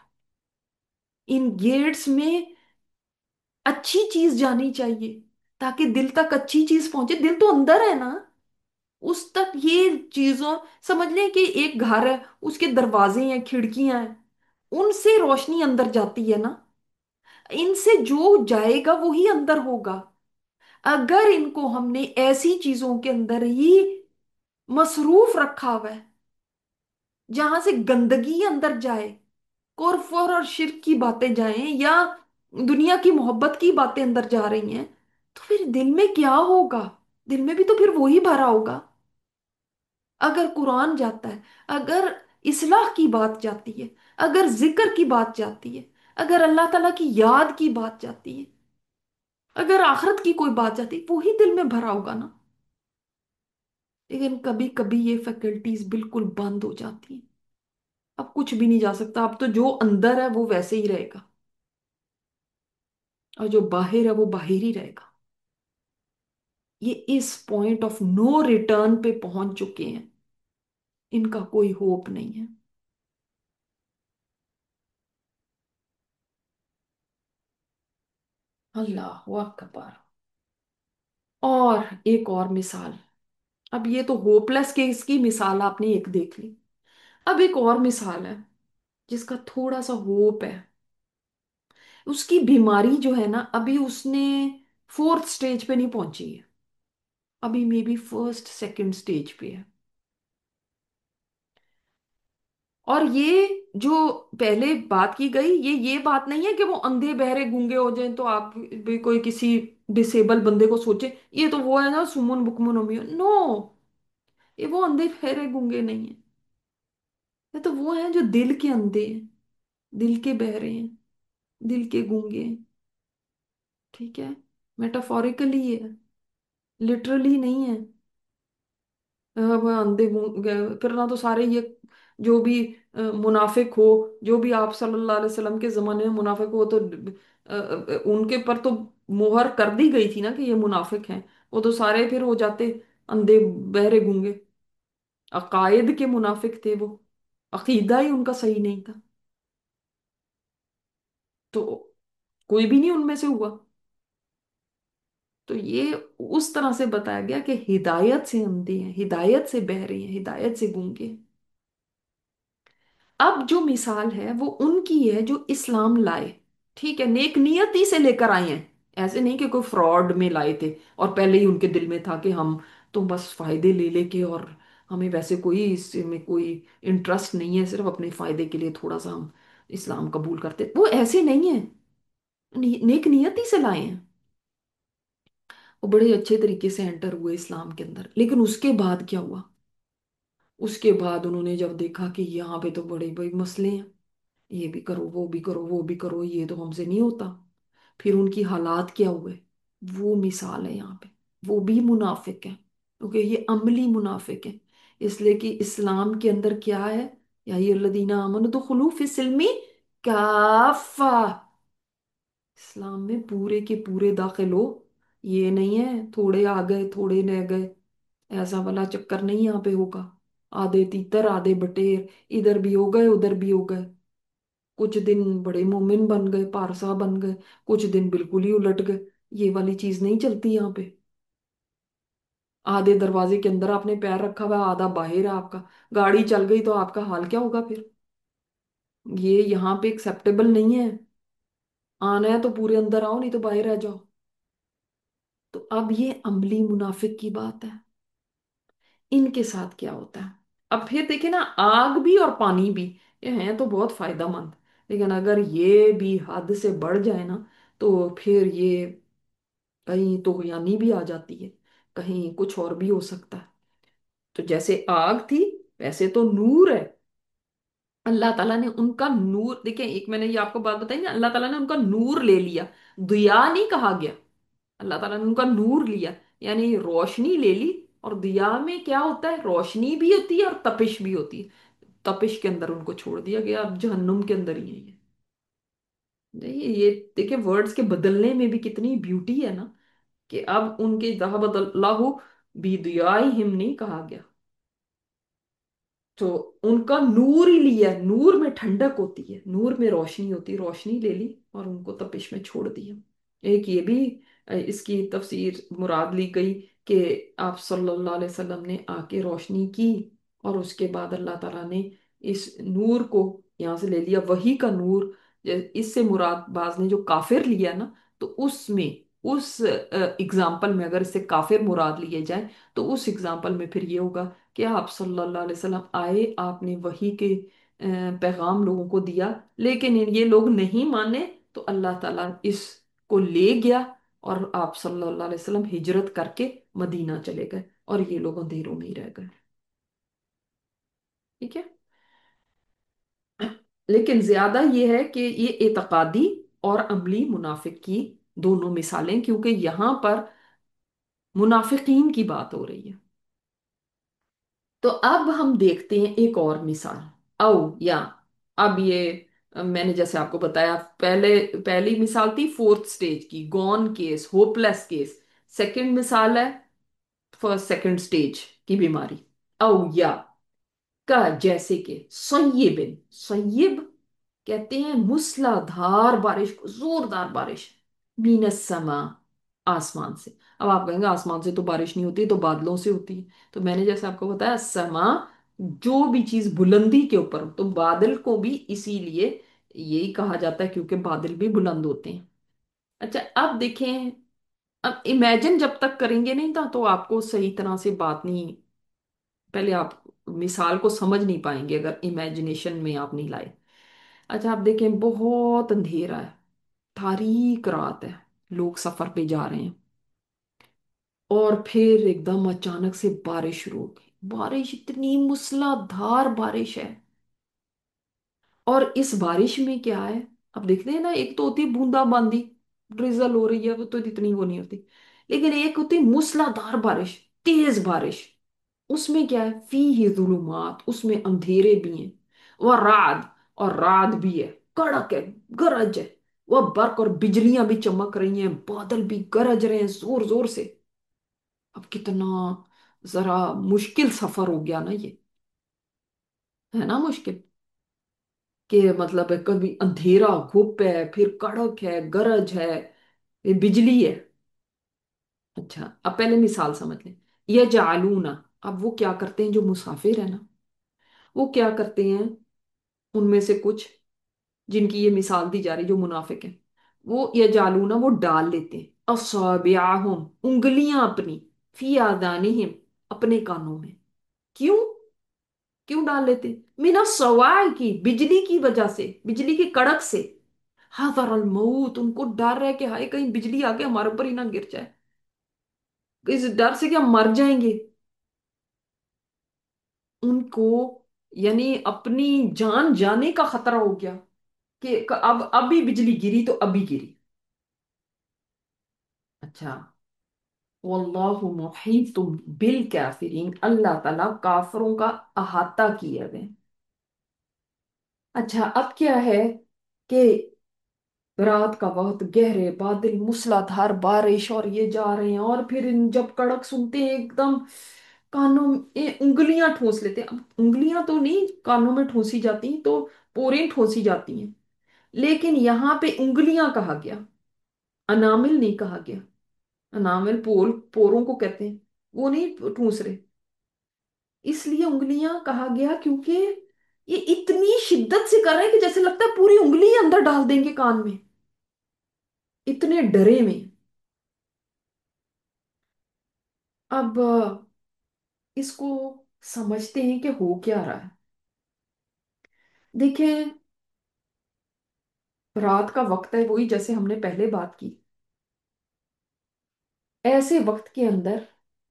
इन गेट्स में अच्छी चीज जानी चाहिए, ताकि दिल तक अच्छी चीज पहुंचे। दिल तो अंदर है ना, उस तक ये चीजों, समझ लें कि एक घर है, उसके दरवाजे हैं, खिड़कियां हैं, उनसे रोशनी अंदर जाती है ना, इनसे जो जाएगा वही अंदर होगा। अगर इनको हमने ऐसी चीजों के अंदर ही मसरूफ रखा हुआ है जहां से गंदगी अंदर जाए, कुफ्र और शिर्क की बातें जाएं, या दुनिया की मोहब्बत की बातें अंदर जा रही हैं, तो फिर दिल में क्या होगा? दिल में भी तो फिर वही भरा होगा। अगर कुरान जाता है, अगर इस्लाह की बात जाती है, अगर जिक्र की बात जाती है, अगर अल्लाह ताला की याद की बात जाती है, अगर आखिरत की कोई बात जाती है, वही दिल में भरा होगा ना। लेकिन कभी कभी ये फैकल्टीज बिल्कुल बंद हो जाती हैं, अब कुछ भी नहीं जा सकता, अब तो जो अंदर है वो वैसे ही रहेगा, और जो बाहर है वो बाहर ही रहेगा। ये इस पॉइंट ऑफ नो रिटर्न पे पहुंच चुके हैं, इनका कोई होप नहीं है। अल्लाह अकबर। और एक और मिसाल, अब ये तो होपलेस केस की मिसाल आपने एक देख ली, अब एक और मिसाल है जिसका थोड़ा सा होप है। उसकी बीमारी जो है ना, अभी उसने फोर्थ स्टेज पे नहीं पहुंची है, अभी maybe first second stage पे है। और ये जो पहले बात की गई, ये बात नहीं है कि वो अंधे बहरे गूंगे हो जाएं तो आप भी कोई किसी डिसेबल बंदे को सोचे ये तो वो है ना सुमन बुकमन उमियन। नो, ये वो अंधे बहरे गूंगे नहीं है, ये तो वो हैं जो दिल के अंधे हैं, दिल के बहरे हैं, दिल के गूंगे हैं। ठीक है, मेटाफोरिकली है, लिटरली नहीं है। वो अंधे गूंगे फिर ना, तो सारे ये जो भी मुनाफिक हो, जो भी आप सल्लल्लाहु अलैहि वसल्लम के जमाने में मुनाफिक हो, तो उनके पर तो मोहर कर दी गई थी ना कि ये मुनाफिक हैं, वो तो सारे फिर हो जाते अंधे बहरे गूंगे। अकायद के मुनाफिक थे वो, अकीदा ही उनका सही नहीं था, तो कोई भी नहीं उनमें से हुआ। तो ये उस तरह से बताया गया कि हिदायत से अंधे हैं, हिदायत से बहरे हैं, हिदायत से गूंगे हैं। अब जो मिसाल है वो उनकी है जो इस्लाम लाए, ठीक है, नेक नियति से लेकर आए हैं, ऐसे नहीं कि कोई फ्रॉड में लाए थे और पहले ही उनके दिल में था कि हम तो बस फायदे ले लेके, और हमें वैसे कोई इसमें कोई इंटरेस्ट नहीं है, सिर्फ अपने फायदे के लिए थोड़ा सा हम इस्लाम कबूल करते, वो ऐसे नहीं है। नेक नियति से लाए हैं, वो बड़े अच्छे तरीके से एंटर हुए इस्लाम के अंदर। लेकिन उसके बाद क्या हुआ? उसके बाद उन्होंने जब देखा कि यहाँ पे तो बड़े बड़े मसले हैं, ये भी करो, वो भी करो, वो भी करो, ये तो हमसे नहीं होता, फिर उनकी हालात क्या हुए, वो मिसाल है यहाँ पे। वो भी मुनाफिक है, क्योंकि ये अमली मुनाफिक है। इसलिए कि इस्लाम के अंदर क्या है, या अय्युहल्लज़ीना आमनु दुखुलू फी सिल्मी काफा, इस्लाम में पूरे के पूरे दाखिल हो। ये नहीं है थोड़े आ गए थोड़े रह गए, ऐसा वाला चक्कर नहीं यहाँ पे होगा। आधे तीतर आधे बटेर, इधर भी हो गए उधर भी हो गए। कुछ दिन बड़े मोमिन बन गए, पारसा बन गए, कुछ दिन बिल्कुल ही उलट गए। ये वाली चीज नहीं चलती यहाँ पे। आधे दरवाजे के अंदर आपने पैर रखा हुआ है, आधा बाहर है आपका। गाड़ी चल गई तो आपका हाल क्या होगा फिर। ये यहाँ पे एक्सेप्टेबल नहीं है। आना है तो पूरे अंदर आओ, नहीं तो बाहर रह जाओ। तो अब ये अमली मुनाफिक की बात है। इनके साथ क्या होता है। अब फिर देखिए ना, आग भी और पानी भी ये हैं तो बहुत फायदेमंद, लेकिन अगर ये भी हद से बढ़ जाए ना, तो फिर ये कहीं तो यानी भी आ जाती है, कहीं कुछ और भी हो सकता है। तो जैसे आग थी, वैसे तो नूर है। अल्लाह ताला ने उनका नूर, देखिए एक मैंने ये आपको बात बताई ना, अल्लाह ताला ने उनका नूर ले लिया। दिया नहीं कहा गया, अल्लाह ताला ने उनका नूर लिया, यानी रोशनी ले ली। और दिया में क्या होता है, रोशनी भी होती है और तपिश भी होती है। तपिश के अंदर उनको छोड़ दिया गया, अब जहन्नुम के अंदर ही है ये। ये देखिए वर्ड्स के बदलने में भी कितनी ब्यूटी है ना, कि अब उनके ज़हबदल्लाहु बिदियाहिम नहीं कहा गया। तो उनका नूर ही लिया, नूर में ठंडक होती है, नूर में रोशनी होती है, रोशनी ले ली और उनको तपिश में छोड़ दिया। एक ये भी इसकी तफसीर मुराद ली गई कि आप सल्लल्लाहु अलैहि वसल्लम ने आके रोशनी की, और उसके बाद अल्लाह ताला ने इस नूर को यहाँ से ले लिया, वही का नूर। इससे मुराद बाज ने जो काफिर लिया ना, तो उसमें उस एग्जाम्पल में अगर इससे काफिर मुराद लिए जाए, तो उस एग्जाम्पल में फिर ये होगा कि आप सल्लल्लाहु अलैहि वसल्लम आए, आपने वही के पैगाम लोगों को दिया, लेकिन ये लोग नहीं माने, तो अल्लाह ताला इसको ले गया, और आप सल्लल्लाहु अलैहि वसल्लम हिजरत करके मदीना चले गए, और ये लोग अंधेरों में ही रह गए। ठीक है। लेकिन ज्यादा ये है कि ये एतकादी और अमली मुनाफिक की दोनों मिसालें, क्योंकि यहां पर मुनाफिकीन की बात हो रही है। तो अब हम देखते हैं एक और मिसाल। औ या अब ये मैंने जैसे आपको बताया, पहले पहली मिसाल थी फोर्थ स्टेज की, gone case, hopeless case. Second मिसाल है फर्स्ट सेकंड स्टेज की बीमारी। औ या का जैसे कि सय्यिबिन, सय्यिब कहते हैं मूसलाधार बारिश को, जोरदार बारिश। मीनस समा, आसमान से। अब आप कहेंगे आसमान से तो बारिश नहीं होती, तो बादलों से होती है। तो मैंने जैसे आपको बताया, समा जो भी चीज बुलंदी के ऊपर हो, तो बादल को भी इसीलिए यही कहा जाता है, क्योंकि बादल भी बुलंद होते हैं। अच्छा अब देखें, अब इमेजिन जब तक करेंगे नहीं था, तो आपको सही तरह से बात नहीं, पहले आप मिसाल को समझ नहीं पाएंगे अगर इमेजिनेशन में आप नहीं लाए। अच्छा आप देखें, बहुत अंधेरा है, तारीक रात है, लोग सफर पे जा रहे हैं, और फिर एकदम अचानक से बारिश शुरू हो गई। बारिश इतनी मूसलाधार बारिश है, और इस बारिश में क्या है, अब देखते हैं ना, एक तो होती है बूंदा बांदी, ड्रिजल हो रही है, वो तो इतनी वो नहीं होती। लेकिन एक होती है मूसलाधार बारिश, तेज बारिश। उसमें क्या है, फी ही जुलुमात, उसमें अंधेरे भी हैं, वह रात, और रात भी है, कड़क है, गरज है, वह बर्क और बिजलियां भी चमक रही हैं, बादल भी गरज रहे हैं जोर जोर से। अब कितना जरा मुश्किल सफर हो गया ना ये, है ना मुश्किल। कि मतलब है, कभी अंधेरा घुप है, फिर कड़क है, गरज है, ये बिजली है। अच्छा अब पहले मिसाल समझ लें। ये जालूना, अब वो क्या करते हैं जो मुसाफिर है ना, वो क्या करते हैं, उनमें से कुछ जिनकी ये मिसाल दी जा रही जो मुनाफिक है, वो ये जालूना वो डाल लेते हैं असाबियाहुम, उंगलियां अपनी, फी आदानिहिम, अपने कानों में। क्यों, क्यों डाल लेते, मिना सवाल की, बिजली की वजह से, बिजली की कड़क से। हादर अल मौत, उनको डर है कि हाय कहीं बिजली आके हमारे ऊपर ही ना गिर जाए, इस डर से कि हम मर जाएंगे उनको, यानी अपनी जान जाने का खतरा हो गया कि अब अभी बिजली गिरी तो अभी गिरी। अच्छा वल्लाहु मुहीतुम बिल काफिरीन, अल्लाह ताला काफिरों का अहाता किए हुए हैं। अच्छा, अब क्या है कि रात का वक्त, गहरे बादल, मूसलाधार बारिश, और ये जा रहे हैं, और फिर जब कड़क सुनते हैं एकदम कानों में उंगलियां ठूंस लेते हैं। अब उंगलियां तो नहीं कानों में ठूंसी जाती तो पोरें ठूंसी जाती हैं, लेकिन यहाँ पे उंगलियां कहा गया, अनामिल नहीं कहा गया। अनामिल पोरों को कहते हैं, वो नहीं ठूंस रहे। इसलिए उंगलियां कहा गया क्योंकि ये इतनी शिद्दत से कर रहे हैं कि जैसे लगता है पूरी उंगली ही अंदर डाल देंगे कान में, इतने डरे में। अब इसको समझते हैं कि हो क्या रहा है। देखें, रात का वक्त है, वही जैसे हमने पहले बात की। ऐसे वक्त के अंदर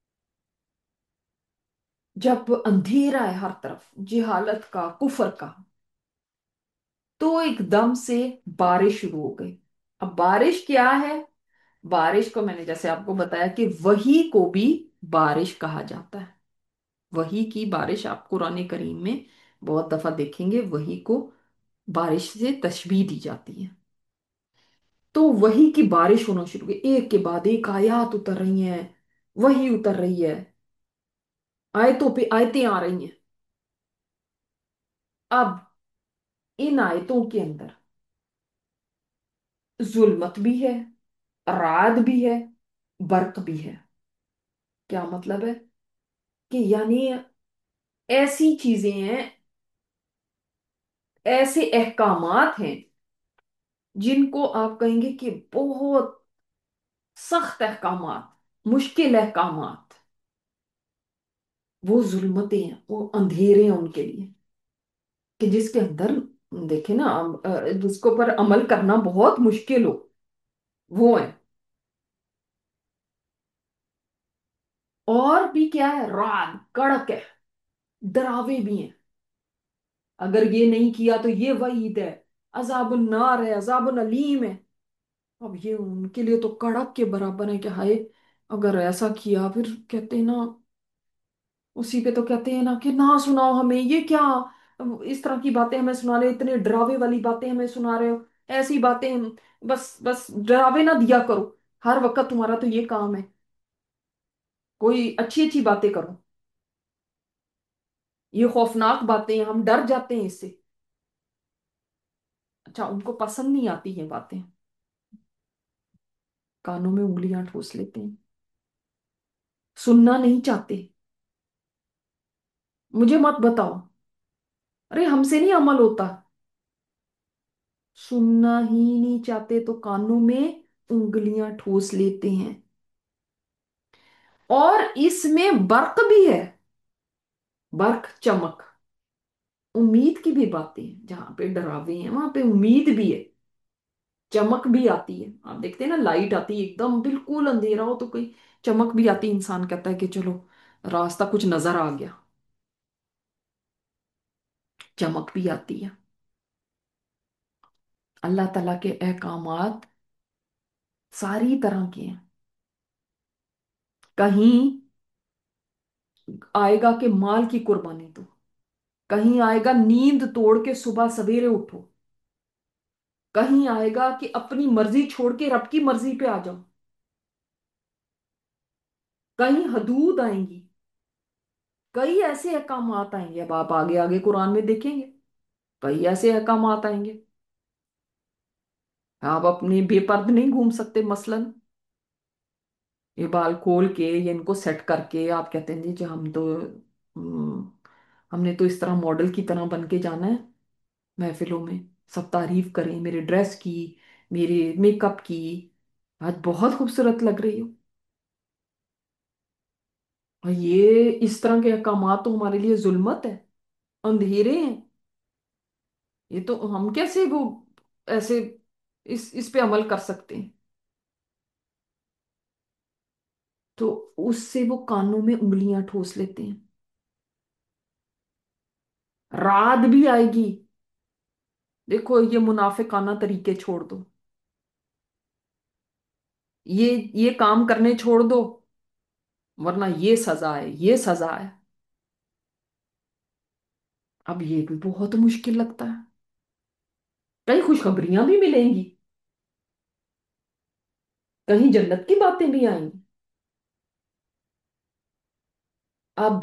जब अंधेरा है हर तरफ, जिहालत का, कुफर का, तो एकदम से बारिश शुरू हो गई। अब बारिश क्या है? बारिश को मैंने जैसे आपको बताया कि वही को भी बारिश कहा जाता है। वही की बारिश आप कुरान करीम में बहुत दफा देखेंगे, वही को बारिश से तशबीह दी जाती है। तो वही की बारिश होना शुरू हुई, एक के बाद एक आयत उतर रही हैं, वही उतर रही है, आयतों पे आयतें आ रही हैं। अब इन आयतों के अंदर जुल्मत भी है, राद भी है, बर्क भी है। क्या मतलब है? कि यानी ऐसी चीजें हैं, ऐसे अहकामात हैं जिनको आप कहेंगे कि बहुत सख्त अहकामात, मुश्किल अहकामात, वो जुल्मतें हैं, वो अंधेरे हैं उनके लिए, कि जिसके अंदर देखे ना, जिसके ऊपर अमल करना बहुत मुश्किल हो, वो है। और भी क्या है? रात कड़क है, डरावे भी हैं। अगर ये नहीं किया तो ये वईद है, अजाबुन नार है, अजाबुन अलीम है। अब ये उनके लिए तो कड़क के बराबर है कि हाय, अगर ऐसा किया, फिर कहते हैं ना, उसी पे तो कहते हैं ना कि ना सुनाओ हमें, ये क्या इस तरह की बातें हमें सुना रहे हो, इतने डरावे वाली बातें हमें सुना रहे हो, ऐसी बातें, बस बस डरावे ना दिया करो, हर वक्त तुम्हारा तो ये काम है, कोई अच्छी अच्छी बातें करो। ये खौफनाक बातें हैं, हम डर जाते हैं इससे। अच्छा, उनको पसंद नहीं आती ये बातें, कानों में उंगलियां ठूस लेते हैं, सुनना नहीं चाहते। मुझे मत बताओ, अरे हमसे नहीं अमल होता, सुनना ही नहीं चाहते तो कानों में उंगलियां ठूस लेते हैं। और इसमें बर्क भी है, बर्क चमक, उम्मीद की भी बातें हैं, जहां पे डरावे हैं वहां पे उम्मीद भी है, चमक भी आती है। आप देखते हैं ना, लाइट आती है, एकदम बिल्कुल अंधेरा हो तो कोई चमक भी आती है, इंसान कहता है कि चलो रास्ता कुछ नजर आ गया, चमक भी आती है। अल्लाह ताला के अहकामात सारी तरह के हैं। कहीं आएगा कि माल की कुर्बानी दो, कहीं आएगा नींद तोड़ के सुबह सवेरे उठो, कहीं आएगा कि अपनी मर्जी छोड़ के रब की मर्जी पे आ जाओ, कहीं हदूद आएंगी, कई ऐसे अहकामात आएंगे। अब आप आगे आगे कुरान में देखेंगे, कई ऐसे अहकामात आएंगे। आप अपने बेपर्द नहीं घूम सकते, मसलन ये बाल खोल के, ये इनको सेट करके आप कहते हैं जी हम तो हमने तो इस तरह मॉडल की तरह बन के जाना है महफिलों में, सब तारीफ करें मेरे ड्रेस की, मेरे मेकअप की, आज बहुत खूबसूरत लग रही हो। और ये इस तरह के अहकामात तो हमारे लिए जुल्मत है, अंधेरे हैं। ये तो हम कैसे वो ऐसे इस पे अमल कर सकते हैं? तो उससे वो कानों में उंगलियां ठोस लेते हैं। रात भी आएगी, देखो ये मुनाफिकाना तरीके छोड़ दो, ये काम करने छोड़ दो, वरना ये सजा है, ये सजा है। अब ये भी बहुत मुश्किल लगता है। कई खुशखबरियां भी मिलेंगी, कहीं जन्नत की बातें भी आएंगी। अब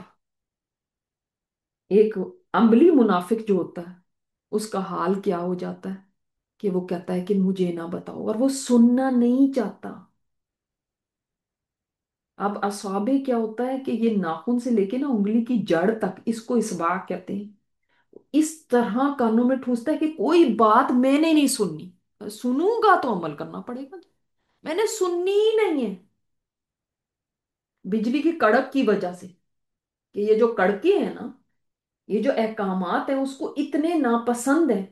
एक अम्बली मुनाफिक जो होता है, उसका हाल क्या हो जाता है कि वो कहता है कि मुझे ना बताओ, और वो सुनना नहीं चाहता। अब अस्वाबे क्या होता है कि ये नाखून से लेके ना उंगली की जड़ तक, इसको इसबाह कहते हैं, इस तरह कानों में ठूसता है कि कोई बात मैंने नहीं सुननी, सुनूंगा तो अमल करना पड़ेगा, मैंने सुननी ही नहीं है। बिजली की कड़क की वजह से, कि ये जो कड़के हैं ना, ये जो अहकामात हैं उसको इतने नापसंद है,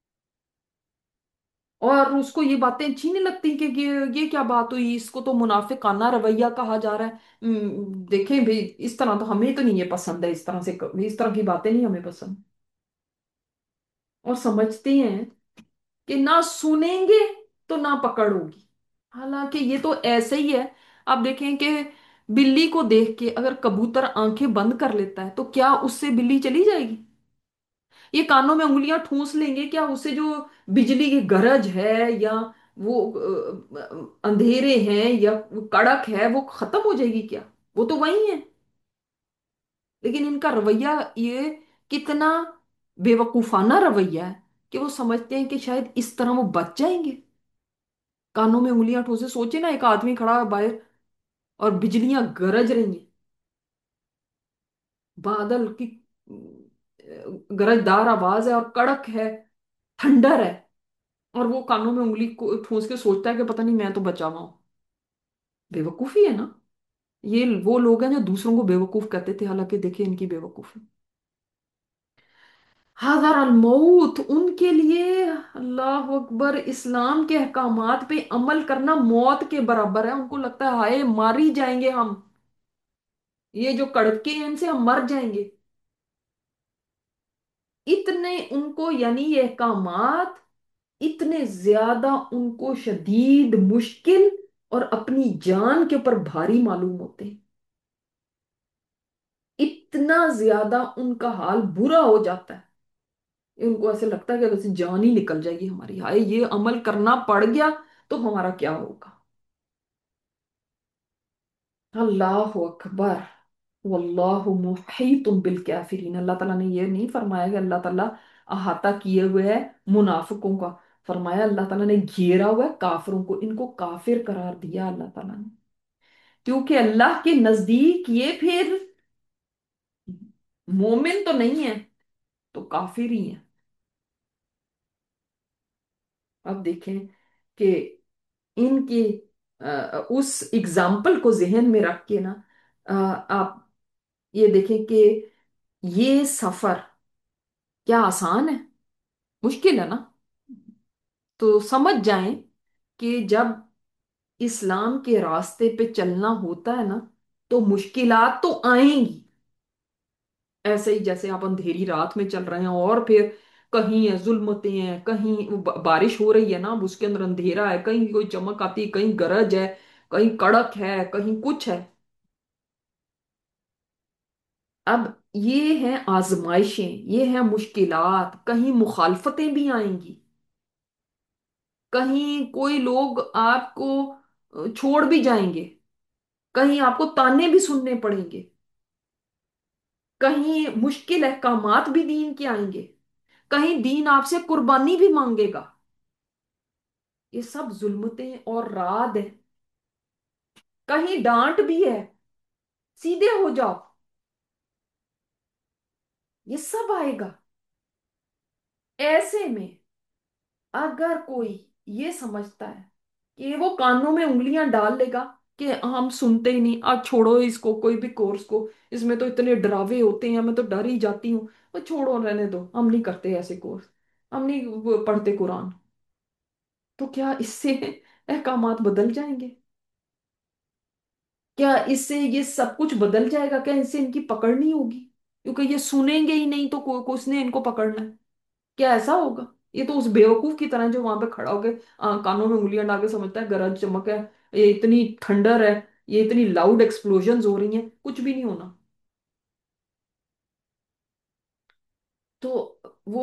और उसको ये बातें अच्छी नहीं लगती कि ये क्या बात हुई, इसको तो मुनाफिकाना रवैया कहा जा रहा है। देखें भाई, इस तरह तो हमें तो नहीं ये पसंद है, इस तरह से, इस तरह की बातें नहीं हमें पसंद। और समझते हैं कि ना सुनेंगे तो ना पकड़ होगी। हालांकि ये तो ऐसे ही है। आप देखें कि बिल्ली को देख के अगर कबूतर आंखें बंद कर लेता है तो क्या उससे बिल्ली चली जाएगी? ये कानों में उंगलियां ठूंस लेंगे, क्या उससे जो बिजली की गरज है, या वो अंधेरे हैं, या वो कड़क है, वो खत्म हो जाएगी क्या? वो तो वही है। लेकिन इनका रवैया ये कितना बेवकूफाना रवैया है कि वो समझते हैं कि शायद इस तरह वो बच जाएंगे। कानों में उंगलियां ठूसे, सोचे ना, एक आदमी खड़ा है बाहर और बिजलियां गरज रही हैं, बादल की गरजदार आवाज है और कड़क है, थंडर है, और वो कानों में उंगली को ठूस के सोचता है कि पता नहीं मैं तो बचा हुआ हूं। बेवकूफी है ना। ये वो लोग हैं जो दूसरों को बेवकूफ कहते थे, हालांकि देखिए इनकी बेवकूफी। हादर अल मौत उनके लिए, अल्लाह अकबर, इस्लाम के अहकामात पे अमल करना मौत के बराबर है। उनको लगता है हाय मार ही जाएंगे हम, ये जो कड़के हैं इनसे हम मर जाएंगे। इतने उनको, यानी ये अहकामात इतने ज्यादा उनको शदीद मुश्किल और अपनी जान के ऊपर भारी मालूम होते हैं। इतना ज्यादा उनका हाल बुरा हो जाता है, उनको ऐसे लगता है कि वैसे जान ही निकल जाएगी हमारी, हाय ये अमल करना पड़ गया तो हमारा क्या होगा। अल्लाह अकबर। वल्लाहु मुहीतुम बिल काफिरीन। अल्लाह ताला ने ये नहीं फरमाया कि अल्लाह ताला अहाता किए हुए है मुनाफिकों का, फरमाया अल्लाह ताला ने घेरा हुआ है काफिरों को, इनको काफिर करार दिया अल्लाह ताला ने। क्योंकि अल्लाह के नजदीक ये फिर मोमिन तो नहीं है, तो काफिर ही है। अब देखें कि इनके उस एग्जाम्पल को जहन में रख के ना, आप ये देखें कि ये सफर क्या आसान है? मुश्किल है ना। तो समझ जाएं कि जब इस्लाम के रास्ते पे चलना होता है ना, तो मुश्किलात तो आएंगी। ऐसे ही जैसे आप अंधेरी रात में चल रहे हैं और फिर कहीं है जुल्मतें हैं, कहीं बारिश हो रही है ना, अब उसके अंदर अंधेरा है, कहीं कोई चमक आती है, कहीं गरज है, कहीं कड़क है, कहीं कुछ है। अब ये हैं आजमाइशें, ये हैं मुश्किलात, कहीं मुखालफतें भी आएंगी, कहीं कोई लोग आपको छोड़ भी जाएंगे, कहीं आपको ताने भी सुनने पड़ेंगे, कहीं मुश्किल अहकामात भी दीन के आएंगे, कहीं दीन आपसे कुर्बानी भी मांगेगा। ये सब जुल्मतें और राद है। कहीं डांट भी है, सीधे हो जाओ, ये सब आएगा। ऐसे में अगर कोई ये समझता है कि वो कानों में उंगलियां डाल लेगा कि हम सुनते ही नहीं, आज छोड़ो इसको, कोई भी कोर्स को, इसमें तो इतने डरावे होते हैं, मैं तो डर ही जाती हूँ, वो छोड़ो रहने दो, हम नहीं करते ऐसे कोर्स, हम नहीं वो पढ़ते कुरान, तो क्या इससे अहकामात बदल जाएंगे? क्या इससे ये सब कुछ बदल जाएगा? क्या इससे इनकी पकड़ नहीं होगी? क्योंकि ये सुनेंगे ही नहीं तो किसने इनको पकड़ना है? क्या ऐसा होगा? ये तो उस बेवकूफ की तरह जो वहां पे खड़ा होके कानों में उंगलियां डाल के समझता है गरज चमक है, ये इतनी ठंडर है, ये इतनी लाउड एक्सप्लोजन्स हो रही हैं, कुछ भी नहीं होना। तो वो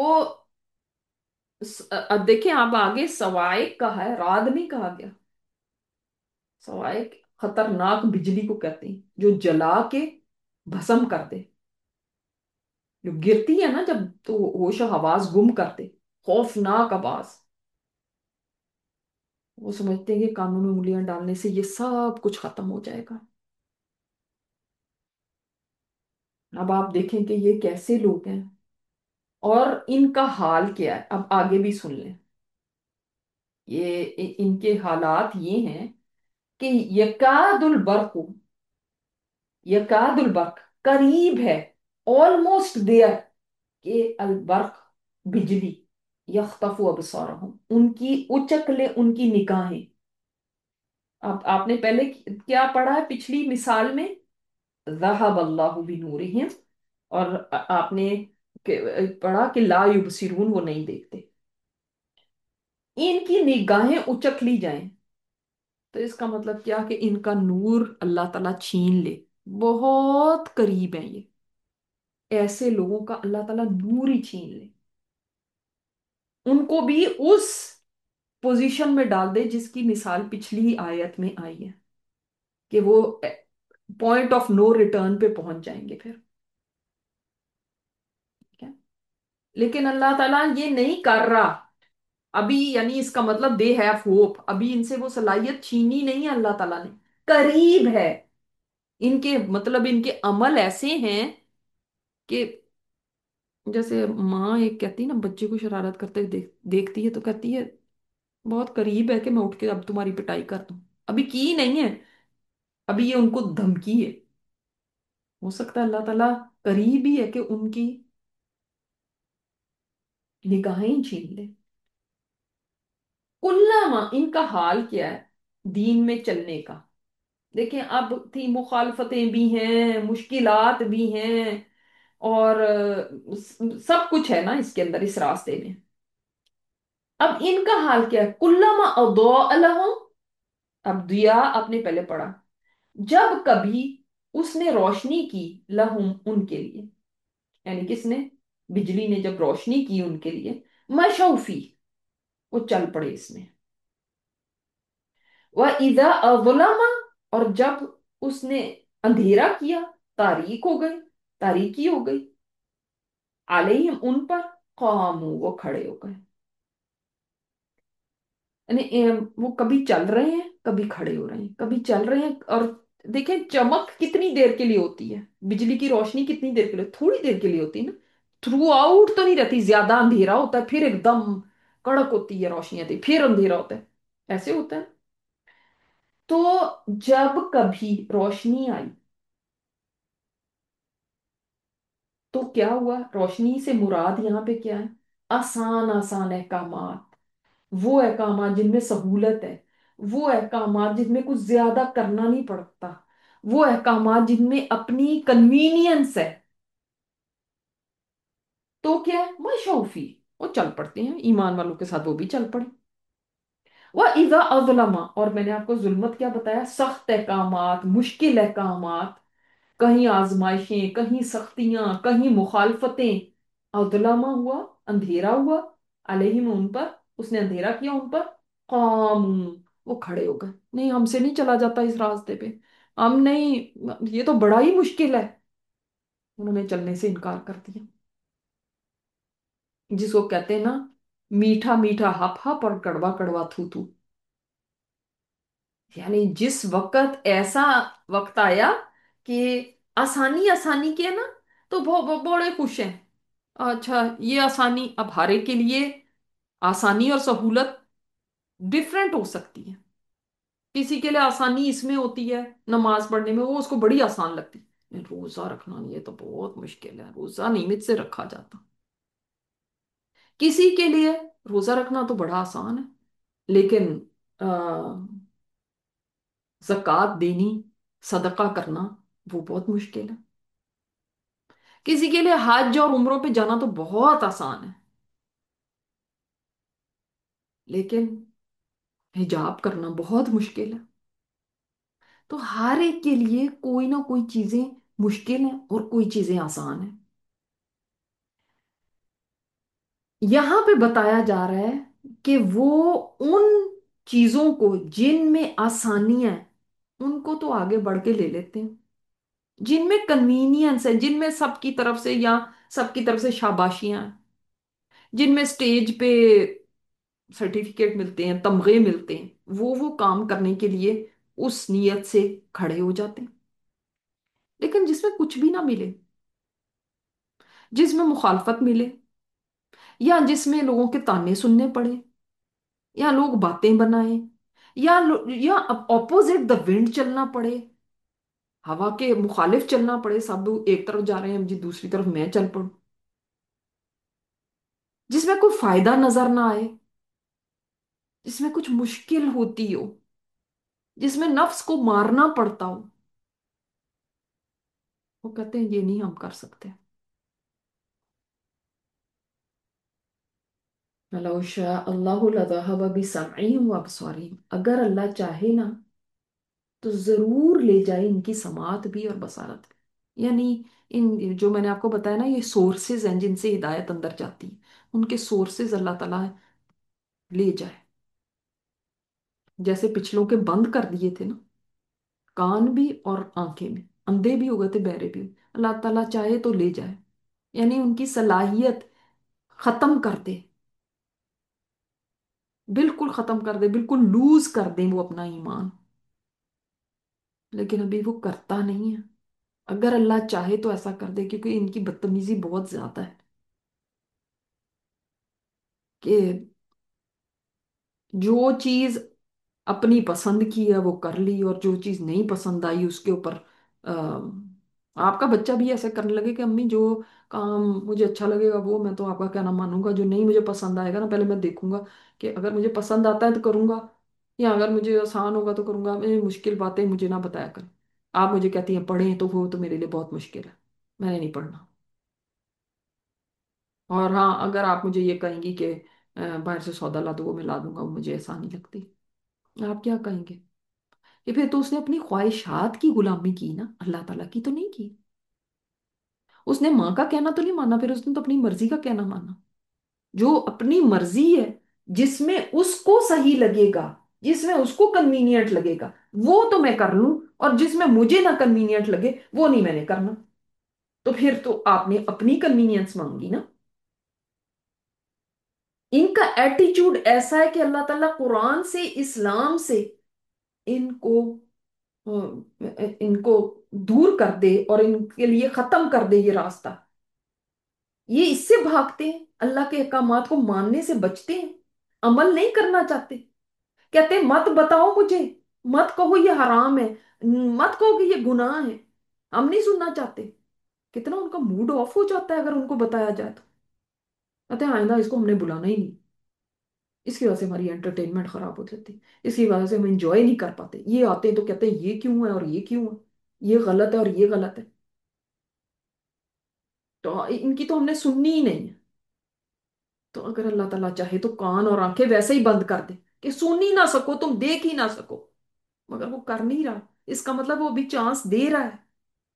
अब देखें, आप आगे सवाइक कहा है, राद नहीं कहा गया। सवाइक खतरनाक बिजली को कहते हैं, जो जला के भस्म कर दे, जो गिरती है ना जब, तो होश हवास गुम कर दे, खौफनाक आवाज। वो समझते हैं कि कानून में उंगलियां डालने से ये सब कुछ खत्म हो जाएगा। अब आप देखें कि ये कैसे लोग हैं और इनका हाल क्या है। अब आगे भी सुन लें। इनके हालात ये हैं कि यकादुल बर्क, यकादुल बर्क करीब है, ऑलमोस्ट देयर, के अल बर्क बिजली, यख्तफु अबसारहुम उनकी उचक ले उनकी निगाहें। अब आपने पहले क्या पढ़ा है पिछली मिसाल में, ज़हब अल्लाहु बिनूरिहिम, और आपने पढ़ा कि ला युबसिरून, वो नहीं देखते, इनकी निगाहें उचक ली जाएं। तो इसका मतलब क्या कि इनका नूर अल्लाह ताला छीन ले। बहुत करीब है ये, ऐसे लोगों का अल्लाह ताला नूर ही छीन ले, उनको भी उस पोजीशन में डाल दे जिसकी मिसाल पिछली आयत में आई है, कि वो पॉइंट ऑफ नो रिटर्न पे पहुंच जाएंगे फिर। ठीक है, लेकिन अल्लाह ताला ये नहीं कर रहा अभी, यानी इसका मतलब दे हैव होप, अभी इनसे वो सलाहियत छीनी नहीं है अल्लाह ताला ने, करीब है। इनके मतलब इनके अमल ऐसे हैं कि जैसे माँ एक कहती है ना, बच्चे को शरारत करते देखती है तो कहती है बहुत करीब है कि मैं उठ के अब तुम्हारी पिटाई कर दूं। अभी की नहीं है, अभी ये उनको धमकी है। हो सकता है अल्लाह ताला करीब ही है कि उनकी निगाहें ही छीन ले। कुल्लामा, इनका हाल क्या है दीन में चलने का। देखें, अब थी मुखालफतें भी हैं, मुश्किलात भी हैं, और सब कुछ है ना इसके अंदर, इस रास्ते में। अब इनका हाल क्या है, कुल्लामा अदौ लहुम। अब दिया आपने पहले पढ़ा, जब कभी उसने रोशनी की, लहुम उनके लिए, यानी किसने, बिजली ने जब रोशनी की उनके लिए, मशौफी, वो चल पड़े इसमें। वह इजा अज़लमा, और जब उसने अंधेरा किया, तारीक हो गई, तारीकी हो गई, अलैहिम उन पर, कामू वो खड़े हो गए। यानी वो कभी चल रहे हैं, कभी खड़े हो रहे हैं, कभी चल रहे हैं। और देखें, चमक कितनी देर के लिए होती है, बिजली की रोशनी कितनी देर के लिए, थोड़ी देर के लिए होती है ना, थ्रू आउट तो नहीं रहती। ज्यादा अंधेरा होता है फिर एकदम कड़क होती है रोशनी आती है, फिर अंधेरा होता है, ऐसे होता है। तो जब कभी रोशनी आई, तो क्या हुआ, रोशनी से मुराद यहाँ पे क्या है, आसान आसान अहकामात, वो अहकामात जिनमें सहूलत है, वो अहकामात जिनमें कुछ ज्यादा करना नहीं पड़ता, वो अहकामात जिनमें अपनी कन्वीनियंस है। तो क्या है, मशरूफी, वो चल पड़ते हैं, ईमान वालों के साथ वो भी चल पड़े। वह इजा अज़लमा, और मैंने आपको जुल्मत क्या बताया, सख्त अहकामात, मुश्किल अहकामात, कहीं आजमाइशें, कहीं सख्तियां, कहीं मुखालफतें। अदलामा हुआ, अंधेरा हुआ, अलैहिम उन पर, उसने अंधेरा किया उन पर, कामू वो खड़े हो गए, नहीं हमसे नहीं चला जाता इस रास्ते पे, हम नहीं, ये तो बड़ा ही मुश्किल है। उन्होंने चलने से इनकार कर दिया, जिसको कहते हैं ना, मीठा मीठा हप हप और कड़वा कड़वा थू थू। यानी जिस वक्त ऐसा वक्त आया कि आसानी आसानी के है ना, तो बड़े खुश हैं। अच्छा, ये आसानी अब हर एक के लिए, आसानी और सहूलत डिफरेंट हो सकती है। किसी के लिए आसानी इसमें होती है, नमाज पढ़ने में, वो उसको बड़ी आसान लगती है। रोजा रखना ये तो बहुत मुश्किल है, रोजा नियमित से रखा जाता। किसी के लिए रोजा रखना तो बड़ा आसान है, लेकिन आ, जक़ात देनी, सदका करना, वो बहुत मुश्किल है। किसी के लिए हज और उम्रों पे जाना तो बहुत आसान है, लेकिन हिजाब करना बहुत मुश्किल है। तो हर एक के लिए कोई ना कोई चीजें मुश्किल हैं और कोई चीजें आसान हैं। यहां पे बताया जा रहा है कि वो उन चीजों को जिनमें आसानियां हैं, उनको तो आगे बढ़ के ले लेते हैं। जिनमें कन्वीनियंस है, जिनमें सबकी तरफ से या सबकी तरफ से शाबाशियां हैं, जिनमें स्टेज पे सर्टिफिकेट मिलते हैं, तमगे मिलते हैं, वो काम करने के लिए उस नीयत से खड़े हो जाते हैं। लेकिन जिसमें कुछ भी ना मिले, जिसमें मुखालफत मिले, या जिसमें लोगों के ताने सुनने पड़े, या लोग बातें बनाए, या ऑपोजिट द विंड चलना पड़े, हवा के मुखालिफ चलना पड़े, सब एक तरफ जा रहे हैं जी दूसरी तरफ मैं चल पड़ूं, जिसमें कोई फायदा नजर ना आए, जिसमें कुछ मुश्किल होती हो, जिसमें नफ्स को मारना पड़ता हो, वो कहते हैं ये नहीं हम कर सकते। वलौ शाअ अल्लाहु लज़हब बिसमइहिम व अबसारिहिम, अगर अल्लाह चाहे ना तो जरूर ले जाए इनकी समात भी और बसारत भी। यानी इन जो मैंने आपको बताया ना, ये सोर्सेज हैं जिनसे हिदायत अंदर जाती है, उनके सोर्सेज अल्लाह ताला ले जाए। जैसे पिछलों के बंद कर दिए थे ना, कान भी और आंखें भी, अंधे भी हो गए थे, बहरे भी। अल्लाह ताला चाहे तो ले जाए, यानी उनकी सलाहियत खत्म कर दे, बिल्कुल खत्म कर दे, बिल्कुल लूज कर दे वो अपना ईमान। लेकिन अभी वो करता नहीं है। अगर अल्लाह चाहे तो ऐसा कर दे, क्योंकि इनकी बदतमीजी बहुत ज्यादा है कि जो चीज अपनी पसंद की है वो कर ली, और जो चीज नहीं पसंद आई उसके ऊपर आपका बच्चा भी ऐसे करने लगे कि अम्मी जो काम मुझे अच्छा लगेगा वो मैं तो आपका कहना मानूंगा, जो नहीं मुझे पसंद आएगा ना पहले मैं देखूंगा कि अगर मुझे पसंद आता है तो करूंगा, या अगर मुझे आसान होगा तो करूंगा, ये मुश्किल बातें मुझे ना बताया करें। आप मुझे कहती हैं पढ़ें, तो वो तो मेरे लिए बहुत मुश्किल है, मैंने नहीं पढ़ना। और हाँ, अगर आप मुझे ये कहेंगी कि बाहर से सौदा ला दो, वो मैं ला दूंगा, वो मुझे आसानी लगती। आप क्या कहेंगे कि फिर तो उसने अपनी ख्वाहिशात की गुलामी की ना, अल्लाह ताला की तो नहीं की। उसने माँ का कहना तो नहीं माना, फिर उसने तो अपनी मर्जी का कहना माना। जो अपनी मर्जी है, जिसमें उसको सही लगेगा, जिसमें उसको कन्वीनियंट लगेगा, वो तो मैं कर लूं, और जिसमें मुझे ना कन्वीनियंट लगे वो नहीं मैंने करना। तो फिर तो आपने अपनी कन्वीनियंस मांगी ना। इनका एटीट्यूड ऐसा है कि अल्लाह ताला कुरान से, इस्लाम से इनको इनको दूर कर दे और इनके लिए खत्म कर दे ये रास्ता। ये इससे भागते हैं, अल्लाह के अहकामात को मानने से बचते हैं, अमल नहीं करना चाहते। कहते हैं मत बताओ मुझे, मत कहो ये हराम है, मत कहो कि ये गुनाह है, हम नहीं सुनना चाहते। कितना उनका मूड ऑफ हो जाता है अगर उनको बताया जाए तो। कहते हैं आइंदा इसको हमने बुलाना ही नहीं। इसकी वजह से हमारी एंटरटेनमेंट खराब हो जाती है, इसकी वजह से हम इंजॉय नहीं कर पाते। ये आते हैं तो कहते हैं ये क्यों है और ये क्यों है, ये गलत है और ये गलत है। तो इनकी तो हमने सुननी ही नहीं है। तो अगर अल्लाह ताला चाहे तो कान और आंखें वैसे ही बंद कर दे कि सुन ही ना सको, तुम देख ही ना सको। मगर वो कर नहीं रहा, इसका मतलब वो अभी चांस दे रहा है।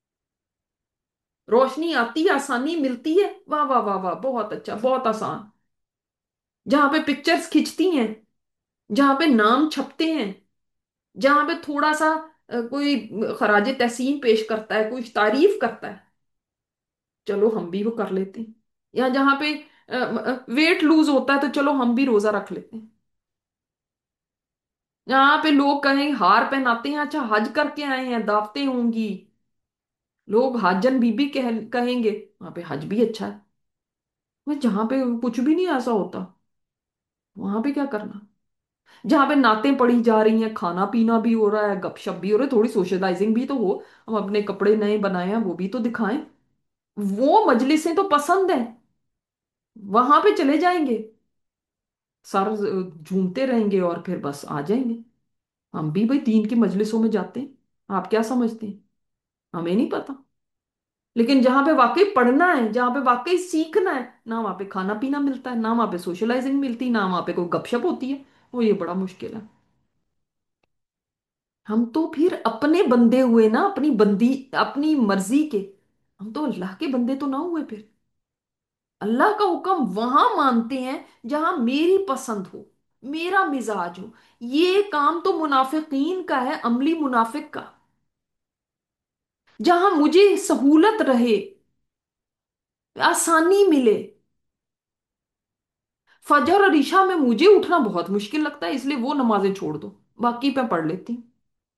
रोशनी आती है, आसानी मिलती है, वाह वाह वाह वाह, बहुत अच्छा, बहुत आसान। जहां पे पिक्चर्स खिंचती हैं, जहां पे नाम छपते हैं, जहां पे थोड़ा सा कोई खराजे तहसीन पेश करता है, कोई तारीफ करता है, चलो हम भी वो कर लेते हैं। या जहां पे वेट लूज होता है तो चलो हम भी रोजा रख लेते हैं। जहां पे लोग कहें हार पहनाते हैं, अच्छा हज करके आए हैं, दावतें होंगी, लोग हाजन बीबी कहेंगे, वहां पे हज भी अच्छा है। मैं जहां पे कुछ भी नहीं ऐसा होता, वहां पे क्या करना। जहां पे नातें पढ़ी जा रही हैं, खाना पीना भी हो रहा है, गपशप भी हो रही है, थोड़ी सोशलाइजिंग भी तो हो, हम अपने कपड़े नए बनाए हैं वो भी तो दिखाएं। वो मजलिसें तो पसंद है, वहां पे चले जाएंगे, सर झूमते रहेंगे और फिर बस आ जाएंगे। हम भी भाई दीन की मजलिसों में जाते हैं, आप क्या समझते हैं, हमें नहीं पता। लेकिन जहां पे वाकई पढ़ना है, जहां पे वाकई सीखना है, ना वहां पे खाना पीना मिलता है, ना वहां पे सोशलाइजिंग मिलती, ना वहां पे कोई गपशप होती है। वो ये बड़ा मुश्किल है। हम तो फिर अपने बंदे हुए ना, अपनी बंदी, अपनी मर्जी के। हम तो अल्लाह के बंदे तो ना हुए फिर। अल्लाह का हुक्म वहां मानते हैं जहां मेरी पसंद हो, मेरा मिजाज हो। ये काम तो मुनाफिकीन का है, अमली मुनाफिक का। जहां मुझे सहूलत रहे, आसानी मिले। फजर और ईशा में मुझे उठना बहुत मुश्किल लगता है, इसलिए वो नमाजें छोड़ दो, बाकी मैं पढ़ लेती हूँ।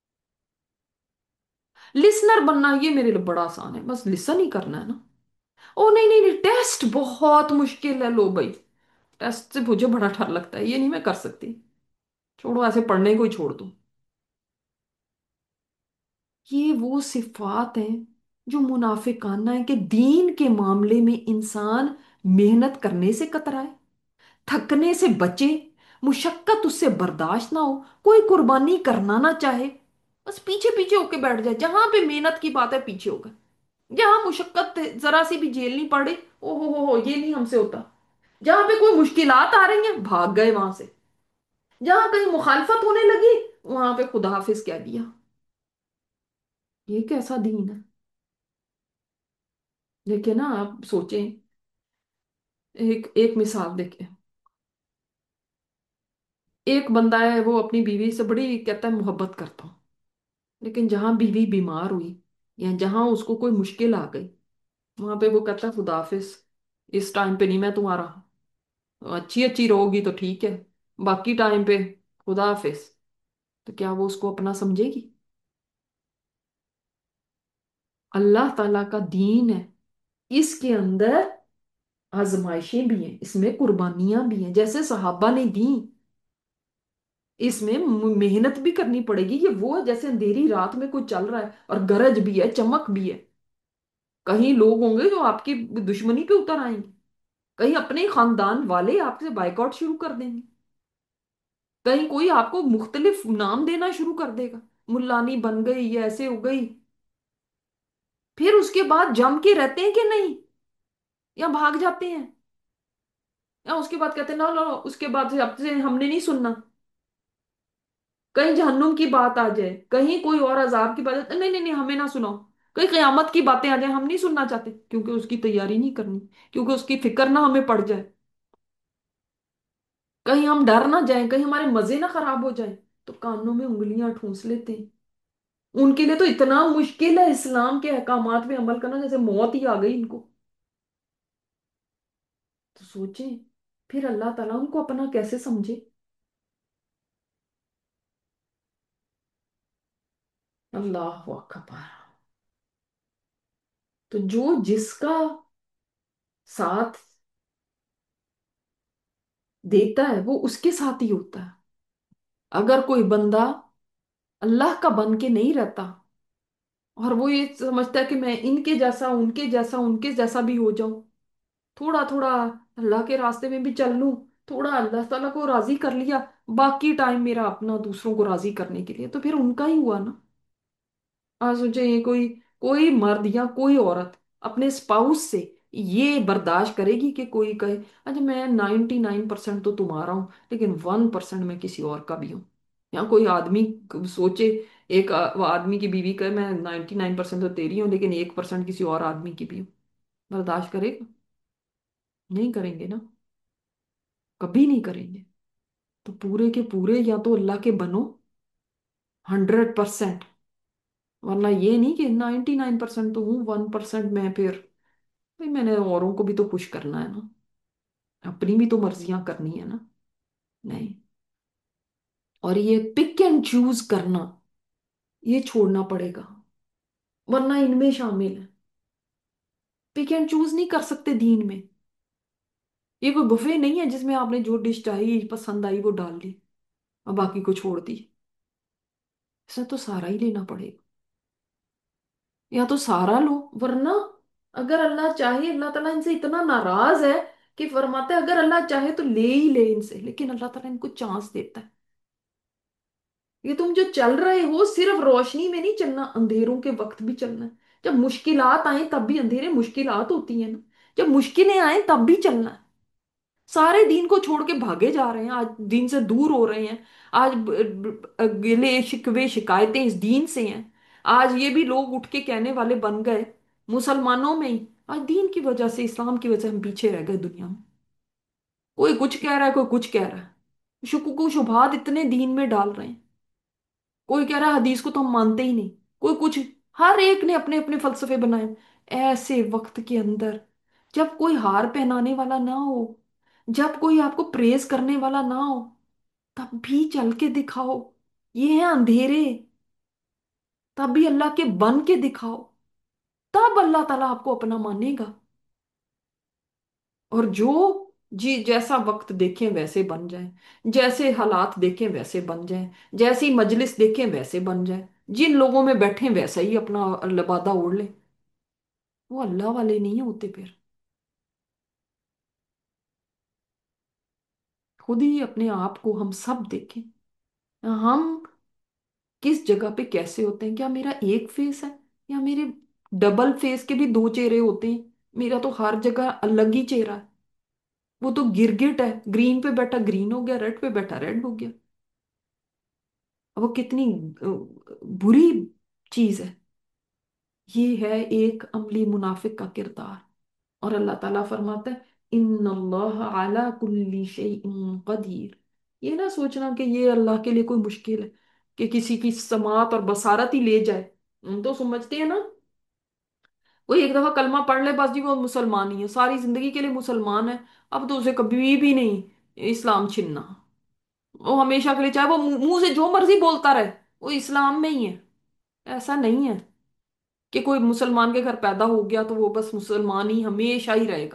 लिसनर बनना ये मेरे लिए बड़ा आसान है, बस लिसन ही करना है ना। ओ नहीं नहीं नहीं, टेस्ट बहुत मुश्किल है, लो भाई। टेस्ट से मुझे बड़ा डर लगता है, ये नहीं मैं कर सकती। छोड़ो, ऐसे पढ़ने को ही छोड़ दो। ये वो सिफात हैं जो मुनाफिकाना है, कि दीन के मामले में इंसान मेहनत करने से कतराए, थकने से बचे, मुशक्कत उससे बर्दाश्त ना हो, कोई कुर्बानी करना ना चाहे, बस पीछे पीछे होके बैठ जाए। जहां पे मेहनत की बात है पीछे होगा, जहां मुशक्कत जरा सी भी झेलनी पड़े, ओ हो, ये नहीं हमसे होता। जहां पे कोई मुश्किलात आ रही हैं भाग गए वहां से। जहां कहीं मुखालफत होने लगी, वहां पे खुदा हाफिज कह दिया। ये कैसा दीन है? देखिए ना, आप सोचें। एक एक मिसाल देखें। एक बंदा है, वो अपनी बीवी से बड़ी कहता है मोहब्बत करता हूँ, लेकिन जहां बीवी बीमार हुई या जहां उसको कोई मुश्किल आ गई, वहां पे वो कहता है खुदा हाफिज, इस टाइम पे नहीं मैं तुम्हारा। अच्छी अच्छी रहोगी तो ठीक है, बाकी टाइम पे खुदा हाफिज। तो क्या वो उसको अपना समझेगी? अल्लाह ताला का दीन है, इसके अंदर आजमाइशें भी हैं, इसमें कुर्बानियां भी हैं जैसे सहाबा ने दी। इसमें मेहनत भी करनी पड़ेगी। ये वो है जैसे अंधेरी रात में कोई चल रहा है और गरज भी है, चमक भी है। कहीं लोग होंगे जो आपकी दुश्मनी पे उतर आएंगे, कहीं अपने खानदान वाले आपसे बाइकआउट शुरू कर देंगे, कहीं कोई आपको मुख्तलिफ नाम देना शुरू कर देगा, मुल्लानी बन गई, ये ऐसे हो गई। फिर उसके बाद जम के रहते हैं कि नहीं, या भाग जाते हैं, या उसके बाद कहते हैं ना लो, उसके बाद से आपसे हमने नहीं सुनना। कहीं जहन्नुम की बात आ जाए, कहीं कोई और अजाब की बात आ जाए, नहीं नहीं नहीं हमें ना सुनाओ। कहीं कयामत की बातें आ जाए, हम नहीं सुनना चाहते, क्योंकि उसकी तैयारी नहीं करनी, क्योंकि उसकी फिक्र ना हमें पड़ जाए। कहीं हम डर ना जाए, कहीं हमारे मजे ना खराब हो जाए, तो कानों में उंगलियां ठूंस लेते हैं। उनके लिए तो इतना मुश्किल है इस्लाम के अहकामात में अमल करना, जैसे मौत ही आ गई इनको। तो सोचें, फिर अल्लाह ताला उनको अपना कैसे समझे। अल्लाह अकबर। तो जो जिसका साथ देता है वो उसके साथ ही होता है। अगर कोई बंदा अल्लाह का बन के नहीं रहता, और वो ये समझता है कि मैं इनके जैसा, उनके जैसा, उनके जैसा भी हो जाऊं, थोड़ा थोड़ा अल्लाह के रास्ते में भी चल लूं, थोड़ा अल्लाह ताला को राजी कर लिया, बाकी टाइम मेरा अपना दूसरों को राजी करने के लिए, तो फिर उनका ही हुआ ना। आज सोचे, ये कोई कोई मर्द या कोई औरत अपने स्पाउस से ये बर्दाश्त करेगी कि कोई कहे अच्छा मैं 99% तो तुम्हारा हूं, लेकिन 1% मैं किसी और का भी हूं। या कोई आदमी सोचे, एक आदमी की बीवी कहे मैं 99% तो तेरी हूं, लेकिन 1% किसी और आदमी की भी हूं। बर्दाश्त करेगा? नहीं करेंगे ना, कभी नहीं करेंगे। तो पूरे के पूरे या तो अल्लाह के बनो 100%, वरना ये नहीं कि 99% तो हूँ, 1% मैं फिर भाई मैंने औरों को भी तो खुश करना है ना, अपनी भी तो मर्जियां करनी है ना। नहीं। और ये पिक एंड चूज करना, ये छोड़ना पड़ेगा, वरना इनमें शामिल है। पिक एंड चूज नहीं कर सकते दीन में। ये कोई बुफे नहीं है जिसमें आपने जो डिश चाहिए पसंद आई वो डाल ली और बाकी को छोड़ दी। इसमें तो सारा ही लेना पड़ेगा, या तो सारा लो, वरना अगर अल्लाह चाहे, अल्लाह ताला इनसे इतना नाराज है कि फरमाता है अगर अल्लाह चाहे तो ले ही ले इनसे, लेकिन अल्लाह ताला इनको चांस देता है। ये तुम जो चल रहे हो सिर्फ रोशनी में नहीं चलना, अंधेरों के वक्त भी चलना है। जब मुश्किलात आए तब भी, अंधेरे मुश्किलात होती है ना, जब मुश्किलें आए तब भी चलना है। سارے دین کو چھوڑ کے بھاگے جا رہے ہیں، آج دین سے دور ہو رہے ہیں۔ آج گلے شکوے شکایتیں اس دین سے ہیں۔ آج یہ بھی لوگ اٹھ کے کہنے والے بن گئے مسلمانوں میں ہی، آج دین کی وجہ سے، اسلام کی وجہ سے ہم پیچھے رہ گئے دنیا میں۔ کوئی کچھ کہہ رہا ہے، کوئی کچھ کہہ رہا ہے، شکوک و شبہات اتنے دین میں ڈال رہے ہیں۔ کوئی کہہ رہا ہے حدیث کو تو ہم مانتے ہی نہیں، کوئی کچھ، ہر ایک نے اپنے اپنے فلسفے بنائے۔ ایسے وقت کے اندر جب کوئی ہار پہنانے والا نہ ہو، جب کوئی آپ کو پریز کرنے والا نہ ہو، تب بھی چل کے دکھاؤ، یہ ہے اندھیرے، تب بھی اللہ کے بن کے دکھاؤ، تب اللہ تعالیٰ آپ کو اپنا مانے گا۔ اور جو جی جیسا وقت دیکھیں ویسے بن جائیں، جیسے حالات دیکھیں ویسے بن جائیں، جیسی مجلس دیکھیں ویسے بن جائیں، جن لوگوں میں بیٹھیں ویسا ہی اپنا لبادہ اوڑھ لیں، وہ اللہ والے نہیں ہوتے پھر۔ خود ہی اپنے آپ کو ہم سب دیکھیں، ہم کس جگہ پہ کیسے ہوتے ہیں؟ کیا میرا ایک فیس ہے، یا میرے ڈبل فیس کے بھی دو چہرے ہوتے ہیں؟ میرا تو ہر جگہ الگ ہی چہرہ ہے، وہ تو گرگٹ ہے، گرین پہ بیٹھا گرین ہو گیا، ریڈ پہ بیٹھا ریڈ ہو گیا۔ اب وہ کتنی بری چیز ہے۔ یہ ہے ایک عملی منافق کا کردار۔ اور اللہ تعالیٰ فرماتا ہے ان اللہ علی کل شیء قدیر۔ یہ نہ سوچنا کہ یہ اللہ کے لیے کوئی مشکل ہے کہ کسی کی سماعت اور بصارت ہی لے جائے۔ ہم تو سمجھتے ہیں نا، کوئی ایک دفعہ کلمہ پڑھ لے بس جی وہ مسلمان ہی ہے، ساری زندگی کے لیے مسلمان ہے، اب تو اسے کبھی بھی نہیں اسلام چھننا، وہ ہمیشہ کے لیے چاہے وہ منہ سے جو مرضی بولتا رہے وہ اسلام میں ہی ہے۔ ایسا نہیں ہے کہ کوئی مسلمان کے گھر پیدا ہو گیا تو وہ بس مسلمان ہی ہمیشہ ہی رہے گا۔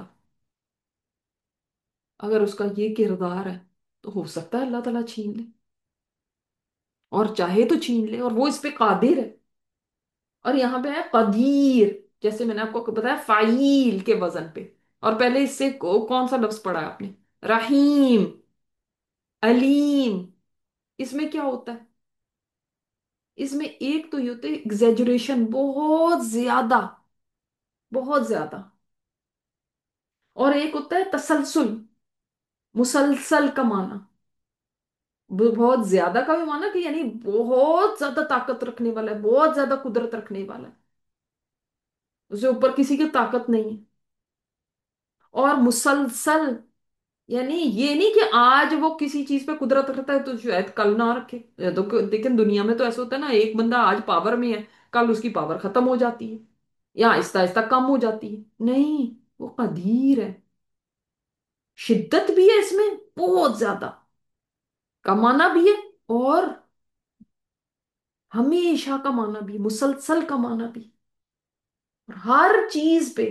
اگر اس کا یہ کردار ہے تو ہو سکتا ہے اللہ تعالیٰ چھین لے، اور چاہے تو چھین لے، اور وہ اس پہ قادر ہے۔ اور یہاں پہ ہے قدیر، جیسے میں نے آپ کو بتایا فعیل کے وزن پہ، اور پہلے اس سے کون سا لفظ پڑھا ہے آپ نے؟ رحیم، علیم۔ اس میں کیا ہوتا ہے؟ اس میں ایک تو یہ ہوتا ہے ایگزیجریشن، بہت زیادہ، بہت زیادہ، اور ایک ہوتا ہے تسلسل، مسلسل کا معنی، بہت زیادہ کا بھی معنی کہ یعنی بہت زیادہ طاقت رکھنے والا ہے، بہت زیادہ قدرت رکھنے والا ہے، اسے اوپر کسی کی طاقت نہیں ہے۔ اور مسلسل یعنی یہ نہیں کہ آج وہ کسی چیز پہ قدرت رکھتا ہے تو شاید کل نہ رکھے، لیکن دنیا میں تو ایسا ہوتا ہے نا، ایک بندہ آج پاور میں ہے، کل اس کی پاور ختم ہو جاتی ہے، یا آہستہ آہستہ کم ہو جاتی ہے۔ نہیں، وہ قدیر ہے، شدت بھی ہے اس میں بہت زیادہ، کمانا بھی ہے، اور ہمیشہ کمانا بھی، مسلسل کمانا بھی، اور ہر چیز پہ۔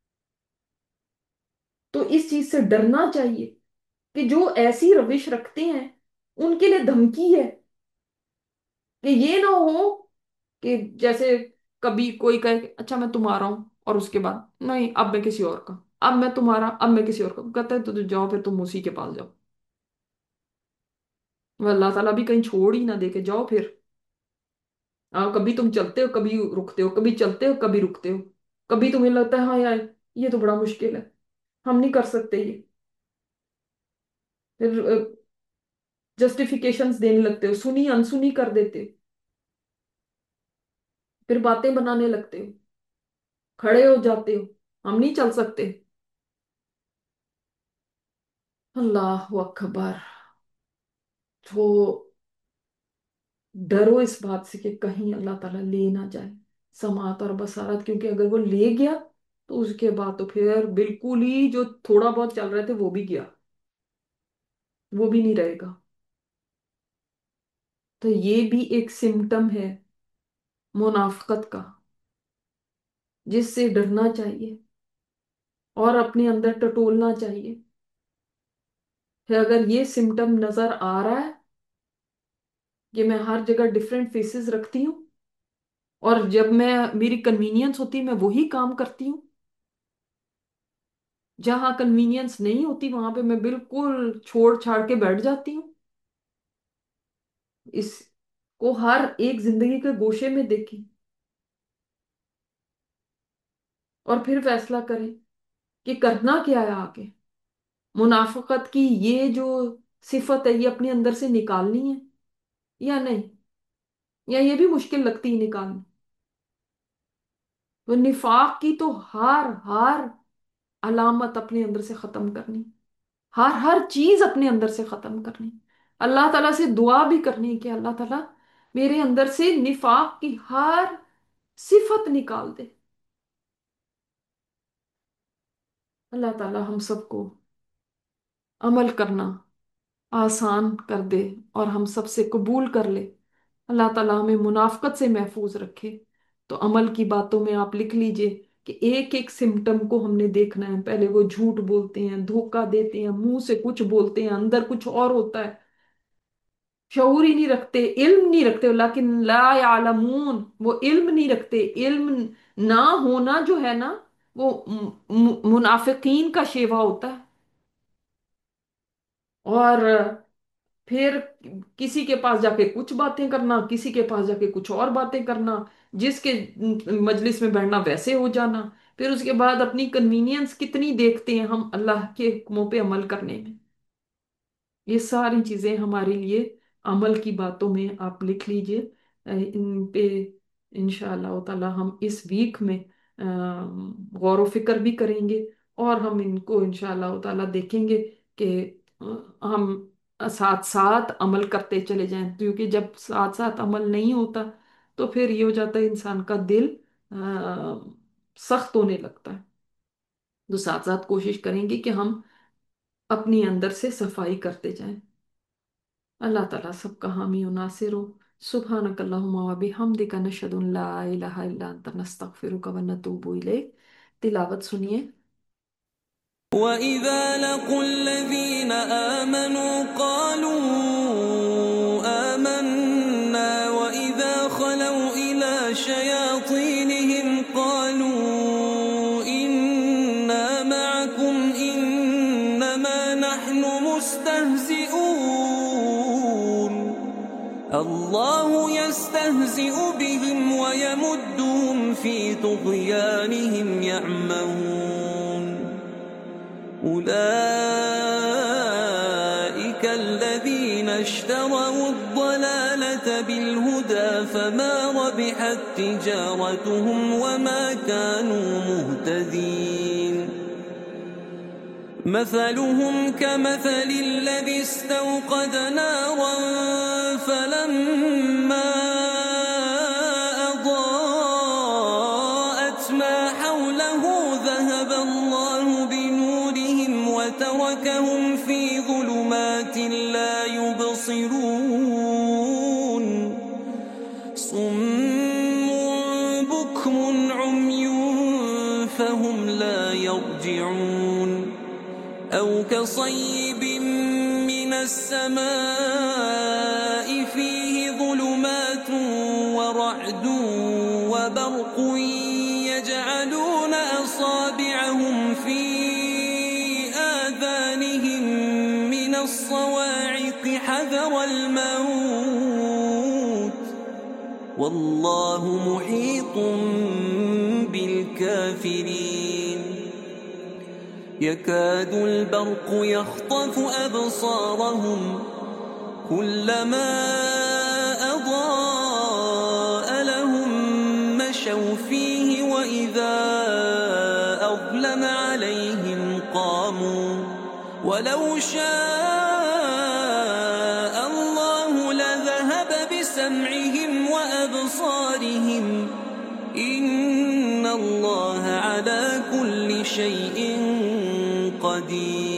تو اس چیز سے ڈرنا چاہیے کہ جو ایسی روش رکھتے ہیں ان کے لیے دھمکی ہے، کہ یہ نہ ہو کہ جیسے کبھی کوئی کہے کہ اچھا میں تمہارا ہوں، اور اس کے بعد نہیں اب میں کسی اور کا، اب میں تمہارا اب میں کسی اور کا، کہتا ہے تو جاؤ پھر تم اسی کے پاس جاؤ، وہ اللہ تعالیٰ بھی کہیں چھوڑ ہی نہ دے کے جاؤ پھر۔ کبھی تم چلتے ہو کبھی رکتے ہو، کبھی چلتے ہو کبھی رکتے ہو، کبھی تمہیں لگتا ہے ہاں یار یہ تو بڑا مشکل ہے، ہم نہیں کر سکتے یہ، پھر جسٹیفیکیشنز دینے لگتے ہو، سنی انسنی کر دیتے ہو، پھر باتیں بنانے لگتے ہو، کھڑے ہو جاتے ہو، ہم نہیں چل سکتے۔ اللہ اکبر۔ تو ڈرو اس بات سے کہ کہیں اللہ تعالیٰ لے نہ جائے سماعت اور بصارت، کیونکہ اگر وہ لے گیا تو اس کے بعد تو پھر بالکل ہی جو تھوڑا بہت چل رہے تھے وہ بھی گیا، وہ بھی نہیں رہے گا۔ تو یہ بھی ایک سمٹم ہے منافقت کا، جس سے ڈرنا چاہیے اور اپنے اندر ٹٹولنا چاہیے کہ اگر یہ سمٹم نظر آ رہا ہے کہ میں ہر جگہ ڈفرینٹ فیسز رکھتی ہوں، اور جب میں میری کنوینئنس ہوتی ہے میں وہی کام کرتی ہوں، جہاں کنوینئنس نہیں ہوتی وہاں پہ میں بالکل چھوڑ چھاڑ کے بیٹھ جاتی ہوں، اس کو ہر ایک زندگی کے گوشے میں دیکھیں، اور پھر فیصلہ کریں کہ کرنا کیا ہے آگے۔ منافقت کی یہ جو صفت ہے یہ اپنے اندر سے نکالنی ہے یا نہیں؟ یا یہ بھی مشکل لگتی ہے نکالنا؟ تو نفاق کی تو ہر علامت اپنے اندر سے ختم کرنی، ہر چیز اپنے اندر سے ختم کرنی، اللہ تعالیٰ سے دعا بھی کرنی کہ اللہ تعالیٰ میرے اندر سے نفاق کی ہر صفت نکال دے۔ اللہ تعالیٰ ہم سب کو عمل کرنا آسان کر دے اور ہم سب سے قبول کر لے۔ اللہ تعالیٰ ہمیں منافقت سے محفوظ رکھے۔ تو عمل کی باتوں میں آپ لکھ لیجئے کہ ایک ایک سمٹم کو ہم نے دیکھنا ہے۔ پہلے وہ جھوٹ بولتے ہیں، دھوکہ دیتے ہیں، منہ سے کچھ بولتے ہیں، اندر کچھ اور ہوتا ہے، شعور ہی نہیں رکھتے، علم نہیں رکھتے، لیکن لا یعلمون، وہ علم نہیں رکھتے۔ علم نہ ہونا جو ہے نا وہ منافقین کا شیوا ہوتا ہے۔ اور پھر کسی کے پاس جا کے کچھ باتیں کرنا، کسی کے پاس جا کے کچھ اور باتیں کرنا، جس کے مجلس میں بیٹھنا ویسے ہو جانا، پھر اس کے بعد اپنی کنوینئنس کتنی دیکھتے ہیں ہم اللہ کے حکموں پہ عمل کرنے میں۔ یہ ساری چیزیں ہمارے لیے عمل کی باتوں میں آپ لکھ لیجئے۔ ان پہ انشاءاللہ تعالی ہم اس ویک میں غور و فکر بھی کریں گے، اور ہم ان کو انشاءاللہ تعالی دیکھیں گے کہ ہم ساتھ ساتھ عمل کرتے چلے جائیں، کیونکہ جب ساتھ ساتھ عمل نہیں ہوتا تو پھر یہ ہو جاتا ہے انسان کا دل سخت ہونے لگتا ہے۔ تو ساتھ ساتھ کوشش کریں گے کہ ہم اپنی اندر سے صفائی کرتے جائیں۔ اللہ تعالیٰ سب کا حامی و ناصر ہو۔ سبحانک اللہم و بحمدک، نشہد ان لا الہ الا انت، نستغفرک و نتوب الیک۔ تلاوت سنیے۔ وَإِذَا لَقُوا الَّذِينَ آمَنُوا قَالُوا آمَنَّا وَإِذَا خَلَوْا إِلَى شَيَاطِينِهِمْ قَالُوا إِنَّا مَعَكُمْ إِنَّمَا نَحْنُ مُسْتَهْزِئُونَ اللَّهُ يَسْتَهْزِئُ بِهِمْ وَيَمُدُّهُمْ فِي طُغْيَانِهِمْ يَعْمَهُونَ أولئك الذين اشتروا الضلالة بالهدى فما ربحت تجارتهم وما كانوا مهتدين مثلهم كمثل الذي استوقد نارا فلما أضاءت ما حوله ذهب الله بنورهم وتركهم في ظلمات لا يبصرون صم بكم عمي فهم لا يرجعون أو كصيب من السماء فيه ظلمات ورعد وبرق يجعلون أصابعهم في آذانهم من الصواعق حذر الموت والله محيط بالكافرين يكاد البرق يخطف أبصارهم كلما أضاء لهم مشوا فيه وإذا أظلم عليهم قاموا ولو شاء الله لذهب بسمعهم وأبصارهم إن الله على كل شيء قدير